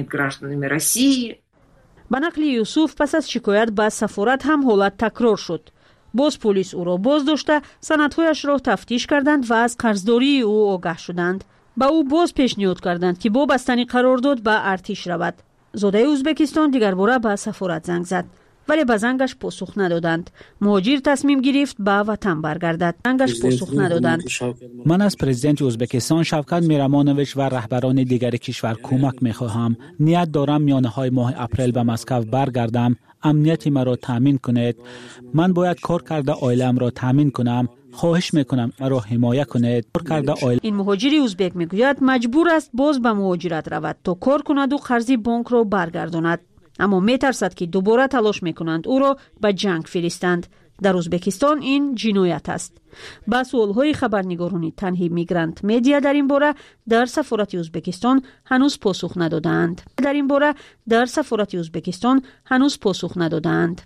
به نقل یوسف پس از شکایت به سفارت هم حالت تکرار شد. باز پلیس او را بازداشته سندهایش را تفتیش کردند و از قرضداری او آگاه شدند. با او باز پیشنهاد کردند که با بستن قرارداد به ارتش رود. زاده ازبکستان دیگر باره به سفارت زنگ زد. ولی به زنگش پاسخ ندادند. مهاجر تصمیم گرفت به وطن برگردد. زنگش پاسخ ندادند. من از پرزیدنت ازبکستان شوکت میرمانویچ و رهبران دیگر کشور کمک میخواهم. نیت دارم میانه های ماه اپریل به مسکو برگردم. امنیت مرا تامین کنید. من باید کار کرده عائله‌ام را تامین کنم. خواهش میکنم مرا حمایه کنید. کار کرده عائله. این مهاجر ازبک میگوید مجبور است باز به مهاجرت رود تا کار کند و قرض بانک را برگرداند. اما میترسد که دوباره تلاش میکنند او را به جنگ فرستند. در ازبکستان این جنایت است. با سوالهای خبرنگاران تنهی میگرانت میدیا در این باره در سفارت ازبکستان هنوز پاسخ ندادند. در این باره در سفارت ازبکستان هنوز پاسخ ندادند.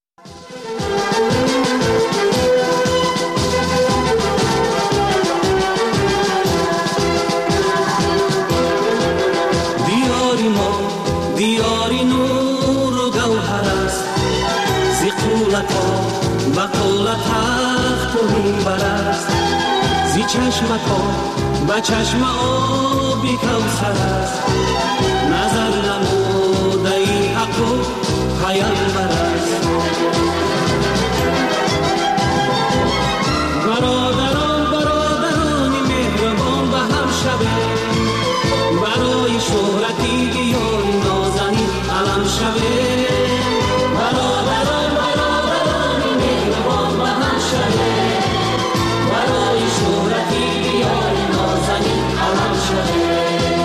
دیاری ما دیاری نور و گوهر است زی قولت ها و قولت تخت و منبر است زی چشمت ها و چشم آبی کوثر است نظر نموده ای حق و پیامبر است برادران برادران مهربان به هم شبه برای شهرتی بیان نازنین علم شبه برادران برادران مهربان به هم شبه برای شهرتی بیان نازنین علم شبه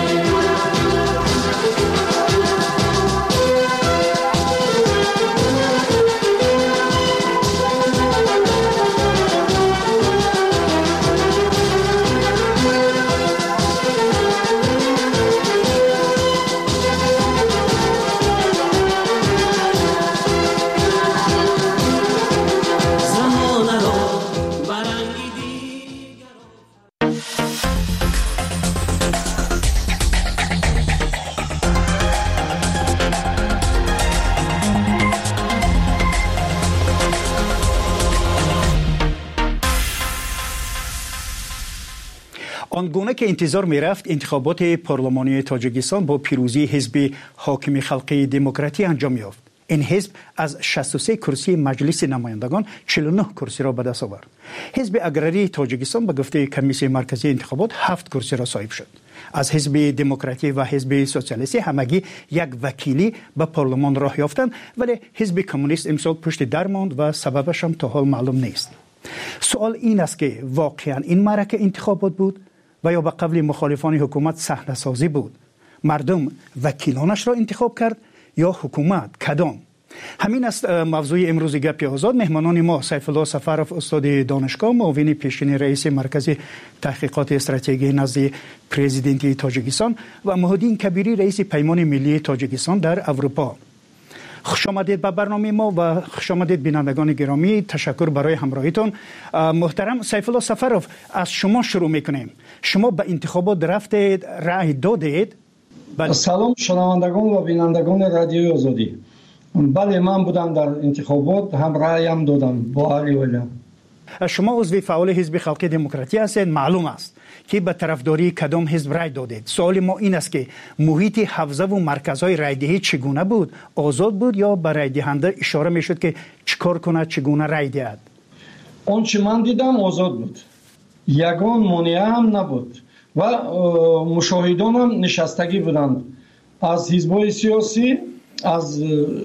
آنگونه که انتظار می رفت انتخابات پارلمانی تاجیکستان با پیروزی حزب حاکم خلقی دموکراتی انجام یافت. این حزب از شصت و سه کرسی مجلس نمایندگان چهل و نه کرسی را به دست آورد. حزب اگراری تاجیکستان به گفته کمیسیون مرکزی انتخابات هفت کرسی را صاحب شد. از حزب دموکراتی و حزب سوسیالیستی همگی یک وکیلی به پارلمان راه یافتند، ولی حزب کمونیست امسال پشت در ماند و سببش هم تا حال معلوم نیست. سوال این است که واقعا این معرکه انتخابات بود و یا به قبل مخالفان حکومت صحنه سازی بود؟ مردم وکیلانش را انتخاب کرد یا حکومت؟ کدام؟ همین است موضوع امروز گپ آزاد. مهمانان ما سیف الله سفرов استاد دانشگاه، معاون پیشین رئیس مرکز تحقیقات استراتژی نزد پرزیدنت تاجیکستان و مهدین کبیری رئیس پیمان ملی تاجیکستان در اروپا. خوش آمدید به برنامه ما و خوش آمدید بینندگان گرامی. تشکر برای همراهیتون. محترم سیف الله سفرов، از شما شروع میکنیم. شما به انتخابات رفتید، رأی دادید؟ بله. سلام شنوندگان و بینندگان رادیوی آزادی. بله من بودم در انتخابات، هم رأیم دادم با علی ولیم. شما عضو فعال حزب خلقی دموکراتی هستید. معلوم است که به طرفداری کدام حزب رأی دادید. سوال ما این است که محیط حوزه و مرکزهای رأیدهی چگونه بود؟ آزاد بود یا به رأی دهنده اشاره میشد که چیکار کنه، چگونه رأی دهد؟ آنچه من دیدم آزاد بود، یگان مانع هم نبود و مشاهدان هم نشستگی بودند از حزب‌های سیاسی، از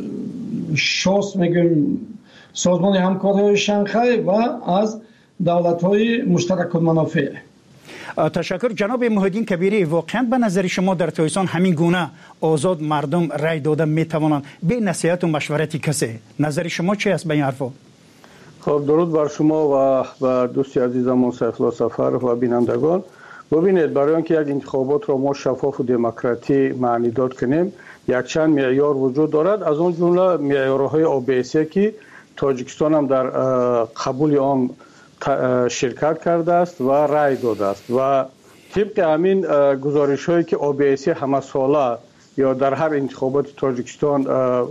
شاس میگیم سازمان همکاری شانگهای و از دولت‌های مشترک المنافع. تشکر. جناب مهدین کبیری، واقعا به نظر شما در تاجیکستان همین گونه آزاد مردم رأی داده میتوانند به نصیحت و مشورت کسی؟ نظر شما چی است به این حرفا؟ خب درود بر شما و و دوستی عزیزم سیف الله سفرov و بینندگان. ببینید، برای اینکه یک انتخابات را ما شفاف و دموکراتی معنی داد کنیم، یک چند معیار وجود دارد. از اون جمله معیارهای او بی اس که تاجیکستان هم در قبول آن شرکت کرده است و رأی داده است و طبق همین گزارش هایی که او بی اس همه ساله یا در هر انتخابات تاجیکستان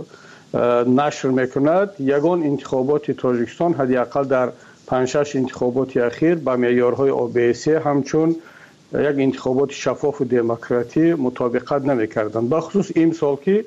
نشر میکند، یگان انتخابات تاجیکستان حداقل در پنج شش انتخابات اخیر با معیارهای او بی اس همچون یک انتخابات شفاف و دموکراتی مطابقت نمیکردند. به خصوص این سال که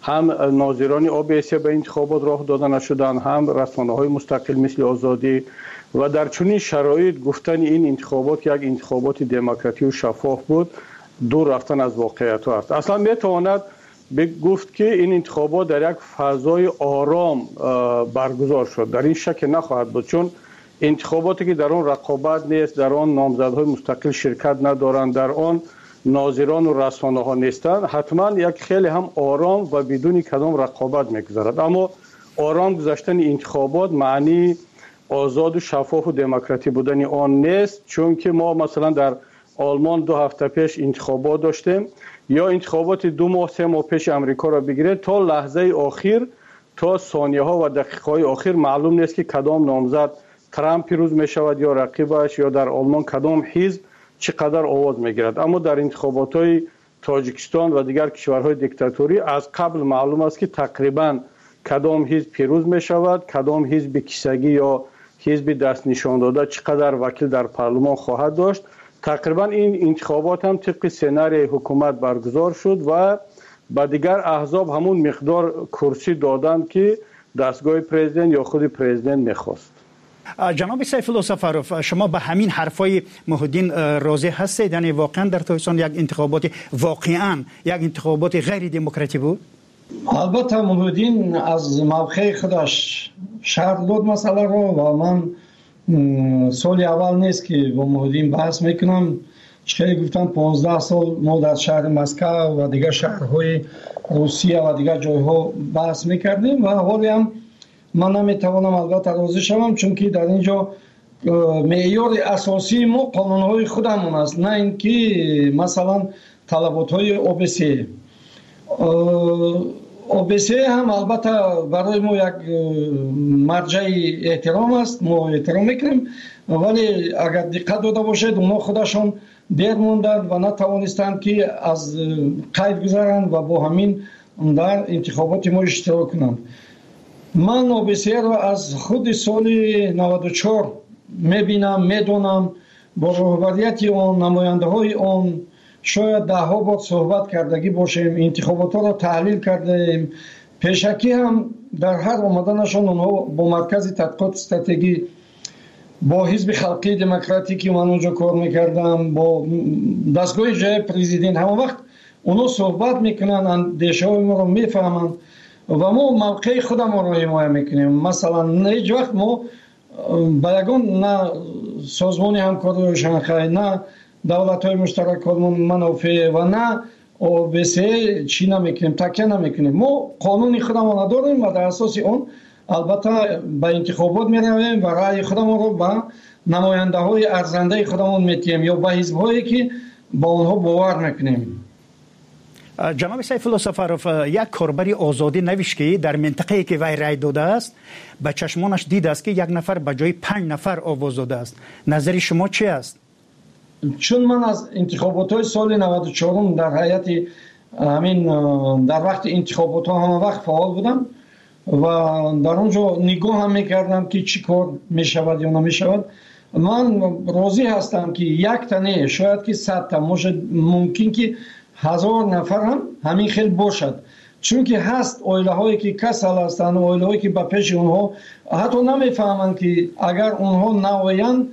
هم ناظران او بی سی به انتخابات راه داده نشدند، هم رسانه‌های مستقل مثل آزادی و در چنین شرایط گفتن این انتخابات یک انتخابات دموکراتی و شفاف بود دور رفتن از واقعیت است. اصلا میتواند گفت که این انتخابات در یک فضای آرام برگزار شد. در این شک نخواهد بود، چون انتخاباتی که در آن رقابت نیست، در آن نامزدهای مستقل شرکت ندارند، در آن ناظران و رسانه ها نیستند، حتما یک خیلی هم آرام و بدون کدام رقابت میگذرد. اما آرام گذشتن انتخابات معنی آزاد و شفاف و دموکراتی بودن آن نیست، چون که ما مثلا در آلمان دو هفته پیش انتخابات داشتیم، یا انتخابات دو ماه سه ماه پیش امریکا را بگیرید، تا لحظه آخر، تا ثانیه ها و دقیقه های آخر معلوم نیست که کدام نامزد ترامپ پیروز می شود یا رقیبش، یا در آلمان کدام حزب چقدر آواز می گیرد. اما در انتخابات های تاجیکستان و دیگر کشورهای دیکتاتوری از قبل معلوم است که تقریبا کدام حزب پیروز می شود، کدام حزب کیسگی یا حزب دست نشان داده چقدر وکیل در پارلمان خواهد داشت. تقریبا این انتخابات هم طبق سناریوی حکومت برگزار شد و با دیگر احزاب همون مقدار کرسی دادند که دستگاه پرزیدنت یا خود پرزیدنت میخواست. جناب سیف الله سفروف، شما به همین حرفای محی‌الدین راضی هستید؟ یعنی واقعا در تاجیکستان یک انتخابات واقعا یک انتخابات غیر دموکراتی بود؟ البته محی‌الدین از موقع خودش شرح داد مسئله رو و من سال اول نیست که با محی‌الدین بحث میکنم. چه گفتم پانزده سال ما در شهر مسکو و دیگر شهرهای روسیه و دیگر جایها بحث میکردیم و حالی هم من نمیتوانم البته راضی شوم، چون که در اینجا معیار اساسی ما قانونهای خودمون است، نه اینکه مثلا طلبات‌های او بی سی. او بی سی هم البته برای ما یک مرجع احترام است، ما احترام میکنیم، ولی اگر دقت داده باشید اونا خودشون دیر موندند و نتوانستند که از قید گذارند و با همین در انتخابات ما اشتراک کنند. من او بی سی را از خود سال نود و چهار میبینم، میدونم، با رهبریت آن، نماینده های آن شاید ده ها بار صحبت کردگی باشیم، انتخابات ها را تحلیل کردیم. پیشکی هم در هر آمدنشان اونها با مرکز تحقیقات استراتژی، با حزب خلقی دموکراتیکی من اونجا کار میکردم، با دستگاه جای پرزیدنت، همه وقت اونها صحبت میکنن، اندیشه های ما رو میفهمند و ما موقع خودم رو حمایت میکنیم. مثلا هیچ وقت ما با یگان نه سازمان همکاری شانگهای، نه دولت های مشترک منافع و نه او بی سی چی نمیکنیم، تکیه نمیکنیم. ما قانون خودمون داریم و در اساس اون البته به انتخابات میرویم و رأی خودمون رو به نماینده های ارزنده خودمون میتیم یا به حزب هایی که با اونها باور میکنیم. جناب سیف الله سفروف، یک کاربری آزادی نوشت که در منطقه‌ای که وی رای داده است به چشمانش دید است که یک نفر به جای پنج نفر آواز داده است. نظر شما چی است؟ چون من از انتخابات های سال نود و چهار در هیئت همین در وقت انتخابات ها همه وقت فعال بودم و در اونجا نگاه هم میکردم که چی کار میشود یا نمیشود. من راضی هستم که یک تنه شاید که صد تا ممکن که هزار نفر هم همین خیلی باشد، چون که هست اویله هایی که کسل هستند، اویله هایی که به پیش اونها حتی نمیفهمند که اگر اونها نویند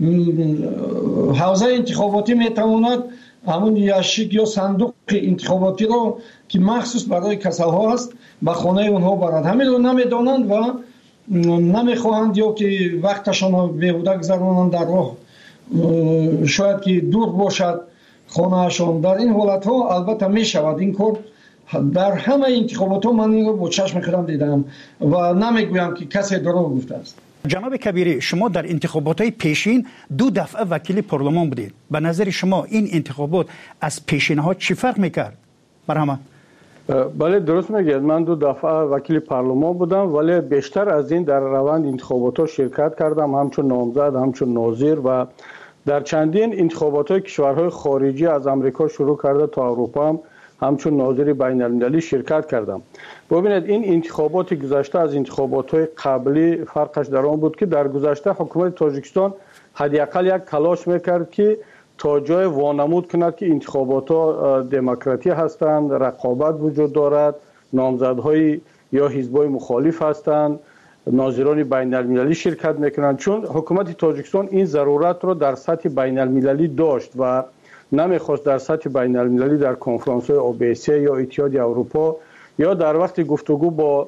حوزه انتخاباتی میتواند همون یاشیک یا صندوق انتخاباتی رو که مخصوص برای کسل ها است به خانه اونها برند. همین رو نمیدانند و نمیخواهند یا که وقتشان رو بیهوده گذرانند در راه، شاید که دور باشد خانهشان. در این حالت ها البته می شود این کار. در همه انتخابات ها من این رو با چشم خودم دیدم و نمیگویم که کسی دروغ گفته است. جناب کبیری، شما در انتخابات های پیشین دو دفعه وکیل پارلمان بودید. به نظر شما این انتخابات از پیشین ها چی فرق میکرد؟ مرحمت. بله درست میگید، من دو دفعه وکیل پارلمان بودم ولی بیشتر از این در روند انتخابات ها شرکت کردم، همچون نامزد، همچون ناظر و در چندین انتخابات های کشورهای خارجی از امریکا شروع کرده تا اروپا هم همچون ناظر بین المللی شرکت کردم. ببینید این انتخابات گذشته از انتخابات های قبلی فرقش در آن بود که در گذشته حکومت تاجیکستان حداقل یک تلاش میکرد که تا جای وانمود کند که انتخابات ها دموکراتی هستند، رقابت وجود دارد، نامزدهای یا حزب‌های مخالف هستند، ناظران بین المللی شرکت میکنند، چون حکومت تاجیکستان این ضرورت رو در سطح بین المللی داشت و نمیخواست در سطح بین المللی در کنفرانس های اوبیسی یا اتحاد اروپا یا در وقت گفتگو با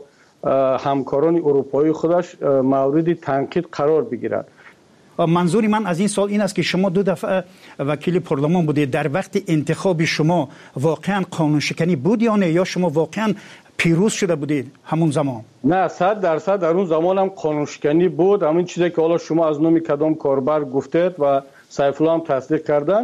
همکاران اروپایی خودش مورد تنقید قرار بگیرد. منظور من از این سال این است که شما دو دفعه وکیل پارلمان بودید، در وقت انتخاب شما واقعا قانون شکنی بود یا نه، یا شما واقعا پیروز شده بودید همون زمان؟ نه، صد درصد در اون زمان هم قانون شکنی بود. همین چیزی که حالا شما از نام کدام کاربر گفتید و سیف الله هم تصدیق کردن،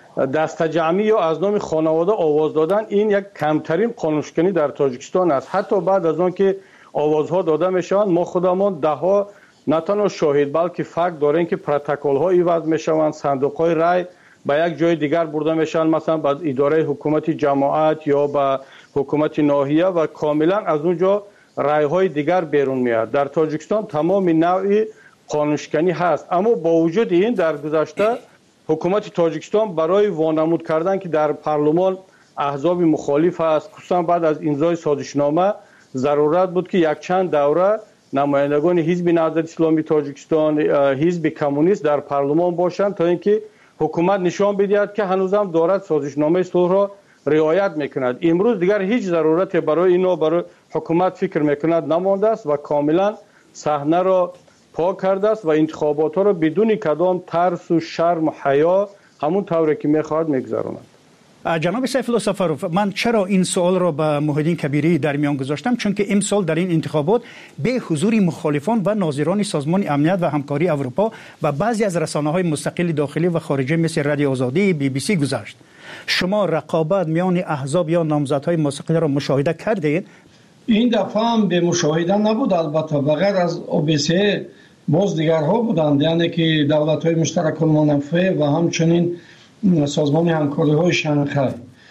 دست جمعی یا از نام خانواده آواز دادن، این یک کمترین قانون شکنی در تاجیکستان است. حتی بعد از آن که آوازها داده میشوند، ما خودمان ده ها نه تنها شاهد بلکه فکت داریم که پروتکل ها ایواز میشوند، صندوق های رای به یک جای دیگر برده میشن، مثلا به اداره حکومت جماعت یا به حکومت ناحیه و کاملا از اونجا رای های دیگر بیرون میاد. در تاجیکستان تمام نوع قانون شکنی هست، اما با وجود این در گذشته حکومت تاجیکستان برای وانمود کردن که در پارلمان احزاب مخالف است، خصوصا بعد از امضای سازشنامه ضرورت بود که یک چند دوره نمایندگان حزب نهضت اسلامی تاجیکستان، حزب کمونیست در پارلمان باشند تا اینکه حکومت نشان بدهد که هنوزم دارد سازشنامه صلح را رعایت میکند. امروز دیگر هیچ ضرورت برای اینا برای حکومت فکر میکند نمانده است و کاملا صحنه را پاک کرده است و انتخابات ها را بدون کدام ترس و شرم و حیا همون طوری که میخواهد میگذراند. جناب سیف الله سفروف، من چرا این سوال را به محیدین کبیری در میان گذاشتم؟ چون که امسال در این انتخابات به حضور مخالفان و ناظران سازمان امنیت و همکاری اروپا و بعضی از رسانه‌های مستقل داخلی و خارجی مثل رادیو آزادی، بی بی سی گذشت. شما رقابت میان احزاب یا نامزدهای مستقل را مشاهده کردید؟ این دفعه هم به مشاهده نبود، البته بغیر از اوبیسی باز دیگرها بودند، یعنی که دولت‌های مشترک المنافع و همچنین سازمان همکاری های شانگهای.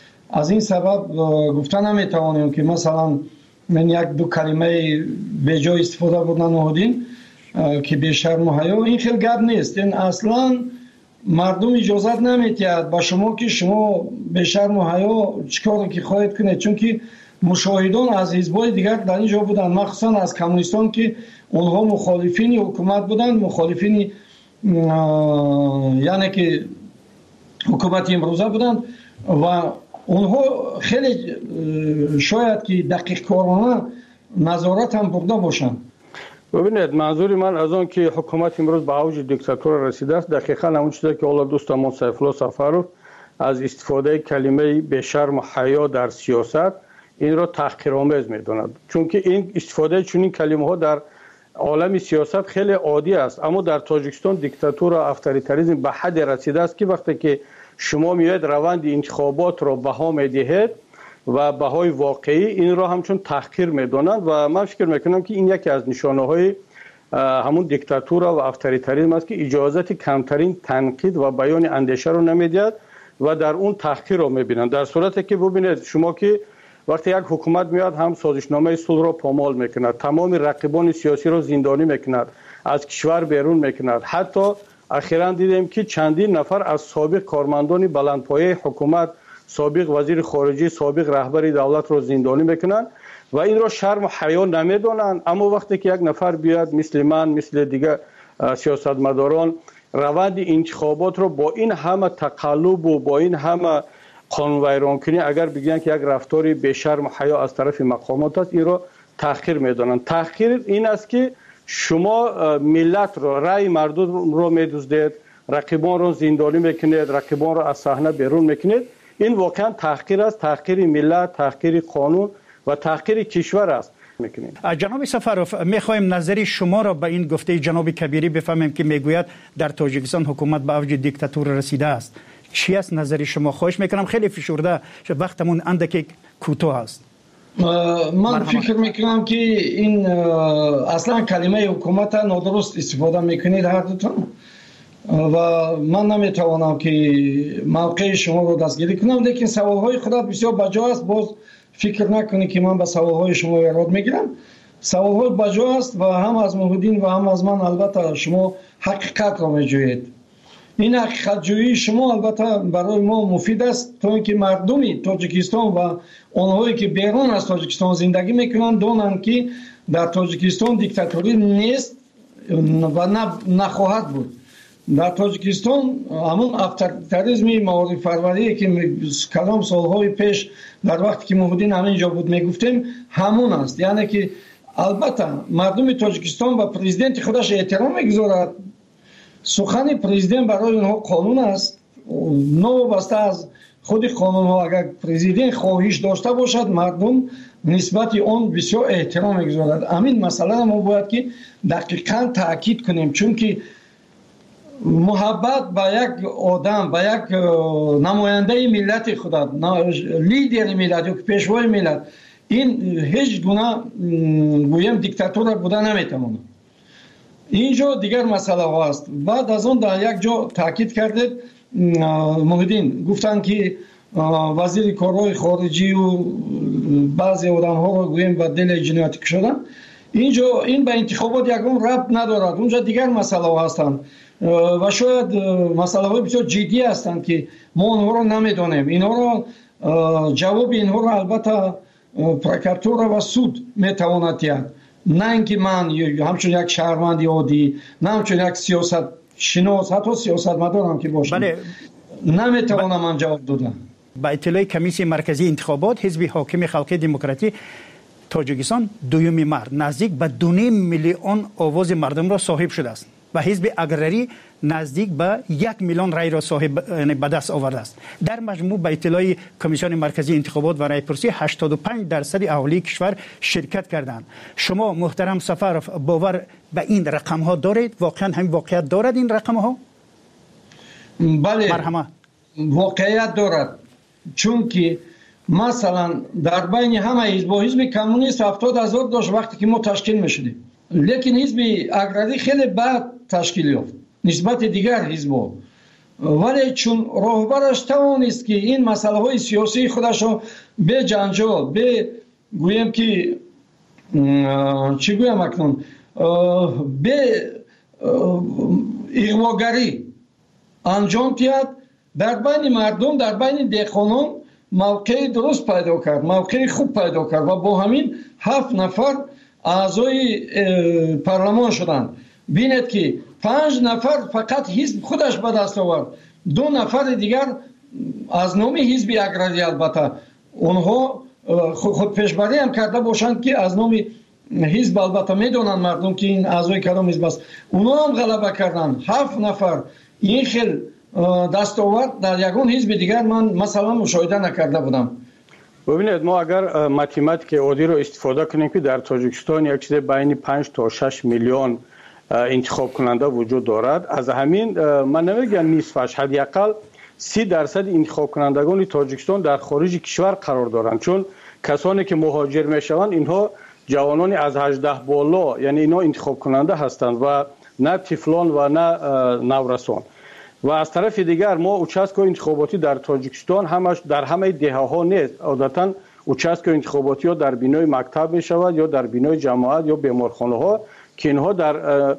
از این سبب گفتن نمیتوانیم که مثلا من یک دو کلمه به جای استفاده بودن نهادین که به شرم و حیا، این خیلی گپ نیست. این اصلا مردم اجازت نمیدهد با شما که شما به شرم و حیا چیکار که خواهید کنید، چون که مشاهدان از حزب‌های دیگر در اینجا بودن، مخصوصا از کمونیستان که اونها مخالفین حکومت بودند، مخالفین یعنی که حکومت امروزه بودند و اونها خیلی شاید که دقیق کارانه نظارت هم برده باشند. ببینید، منظور من از آن که حکومت امروز به اوج دیکتاتور رسیده است دقیقاً همون چیزی که حالا دوستمون سیف الله سفروف از استفاده کلمه به شرم و حیا در سیاست این را تحقیرآمیز می‌داند، چون که این استفاده چنین کلمه‌ها در عالم سیاست خیلی عادی است. اما در تاجیکستان دیکتاتور و افطاریتاریسم به حد رسیده است که وقتی که شما میاید روند انتخابات را بها میدهید و بهای واقعی این را همچون تحقیر میدانند و من فکر میکنم که این یکی از نشانه های همون دیکتاتور و افطاریتاریسم است که اجازت کمترین تنقید و بیان اندیشه را نمیدهد و در اون تحقیر را میبینند. در صورتی که ببینید شما که وقتی یک حکومت میاد هم سازشنامه صلح را پامال میکند، تمام رقیبان سیاسی را زندانی میکند، از کشور بیرون میکند، حتی اخیراً دیدیم که چندین نفر از سابق کارمندان بلندپایه حکومت، سابق وزیر خارجه، سابق رهبر دولت را زندانی میکنند و این را شرم و حیا نمیدانند. اما وقتی که یک نفر بیاد مثل من، مثل دیگر سیاستمداران روند انتخابات را با این همه تقلب و با این همه قانون ویرانکنی اگر بگن که یک رفتاری به شرم و حیا از طرف مقامات است، این را تحقیر میدانند. تحقیر این است که شما ملت را، رای مردم را میدزدید، رقیبان را زندانی میکنید، رقیبان را از صحنه بیرون میکنید. این واقعا تحقیر است، تحقیر ملت، تحقیر قانون و تحقیر کشور است. میکنید. جناب سفروف، میخوایم نظری شما را به این گفته جناب کبیری بفهمیم که میگوید در تاجیکستان حکومت به اوج دیکتاتور رسیده است. چی است نظری شما؟ خواهش میکنم، خیلی فشرده، وقتمون اندکی کوتاه است. من فکر میکنم که این اصلا کلمه حکومت نادرست استفاده میکنید هر دوتون و من نمیتوانم که موقع شما رو دستگیری کنم، لیکن سوالهای خودت بسیار بجا است. باز فکر نکنی که من به سوالهای شما ایراد میگیرم. سوالهای بجا است و هم از محیدین و هم از من البته شما حقیقت را میجویید. این حقیقت جویی شما البته برای ما مفید است تا اینکه مردمی تاجیکستان و آنهایی که بیرون از تاجیکستان زندگی میکنند دانند که در تاجیکستان دیکتاتوری نیست و نخواهد بود. در تاجیکستان همون افطاریسمی معارف پروری که کلام سالهای پیش در وقتی که موحدین همینجا بود میگفتیم همون است. یعنی که البته مردم تاجیکستان و پرزیدنت خودش احترام میگذارد. سخن پرزیدنت برای اونها قانون است. نوابسته از خود قانون ها اگر پرزیدنت خواهش داشته باشد مردم نسبت آن بسیار احترام میگذارد. همین مسئله ما باید که دقیقاً تاکید کنیم، چون که محبت به یک آدم، به یک نماینده ملت خود، لیدر ملت یا پیشوای ملت، این هیچ گونه گویم دیکتاتور بوده نمیتواند. اینجا دیگر مسئله ها است. بعد از اون در یک جا تاکید کردید موحدین گفتن که وزیر کارهای خارجی و بعضی آدم ها رو گویم به دل جنایت کشیدن. اینجا این به انتخابات یکم ربط ندارد. اونجا دیگر مسئله ها هستند و شاید مسئله های بسیار جدی هستند که ما اونها رو نمیدونیم. اینها رو جواب اینها رو البته پروکراتور و سود میتواند دهد، نه اینکه من همچون یک شهروند عادی، نه همچون یک سیاست شناس، حتی سیاست مدارم که باشم، بله. نمیتوانم من جواب دادم. با اطلاع کمیسیون مرکزی انتخابات حزب حاکم خلق دموکراتی تاجیکستان دویمین مرد نزدیک به دو نیم میلیون آواز مردم را صاحب شده است و حزب اگرری نزدیک به یک میلیون رای را صاحب به دست آورده است. در مجموع به اطلاع کمیسیون مرکزی انتخابات و رایپرسی هشتاد و پنج درصد اهالی کشور شرکت کردند. شما محترم سفر باور به این رقم ها دارید؟ واقعا همین واقعیت دارد این رقم ها؟ بله، مرحمت. واقعیت دارد، چون که مثلا در بین همه حزب و حزب کمونیست هفتاد هزار داشت وقتی که ما تشکیل میشدیم، لیکن حزب اگرری خیلی بعد تشکیل یافت نسبت دیگر حزب‌ها، ولی چون راهبرش توانست که این مسئله های سیاسی خودش رو به جنجال، به گویم که چی گویم اکنون، به اغواگری انجام دهد، در بین مردم، در بین دهقانان موقع درست پیدا کرد، موقع خوب پیدا کرد و با همین هفت نفر اعضای پارلمان شدند. بینید که پنج نفر فقط حزب خودش به دست آورد، دو نفر دیگر از نام حزب اگرری، البته اونها خود پیشبری هم کرده باشند که از نام حزب، البته میدونن مردم که این اعضای کدام حزب است، اونها هم غلبه کردند. هفت نفر این خیل دستاورد در یگان حزب دیگر من مثلا مشاهده نکرده بودم. ببینید ما اگر ماتماتیک عادی رو استفاده کنیم که در تاجیکستان یک چیز بین پنج تا شش میلیون انتخاب کننده وجود دارد، از همین من نمیگم نصفش، حداقل سی درصد انتخاب کنندگان تاجیکستان در خارج کشور قرار دارند، چون کسانی که مهاجر میشوند اینها جوانان از هجده بالا، یعنی اینا انتخاب کننده هستند و نه طفلان و نه نورسان. و از طرف دیگر ما اوچسکو انتخاباتی در تاجیکستان همش در همه دهه ها نیست. عادتا اوچسکو انتخاباتی ها در بینای مکتب می شود یا در بینای جماعت یا بیمارخانه ها که اینها در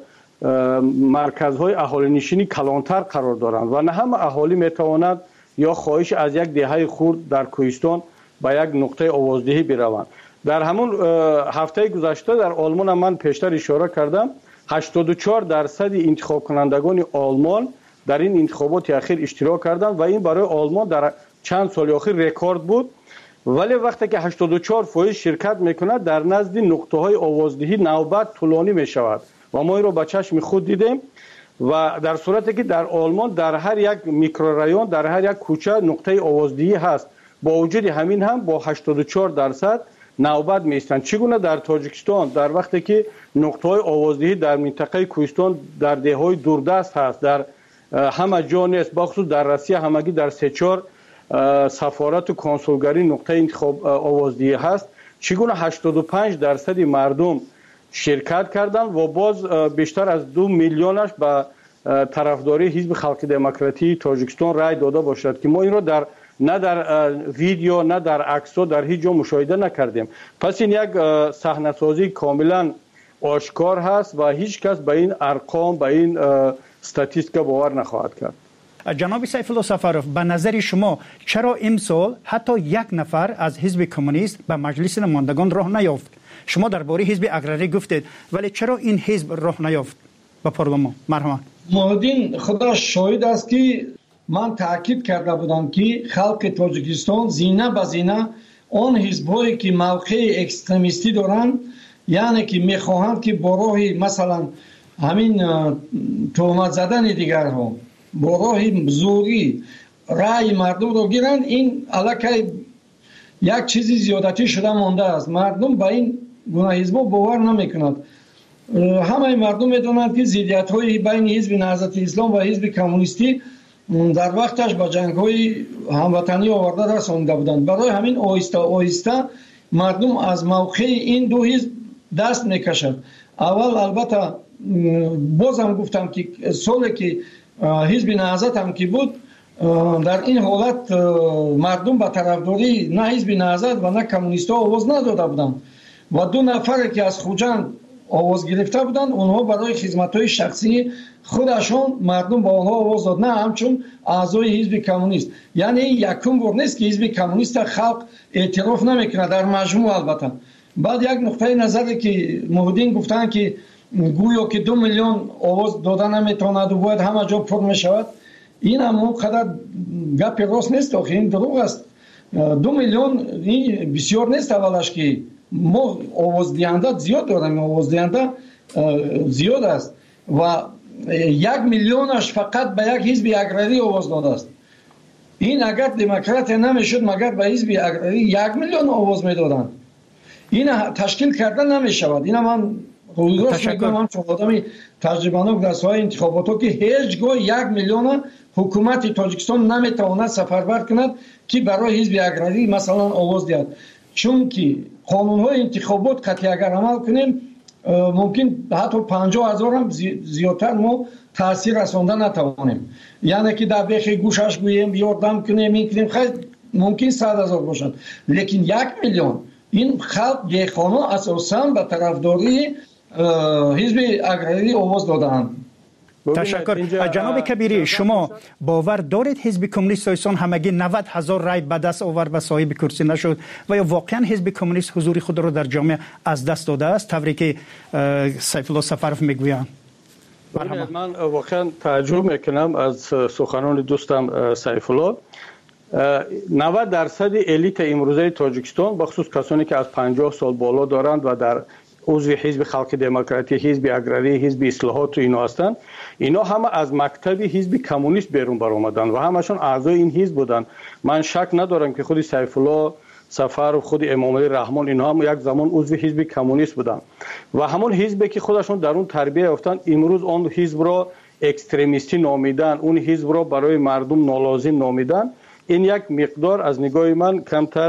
مرکزهای اهالی نشینی کلانتر قرار دارند و نه همه اهالی می تواند یا خواهش از یک دهه خرد در کوهستان به یک نقطه آوازدهی بروند. در همون هفته گذشته در آلمان من پیشتر اشاره کردم هشتاد و چهار درصد انتخاب کنندگان آلمان در این انتخابات اخیر اشتراک کردند و این برای آلمان در چند سال اخیر رکورد بود. ولی وقتی که هشتاد و چهار درصد شرکت میکند در نزد نقطه های آوازدهی نوبت طولانی می شود و ما این رو با چشم خود دیدیم و در صورتی که در آلمان در هر یک میکرورایون، در هر یک کوچه نقطه آوازدهی هست، با وجود همین هم با هشتاد و چهار درصد نوبت میستند. چگونه در تاجیکستان در وقتی که نقطه های آوازدهی در منطقه کوهستان در دههای دوردست هست، در همه جا نیست، بخصوص در روسیه همگی در سه چهار سفارت و کنسولگری نقطه انتخاب آوازدهی هست، چگونه هشتاد و پنج درصد مردم شرکت کردند و باز بیشتر از دو میلیونش به طرفداری حزب خلق دموکراتی تاجیکستان رای داده باشد که ما این را در نه در ویدیو نه در عکس در هیچ جا مشاهده نکردیم. پس این یک صحنه سازی کاملا آشکار هست و هیچ کس به این ارقام به این استاتیستیکا باور نخواهد کرد. جناب سیف الله سفرов به نظر شما چرا امسال حتی یک نفر از حزب کمونیست به مجلس نمایندگان راه نیافت؟ شما درباره حزب اقراری گفتید ولی چرا این حزب راه نیافت به پارلمان؟ مرحبا. محمدین خدا شاهد است که من تاکید کرده بودم که خلق تاجیکستان زینه به زینه آن حزبایی که موقع اکستریمیستی دارند، یعنی که میخواهند که با راه مثلا همین تهمت زدن دیگرها با راه زوری رأی مردم رو گیرند، این علاکه یک چیزی زیادتی شده مانده است. مردم با این گونه حزب باور نمیکنند. همه مردم میدونند که ضدیت های بین حزب نهضت اسلام و حزب کمونیستی در وقتش با جنگ های هموطنی آورده رسانده بودند. برای همین آهسته آهسته مردم از موقع این دو حزب دست میکشد. اول البته بازم گفتم که سالی که حزب نهضت هم که بود، در این حالت مردم به طرفداری نه حزب نهضت و نه کمونیست‌ها آواز نداده بودند و دو نفر که از خوجند آواز گرفته بودند، اونها برای خدمت‌های شخصی خودشون مردم با آنها آواز داد، نه همچون اعضای حزب کمونیست. یعنی یکم بار نیست که حزب کمونیست خلق اعتراف نمیکنه در مجموع. البته بعد یک نقطه نظری که محمدین گفتن که گویا که دو میلیون آواز دادن نمیتواند و باید همه جا پر میشود، این هم اونقدر گپ راست نیست. آخه این دروغ است. دو میلیون این بسیار نیست. اولش که ما آواز دهنده زیاد داریم، آواز دهنده زیاد است و یک میلیونش فقط به یک حزب اقراری آواز داده است. این اگر دموکرات نمیشد مگر به حزب اقراری یک میلیون آواز میدادند. این تشکیل کردن نمیشود. این من رویگرست میگم هم چون آدمی تجربه‌ناک در ساحه انتخابات ها که هیچگاه یک میلیون حکومت تاجیکستان نمیتواند سفربر کند که برای حزب اقراری مثلا آواز دهد. چون که قانون‌های انتخابات قطعی اگر عمل کنیم ممکن حتی پنجاه هزار هم زیادتر ما تاثیر رساندن نتوانیم. یعنی که در بیخ گوشش گوییم یاردم کنیم این کنیم خیلی ممکن صد هزار باشد، لیکن یک میلیون این خلق دیخانه اساساً به طرفداری حزب اقراری آواز دادند. تشکر. جناب کبیری، شما باور دارید حزب کمونیست تاجیکستان همگی نود هزار رای به دست آورد و صاحب کرسی نشد و یا واقعا حزب کمونیست حضور خود را در جامعه از دست داده است طوری که سیف الله سفرov میگویند؟ من واقعا تعجب میکنم از سخنان دوستم سیف الله. نود درصد الیت امروزه تاجیکستان بخصوص کسانی که از پنجاه سال بالا دارند و در عضو حزب خلق دموکراتی، حزب اقراری، حزب اصلاحات و اینا هستند، اینا همه از مکتب حزب کمونیست بیرون برآمدن و همشون اعضای این حزب بودن. من شک ندارم که خود سیف الله سفرov، خود امام علی رحمان، اینا هم یک زمان عضو حزب کمونیست بودن و همون حزبی که خودشون در اون تربیت یافتن امروز اون حزب را اکستریمیستی نامیدن، اون حزب را برای مردم نالازم نامیدن. این یک مقدار از نگاه من کمتر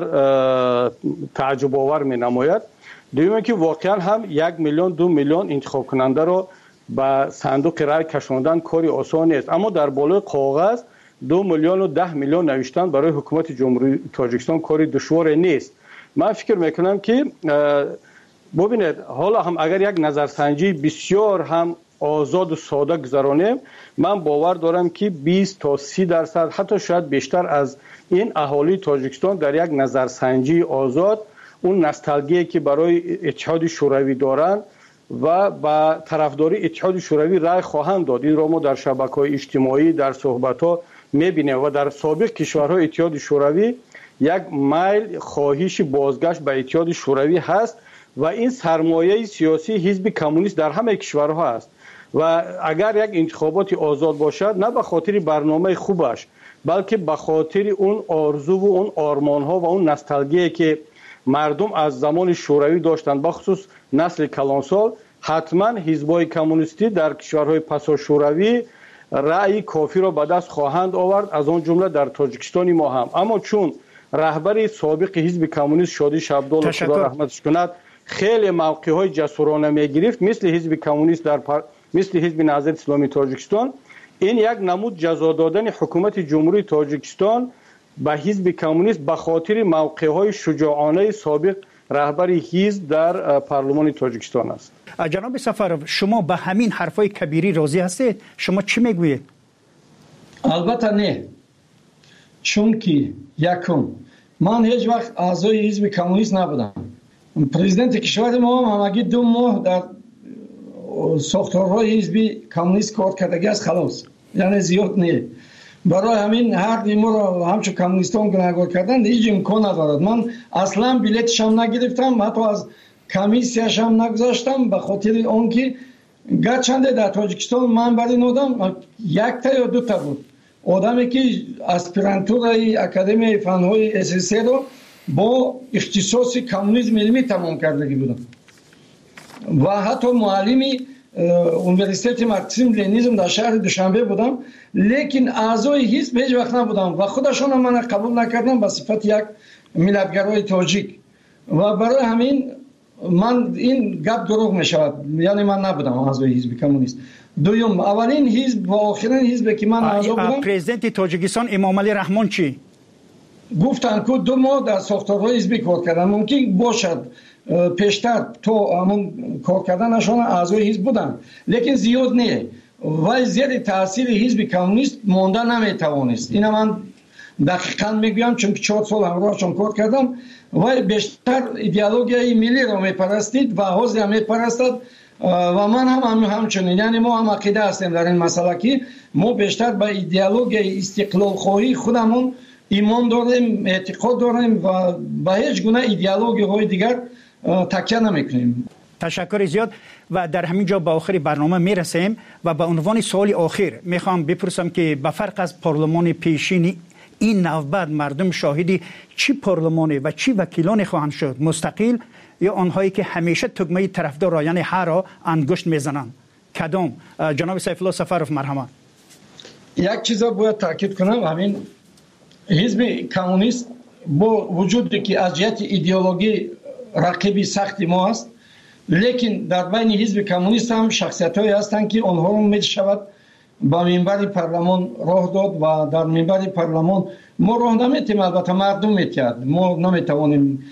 تعجب آور می نماید. دوم که واقعا هم یک میلیون دو میلیون انتخاب کننده را به صندوق رای کشاندن کاری آسان نیست، اما در بالای کاغذ دو میلیون و ده میلیون نوشتن برای حکومت جمهوری تاجیکستان کاری دشوار نیست. من فکر میکنم که ببینید حالا هم اگر یک نظرسنجی بسیار هم آزاد و ساده گذرانیم، من باور دارم که بیست تا سی درصد حتی شاید بیشتر از این اهالی تاجیکستان در یک نظرسنجی آزاد اون نوستالژی که برای اتحاد شوروی دارند و با طرفداری اتحاد شوروی رای خواهند داد. این را ما در شبکه‌های اجتماعی در صحبت‌ها می‌بینیم و در سابق کشورهای اتحاد شوروی یک میل خواهش بازگشت به اتحاد شوروی هست و این سرمایه سیاسی حزب کمونیست در همه کشورها است و اگر یک انتخابات آزاد باشد نه به خاطر برنامه خوبش بلکه به خاطر اون آرزو و اون آرمان‌ها و اون نوستالژی که مردم از زمان شوروی داشتند، بخصوص نسل کلانسال، حتما حزب‌های کمونیستی در کشورهای پسا شوروی رأی کافی را به دست خواهند آورد، از آن جمله در تاجیکستان ما هم. اما چون رهبر سابق حزب کمونیست شادی شبدال خدا رحمتش کند خیلی موقع‌های جسورانه می‌گرفت، مثل حزب کمونیست در پر... مثل حزب نهضت اسلامی تاجیکستان، این یک نمود جزا دادن حکومت جمهوری تاجیکستان به حزب کمونیست به خاطر موقع‌های شجاعانه سابق رهبر حزب در پارلمان تاجیکستان است. جناب سفرов شما به همین حرفای کبیری راضی هستید؟ شما چی میگویید؟ البته نه، چون که یکم من هیچ وقت اعضای حزب کمونیست نبودم. پرزیدنت کشور ما همگی دو ماه در ساختارهای حزب کمونیست کار کردگی است خلاص، یعنی زیاد نه. برای همین هر نیمو را همچون کمونیستان گناهکار کردن هیچ امکان ندارد. من اصلا بلیتش هم نگرفتم، حتی از کمیسیش هم نگذاشتم، به خاطر آنکه گرچنده در تاجیکستان من برای نودم یک تا یا دو تا بود آدمی که اسپرانتورای اکادمی فنهای اس اس رو با اختصاص کمونیسم علمی تمام کردگی بودم و حتی معلمی اونیورسیت مارکسیسم لنینیسم در شهر دوشنبه بودم، لیکن اعضای حزب هیچ وقت نبودم و خودشون هم من قبول نکردم به صفت یک ملتگرای تاجیک و برای همین من این گپ دروغ می شود، یعنی من نبودم اعضای حزب کمونیست. دوم اولین حزب و آخرین حزب که من اعضا بودم پرزیدنت تاجیکستان امام علی رحمان چی گفتن که دو ماه در ساختارهای حزبی کار کردن، ممکن باشد پیشتر تو همون کار کردنشان اعضای حزب بودن لیکن زیاد نه و زیر تاثیر حزب کمونیست مانده نمیتوانست. اینا من دقیقاً میگویم چون که چهار سال همراهشان کار کردم و بیشتر ایدئولوژی ملی را میپرستید و حزب هم میپرستد و من هم, هم همچنین، یعنی ما هم عقیده هستیم در این مسئله که ما بیشتر به ایدئولوژی استقلال خواهی خودمون ایمان داریم، اعتقاد داریم و به هیچ گونه ایدئولوژی های دیگر تکیه نمیکنیم. تشکر زیاد و در همین جا به آخر برنامه میرسیم و به عنوان سوال آخر میخوام بپرسم که به فرق از پارلمان پیشین این نوبت مردم شاهدی چی پارلمانی و چی وکیلان خواهند شد، مستقل یا آنهایی که همیشه تگمه طرفدار یعنی هر را انگشت میزنند؟ کدام؟ جناب سیف الله سفرov مرحمت. یک چیز باید تاکید کنم، همین حزب کمونیست با وجودی که از جهت ایدئولوژی رقیبی سختی ما است، لیکن در بین حزب کمونیست هم شخصیت‌هایی هستند که آنها را می‌شود با منبر پارلمان راه داد و در منبر پارلمان ما راه نمیتیم، البته مردم میتید، ما نمیتوانیم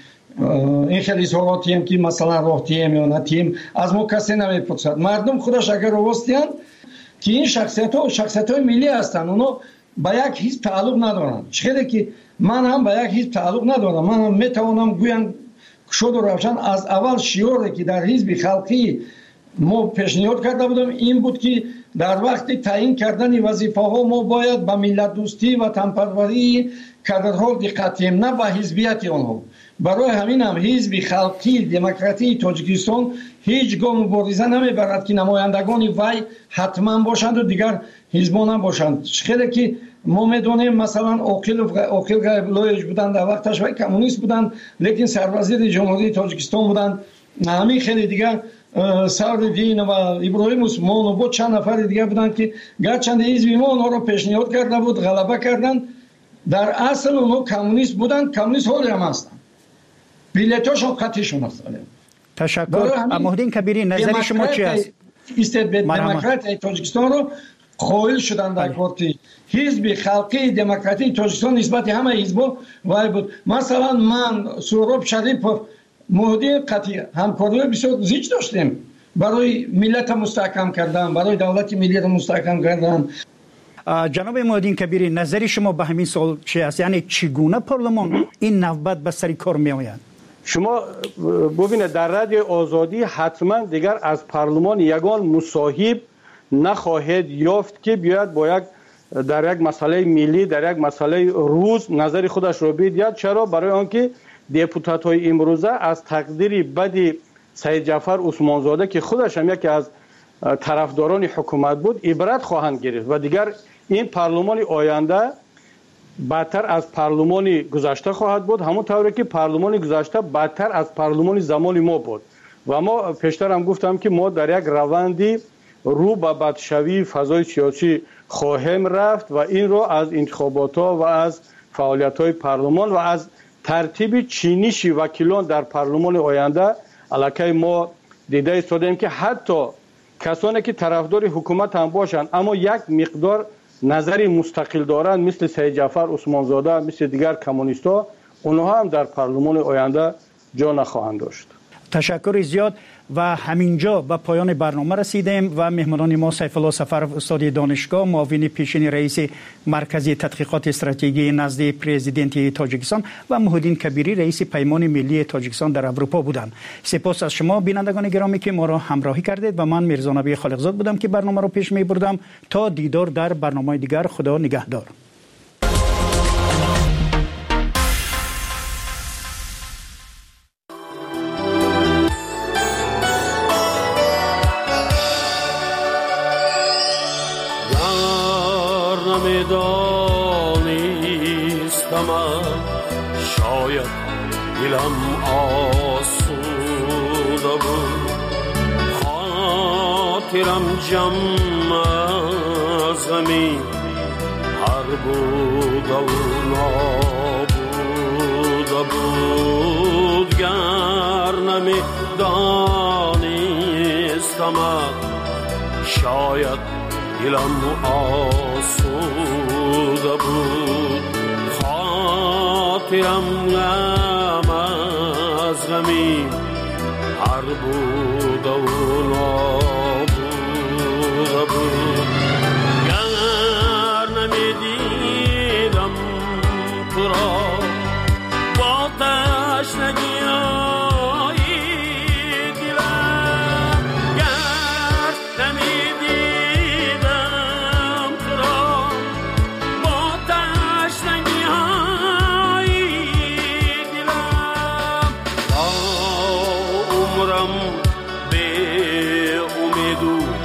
این خیلی سوالاتی هم که مثلا راه تیم یا نتیم از ما کسی نمیپرسد. مردم خودش اگر راستیان که این شخصیت‌ها شخصیت‌های ملی هستند، اونا با یک حزب تعلق ندارند. چه که من هم با یک حزب تعلق ندارم، من هم میتوانم گویم شد و روشن از اول شعاری که در حزب خلقی ما پیشنهاد کرده بودم این بود که در وقت تعیین کردن وظیفه ها ما باید به ملت دوستی و تنپروری کادرها دقت کنیم، نه به حزبیت آنها. برای همین هم حزب خلقی دموکراتی تاجیکستان هیچ گام مبارزه نمیبرد که نمایندگان وی حتما باشند و دیگر حزبان هم باشند. خیلی که ما میدونیم مثلا عاقل عاقل غیب‌الله بودند در وقتش و کمونیست بودند لیکن سروزیر جمهوری تاجیکستان بودند، همین خیلی دیگر سعدالدین و ابراهیم عثمان و بود چند نفر دیگر بودند که گرچند حزب ما اونها را پیشنهاد کرده بود غلبه کردند، در اصل اونها کمونیست بودند، کمونیست حالی هم هستند، بیلیتاشون قطعیشون هستند. تشکر. محمدین کبیری نظر شما چی است؟ استبداد دموکرات تاجیکستان رو قائل شدند در کارتی حزب خلقی دموکراتی تاجیکستان نسبت همه حزب‌ها وای بود. مثلا من سهراب شریفov مهدی قطعی همکاری بسیار زیاد داشتیم برای ملت مستحکم کردن، برای دولت ملی را مستحکم کردن. جناب محمدین کبیری نظر شما به همین سوال چی است؟ یعنی چگونه پارلمان این نوبت به سر کار می آید؟ شما ببینید در رادیو آزادی حتما دیگر از پارلمان یگان مصاحب نخواهد یافت که بیاید با یک در یک مسئله ملی در یک مسئله روز نظر خودش را بدهد. چرا؟ برای آنکه دپوتات های امروزه از تقدیر بد سید جعفر عثمانزاده که خودش هم یکی از طرفداران حکومت بود عبرت خواهند گرفت و دیگر این پارلمان آینده بدتر از پارلمان گذشته خواهد بود، همون طوری که پارلمان گذشته بدتر از پارلمان زمان ما بود و ما پیشتر هم گفتم که ما در یک روندی رو به بدشوی فضای سیاسی خواهیم رفت و این رو از انتخابات ها و از فعالیت های پارلمان و از ترتیب چینش وکیلان در پارلمان آینده علاقه ما دیده ایستادیم که حتی کسانی که طرفدار حکومت هم باشند اما یک مقدار نظری مستقل دارند مثل سید جعفر عثمانزاده مثل دیگر کمونیستا، اونها هم در پارلمان آینده جا نخواهند داشت. تشکر زیاد و همینجا به پایان برنامه رسیدیم و مهمانان ما سیف الله سفرов استاد دانشگاه معاون پیشین رئیس مرکز تحقیقات استراتژی نزد پرزیدنت تاجیکستان و محیدین کبیری رئیس پیمان ملی تاجیکستان در اروپا بودند. سپاس از شما بینندگان گرامی که ما را همراهی کردید و من میرزا نبی خالقزاد بودم که برنامه را پیش می بردم. تا دیدار در برنامه دیگر، خدا نگهدار. شاید دلم آسوده بود، خاطرم جمع از غمی هر بوده و نابوده بود. گر نمی دانستم شاید دلم آسوده بود، خاطرم غم از غمی هر بوده و نابوده بود. گر نمیدیدم تو را با تشنگی های دلم، گر نمیدیدم تو را با تشنگی های دلم، با عمرم به امید و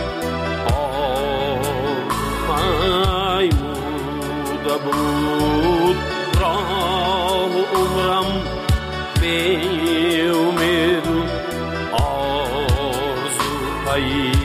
آرمیوده بود، راه عمرم به امید و آرزو پی